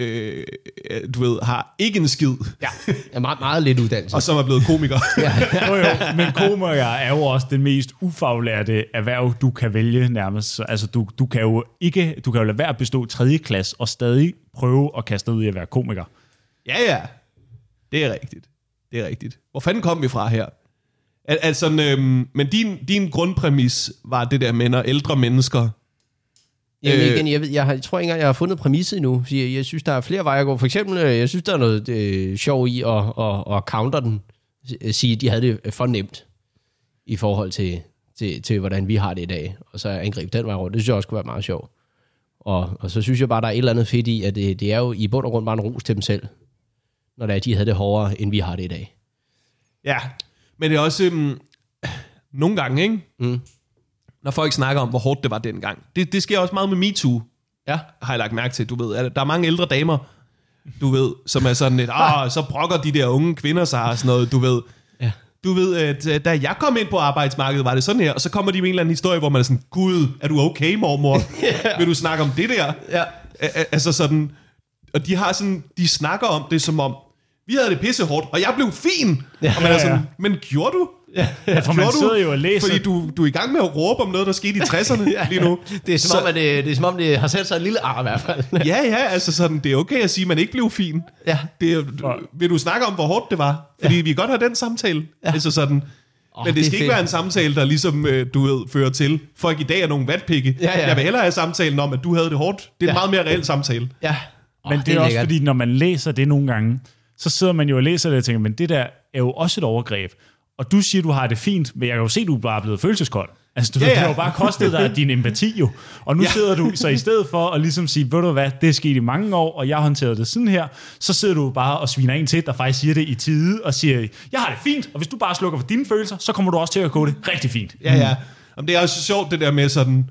[SPEAKER 4] du ved, har ikke en skid.
[SPEAKER 3] Ja, meget, meget lidt uddannelse.
[SPEAKER 4] Og som er blevet komikere.
[SPEAKER 2] Jo, men komikere er jo også det mest ufaglærte erhverv, du kan vælge nærmest. Altså, du kan jo lade være at bestå 3. klasse og stadig prøve at kaste ud i at være komiker.
[SPEAKER 4] Ja. Det er rigtigt. Hvor fanden kom vi fra her? Altså, men din grundpræmis var det der med, når ældre mennesker...
[SPEAKER 3] Jamen igen, jeg tror ikke engang, jeg har fundet præmisset endnu. Jeg synes, der er flere veje at gå. For eksempel, jeg synes, der er noget sjov i at counter den. Sige, at de havde det for nemt i forhold til, hvordan vi har det i dag. Og så angribe den vej rundt. Det synes jeg også kunne være meget sjovt. Og så synes jeg bare, der er et eller andet fedt i, at det er jo i bund og grund bare en ros til dem selv. Når det er, de havde det hårdere, end vi har det i dag.
[SPEAKER 4] Ja, men det er også nogle gange, ikke? Når folk snakker om, hvor hårdt det var dengang. Det sker også meget med MeToo, har jeg lagt mærke til. Du ved, der er mange ældre damer, du ved, som er sådan lidt, så brokker de der unge kvinder sig og sådan noget, du ved. Ja. Du ved, at da jeg kom ind på arbejdsmarkedet, var det sådan her, og så kommer de med en eller anden historie, hvor man er sådan, Gud, er du okay, mormor? Vil du snakke om det der? Ja. Altså sådan, og de snakker om det som om, vi havde det pissehårdt, og jeg blev fin. Ja, og man er sådan, men gjorde du?
[SPEAKER 2] Ja, for man sidder jo og læser.
[SPEAKER 4] Fordi du er i gang med at råbe om noget, der skete i 60'erne lige nu.
[SPEAKER 3] Det er som om, det har sat sig en lille ar i hvert fald.
[SPEAKER 4] Ja, altså sådan, det er okay at sige, at man ikke blev fin. Ja. Vil du snakke om, hvor hårdt det var? Fordi vi kan godt have den samtale. Ja. Altså sådan, men det skal ikke være en samtale, der ligesom, du ved, fører til, folk i dag er nogle vatpikke. Ja. Jeg vil hellere have samtalen om, at du havde det hårdt. Det er en meget mere reel samtale.
[SPEAKER 2] Ja. Men det er også fordi, når man læser det nogle gange, så sidder man jo og læser det og tænker, men det der er jo også et overgreb. Og du siger, du har det fint, men jeg kan jo se, at du er bare blevet følelseskold. Altså, det har jo bare kostet dig din empati jo. Og nu sidder du så i stedet for at ligesom sige, ved du hvad, det er sket i mange år, og jeg håndterede det sådan her, så sidder du bare og sviner en til, der faktisk siger det i tide, og siger, jeg har det fint, og hvis du bare slukker for dine følelser, så kommer du også til at gå det rigtig fint.
[SPEAKER 4] Ja. Og det er også sjovt, det der med sådan...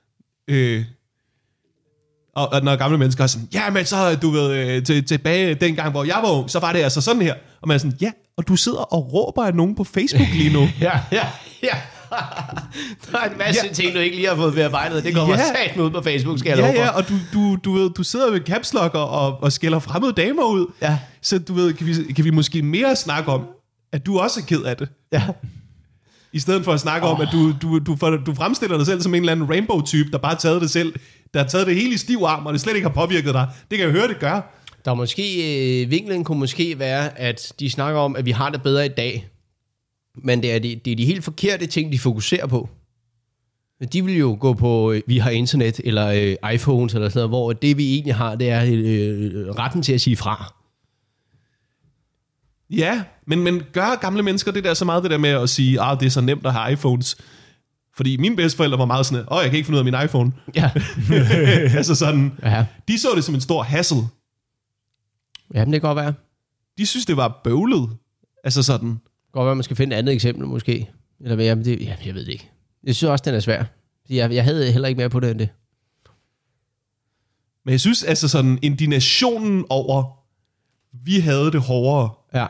[SPEAKER 4] Og når gamle mennesker er sådan, ja, men så, du ved, tilbage dengang, hvor jeg var ung, så var det altså sådan her. Og man er sådan, ja, og du sidder og råber af nogen på Facebook lige nu.
[SPEAKER 3] Ja. Der er en masse ting, du ikke lige har fået bearbejdet. Det kommer sat ud på Facebook, skal jeg love for.
[SPEAKER 4] Ja, og du ved, du sidder ved caps lock og skælder fremmede damer ud. Ja. Så du ved, kan vi måske mere snakke om, at du også er ked af det. Ja. I stedet for at snakke om, at du fremstiller dig selv som en eller anden rainbow-type, der bare har taget det selv, der har taget det hele i stiv arm, og det slet ikke har påvirket dig. Det kan jeg høre, det gør.
[SPEAKER 3] Der er måske, vinklen kunne måske være, at de snakker om, at vi har det bedre i dag, men det er de helt forkerte ting, de fokuserer på. De vil jo gå på, vi har internet, eller iPhones, eller sådan noget, hvor det vi egentlig har, det er retten til at sige fra.
[SPEAKER 4] Ja, men gør gamle mennesker det der så meget, det der med at sige, det er så nemt at have iPhones? Fordi mine bedsteforældre var meget sådan, jeg kan ikke finde ud af min iPhone.
[SPEAKER 3] Ja.
[SPEAKER 4] Altså sådan,
[SPEAKER 3] ja.
[SPEAKER 4] De så det som en stor hassle.
[SPEAKER 3] Jamen, det kan godt være.
[SPEAKER 4] De synes, det var bøvlet. Altså sådan.
[SPEAKER 3] Det kan godt være, man skal finde et andet eksempel, måske. Eller hvad, jeg ved det ikke. Jeg synes også, den er svær. Jeg havde heller ikke mere på det end det.
[SPEAKER 4] Men jeg synes, altså sådan, indignationen over, vi havde det hårdere,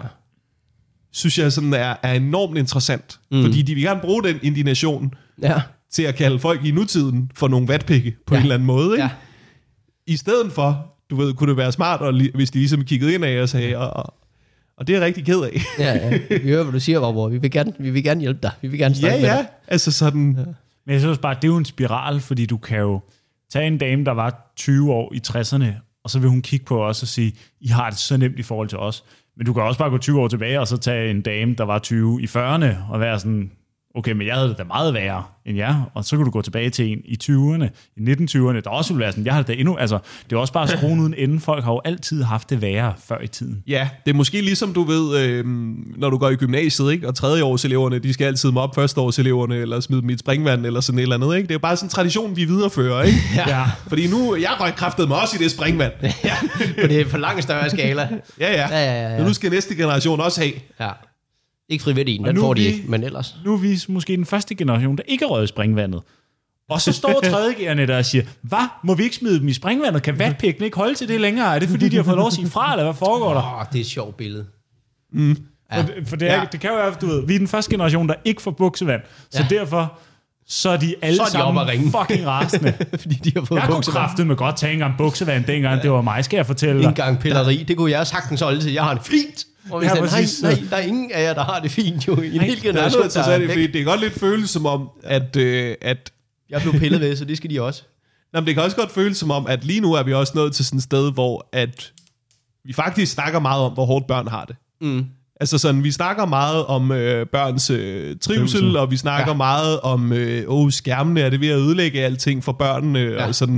[SPEAKER 4] synes jeg sådan er enormt interessant. Fordi de vil gerne bruge den indignation til at kalde folk i nutiden for nogle vatpikke på en eller anden måde. Ikke? Ja. I stedet for, du ved, kunne det være smart, hvis de ligesom kiggede ind af og sagde, og det er jeg rigtig ked af.
[SPEAKER 3] Ja. Vi hører, hvad du siger, Robert. Vi vil gerne hjælpe dig. Vi vil gerne snakke med dig.
[SPEAKER 4] Altså sådan. Ja.
[SPEAKER 2] Men jeg synes bare, det er jo en spiral, fordi du kan jo tage en dame, der var 20 år i 60'erne, og så vil hun kigge på os og sige, I har det så nemt i forhold til os. Men du kan også bare gå 20 år tilbage, og så tage en dame, der var 20 i 40'erne, og være sådan, okay, men jeg havde det da meget værre end jer, og så kan du gå tilbage til en i 20'erne, i 1920'erne, der også ville være sådan, jeg har det da endnu, altså, det er også bare skruen uden ende, folk har jo altid haft det værre før i tiden.
[SPEAKER 4] Ja, det er måske ligesom, du ved, når du går i gymnasiet, ikke, og tredjeårseleverne, de skal altid mobbe førsteårseleverne, eller smide dem i et springvand, eller sådan et eller andet, ikke? Det er jo bare sådan en tradition, vi viderefører, ikke?
[SPEAKER 2] Ja.
[SPEAKER 4] Fordi nu, jeg røg kraftede mig også i det springvand.
[SPEAKER 3] Ja, for det er for langt større skala.
[SPEAKER 4] Ja. Nu skal næste generation også have.
[SPEAKER 3] Ja. Ikke frivilligt, den får de ikke, men ellers.
[SPEAKER 2] Nu er vi måske den første generation, der ikke har røget i springvandet. Og så står tredjegerne der og siger, hvad? Må vi ikke smide dem i springvandet? Kan vatpikken ikke holde til det længere? Er det fordi, de har fået lov at sige fra, eller hvad foregår der?
[SPEAKER 3] Det er et sjovt billede.
[SPEAKER 2] Ja. For det kan jo være, du ved, vi er den første generation, der ikke får buksevand. Så derfor, så er de alle sammen fucking rasende.
[SPEAKER 3] Fordi de har fået
[SPEAKER 2] jeg kunne kraftedeme med godt tage en gang buksevand, dengang det var mig, skal jeg fortælle dig.
[SPEAKER 3] En gang pilleri, det kunne jeg sagtens holde til. Jeg har det fint. Og hvis nej, der er ingen af jer, der har det fint jo. I en hel generation,
[SPEAKER 4] så er det, fordi det kan godt lidt føles som om, at
[SPEAKER 3] jeg blev pillet ved, så det skal de også.
[SPEAKER 4] Nå, men det kan også godt føles som om, at lige nu er vi også nået til sådan et sted, hvor at vi faktisk snakker meget om, hvor hårdt børn har det. Altså sådan, vi snakker meget om børns trivsel, og vi snakker meget om, skærmene er det ved at ødelægge alting for børnene, og sådan,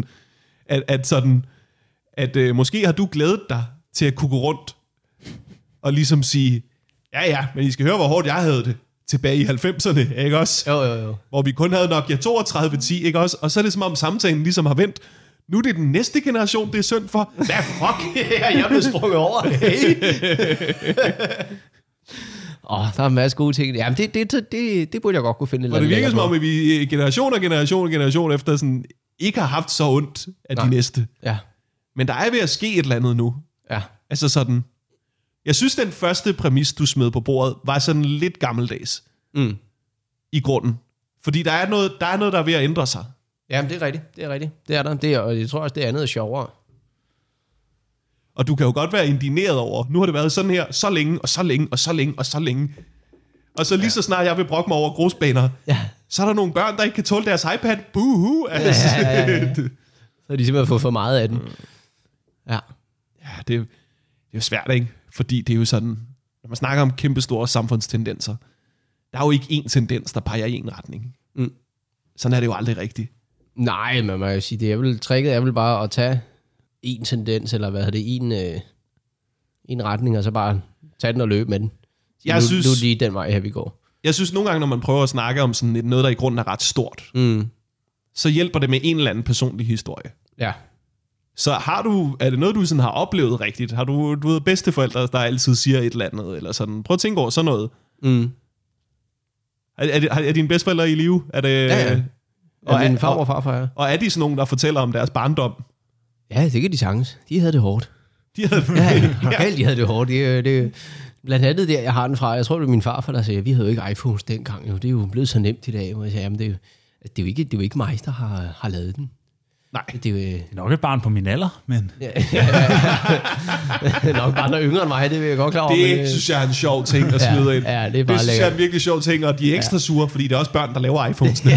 [SPEAKER 4] at måske har du glædet dig til at kunne gå rundt og ligesom sige, men I skal høre, hvor hårdt jeg havde det tilbage i 90'erne, ikke også?
[SPEAKER 3] Jo.
[SPEAKER 4] Hvor vi kun havde Nokia 3210, ikke også? Og så er det som om samtalen ligesom har vendt. Nu er det den næste generation, det er synd for. Hvad fuck?
[SPEAKER 3] Jeg blev sprunget over. Hey. Der er en masse gode ting. Jamen, det burde jeg godt kunne finde.
[SPEAKER 4] Og det virker som om, at vi generation efter sådan, ikke har haft så ondt af de næste.
[SPEAKER 3] Ja.
[SPEAKER 4] Men der er ved at ske et eller andet nu.
[SPEAKER 3] Ja.
[SPEAKER 4] Altså sådan. Jeg synes, den første præmis, du smed på bordet, var sådan lidt gammeldags. I grunden. Fordi der er noget, der er ved at ændre sig.
[SPEAKER 3] Jamen, det er rigtigt. Det er der. Og jeg tror også, det andet er sjovere.
[SPEAKER 4] Og du kan jo godt være indigneret over, nu har det været sådan her, så længe, og så længe, og så længe, og så længe. Og så lige så snart jeg vil brokke mig over grusbaner, så er der nogle børn, der ikke kan tåle deres iPad. Buhu! Altså.
[SPEAKER 3] Ja. Så har de simpelthen fået for meget af den. Ja.
[SPEAKER 4] Ja, det er jo svært, ikke? Fordi det er jo sådan, når man snakker om kæmpe store samfundstendenser, der er jo ikke én tendens, der peger i en retning. Sådan er det jo aldrig rigtigt.
[SPEAKER 3] Nej, men man kan sige, det er vel tricket er vel bare at tage en tendens, eller hvad hedder det, en retning, og så bare tage den og løbe med den. Nu er lige den vej her, vi går. Jeg synes nogle gange, når man prøver at snakke om sådan noget, der i grunden er ret stort, så hjælper det med en eller anden personlig historie. Ja. Så er det noget, du sådan har oplevet rigtigt? Har du ved bedsteforældre, der altid siger et eller andet, eller sådan? Prøv at tænke over sådan noget. Er dine bedsteforældre i live? Er det, ja. Og min far og farfar, ja.
[SPEAKER 4] Og er de sådan nogen, der fortæller om deres barndom?
[SPEAKER 3] Ja, det kan de sagtens. De havde det hårdt. De havde det hårdt. Det, blandt andet der, jeg har den fra, jeg tror, det er min farfar, der sagde, vi havde jo ikke iPhones dengang. Jo. Det er jo blevet så nemt i dag. Hvor jeg sagde, jamen, det er jo ikke mig, der har lavet den.
[SPEAKER 1] Nej.
[SPEAKER 3] Det er
[SPEAKER 2] nok et barn på min alder, men...
[SPEAKER 3] nok bare noget yngre end mig, det vil jeg godt klare over.
[SPEAKER 4] Det synes jeg er en sjov ting at smide ind.
[SPEAKER 3] Ja, det er bare
[SPEAKER 4] det synes jeg er en virkelig sjov ting, og de er ekstra sure, fordi det er også børn, der laver iPhones'ene.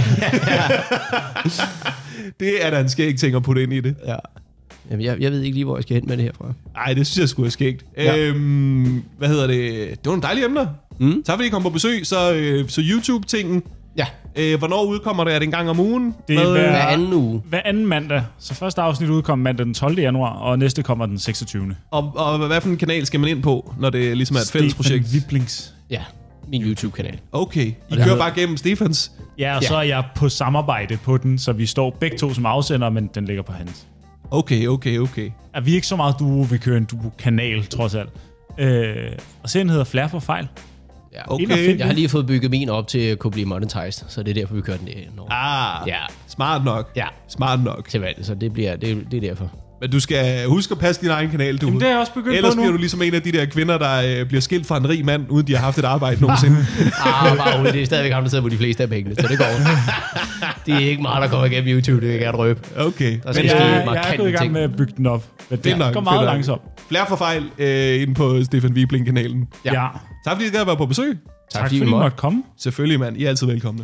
[SPEAKER 4] Det er da en skæg ting at putte ind i det.
[SPEAKER 3] Ja. Jamen, jeg ved ikke lige, hvor jeg skal hen med det herfra.
[SPEAKER 1] Nej, det synes jeg sgu er skægt.
[SPEAKER 3] Ja.
[SPEAKER 1] Hvad hedder det? Det var nogle dejlige emner. Så fordi I kom på besøg, så YouTube-tingen.
[SPEAKER 3] Ja.
[SPEAKER 1] Hvornår udkommer det? Er det en gang om ugen?
[SPEAKER 2] Det er
[SPEAKER 3] hver anden uge.
[SPEAKER 2] Hver anden mandag. Så første afsnit udkommer mandag den 12. januar, og næste kommer den 26.
[SPEAKER 1] Og hvad for en kanal skal man ind på, når det ligesom er et fælles projekt?
[SPEAKER 2] Stefan Wiblings.
[SPEAKER 3] Ja, min YouTube-kanal.
[SPEAKER 1] Okay, I kører bare gennem Stefans?
[SPEAKER 2] Ja, og så er jeg på samarbejde på den, så vi står begge to som afsender, men den ligger på hans.
[SPEAKER 1] Okay.
[SPEAKER 2] Er vi ikke så meget duo, vi kører en duo-kanal, trods alt. Og serien hedder Flere for fejl.
[SPEAKER 3] Ja.
[SPEAKER 1] Okay.
[SPEAKER 3] Jeg har lige fået bygget min op til at kunne blive monetized, så det er derfor, vi kører den der.
[SPEAKER 1] Ja, smart nok.
[SPEAKER 3] Ja.
[SPEAKER 1] Smart nok.
[SPEAKER 3] Til valg, så det er derfor.
[SPEAKER 1] Men du skal huske at passe din egen kanal, du.
[SPEAKER 2] Jamen, det er jeg også begyndt
[SPEAKER 1] Ellers
[SPEAKER 2] på nu.
[SPEAKER 1] bliver du ligesom en af de der kvinder, der bliver skilt fra en rig mand, uden de har haft et arbejde nogensinde.
[SPEAKER 3] Bare roligt, det er stadigvæk ham, der sidder på de fleste af pengene, så det går. Det er ikke meget, der kommer igennem YouTube, det vil jeg gerne røbe.
[SPEAKER 1] Okay.
[SPEAKER 2] Men jeg er gået i gang med at bygge den op. Men det går meget langsomt.
[SPEAKER 1] Flere for fejl inde på Stefan Wibling-kanalen.
[SPEAKER 2] Ja.
[SPEAKER 1] Tak fordi I gad være på besøg.
[SPEAKER 2] Tak fordi I måtte komme.
[SPEAKER 1] Selvfølgelig, mand. I er altid velkomne.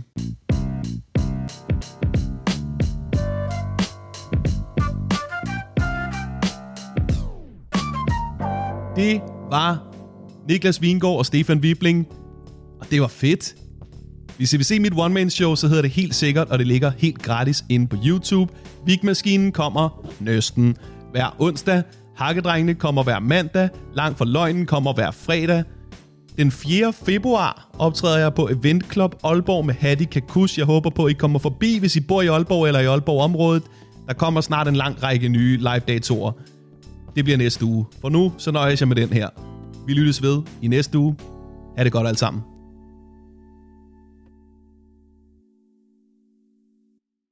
[SPEAKER 1] Det var Niklas Vingård og Stefan Wibling, og det var fedt. Hvis I vil se mit one-man-show, så hedder det helt sikkert, og det ligger helt gratis inde på YouTube. Vigmaskinen kommer næsten hver onsdag. Hakkedrengene kommer hver mandag. Langt for løgnen kommer hver fredag. Den 4. februar optræder jeg på Event Club Aalborg med Hatti Kakus. Jeg håber på, at I kommer forbi, hvis I bor i Aalborg eller i Aalborg-området. Der kommer snart en lang række nye live-datoer. Det bliver næste uge. For nu, så nøjes jeg med den her. Vi lyttes ved i næste uge. Ha' det godt alle sammen.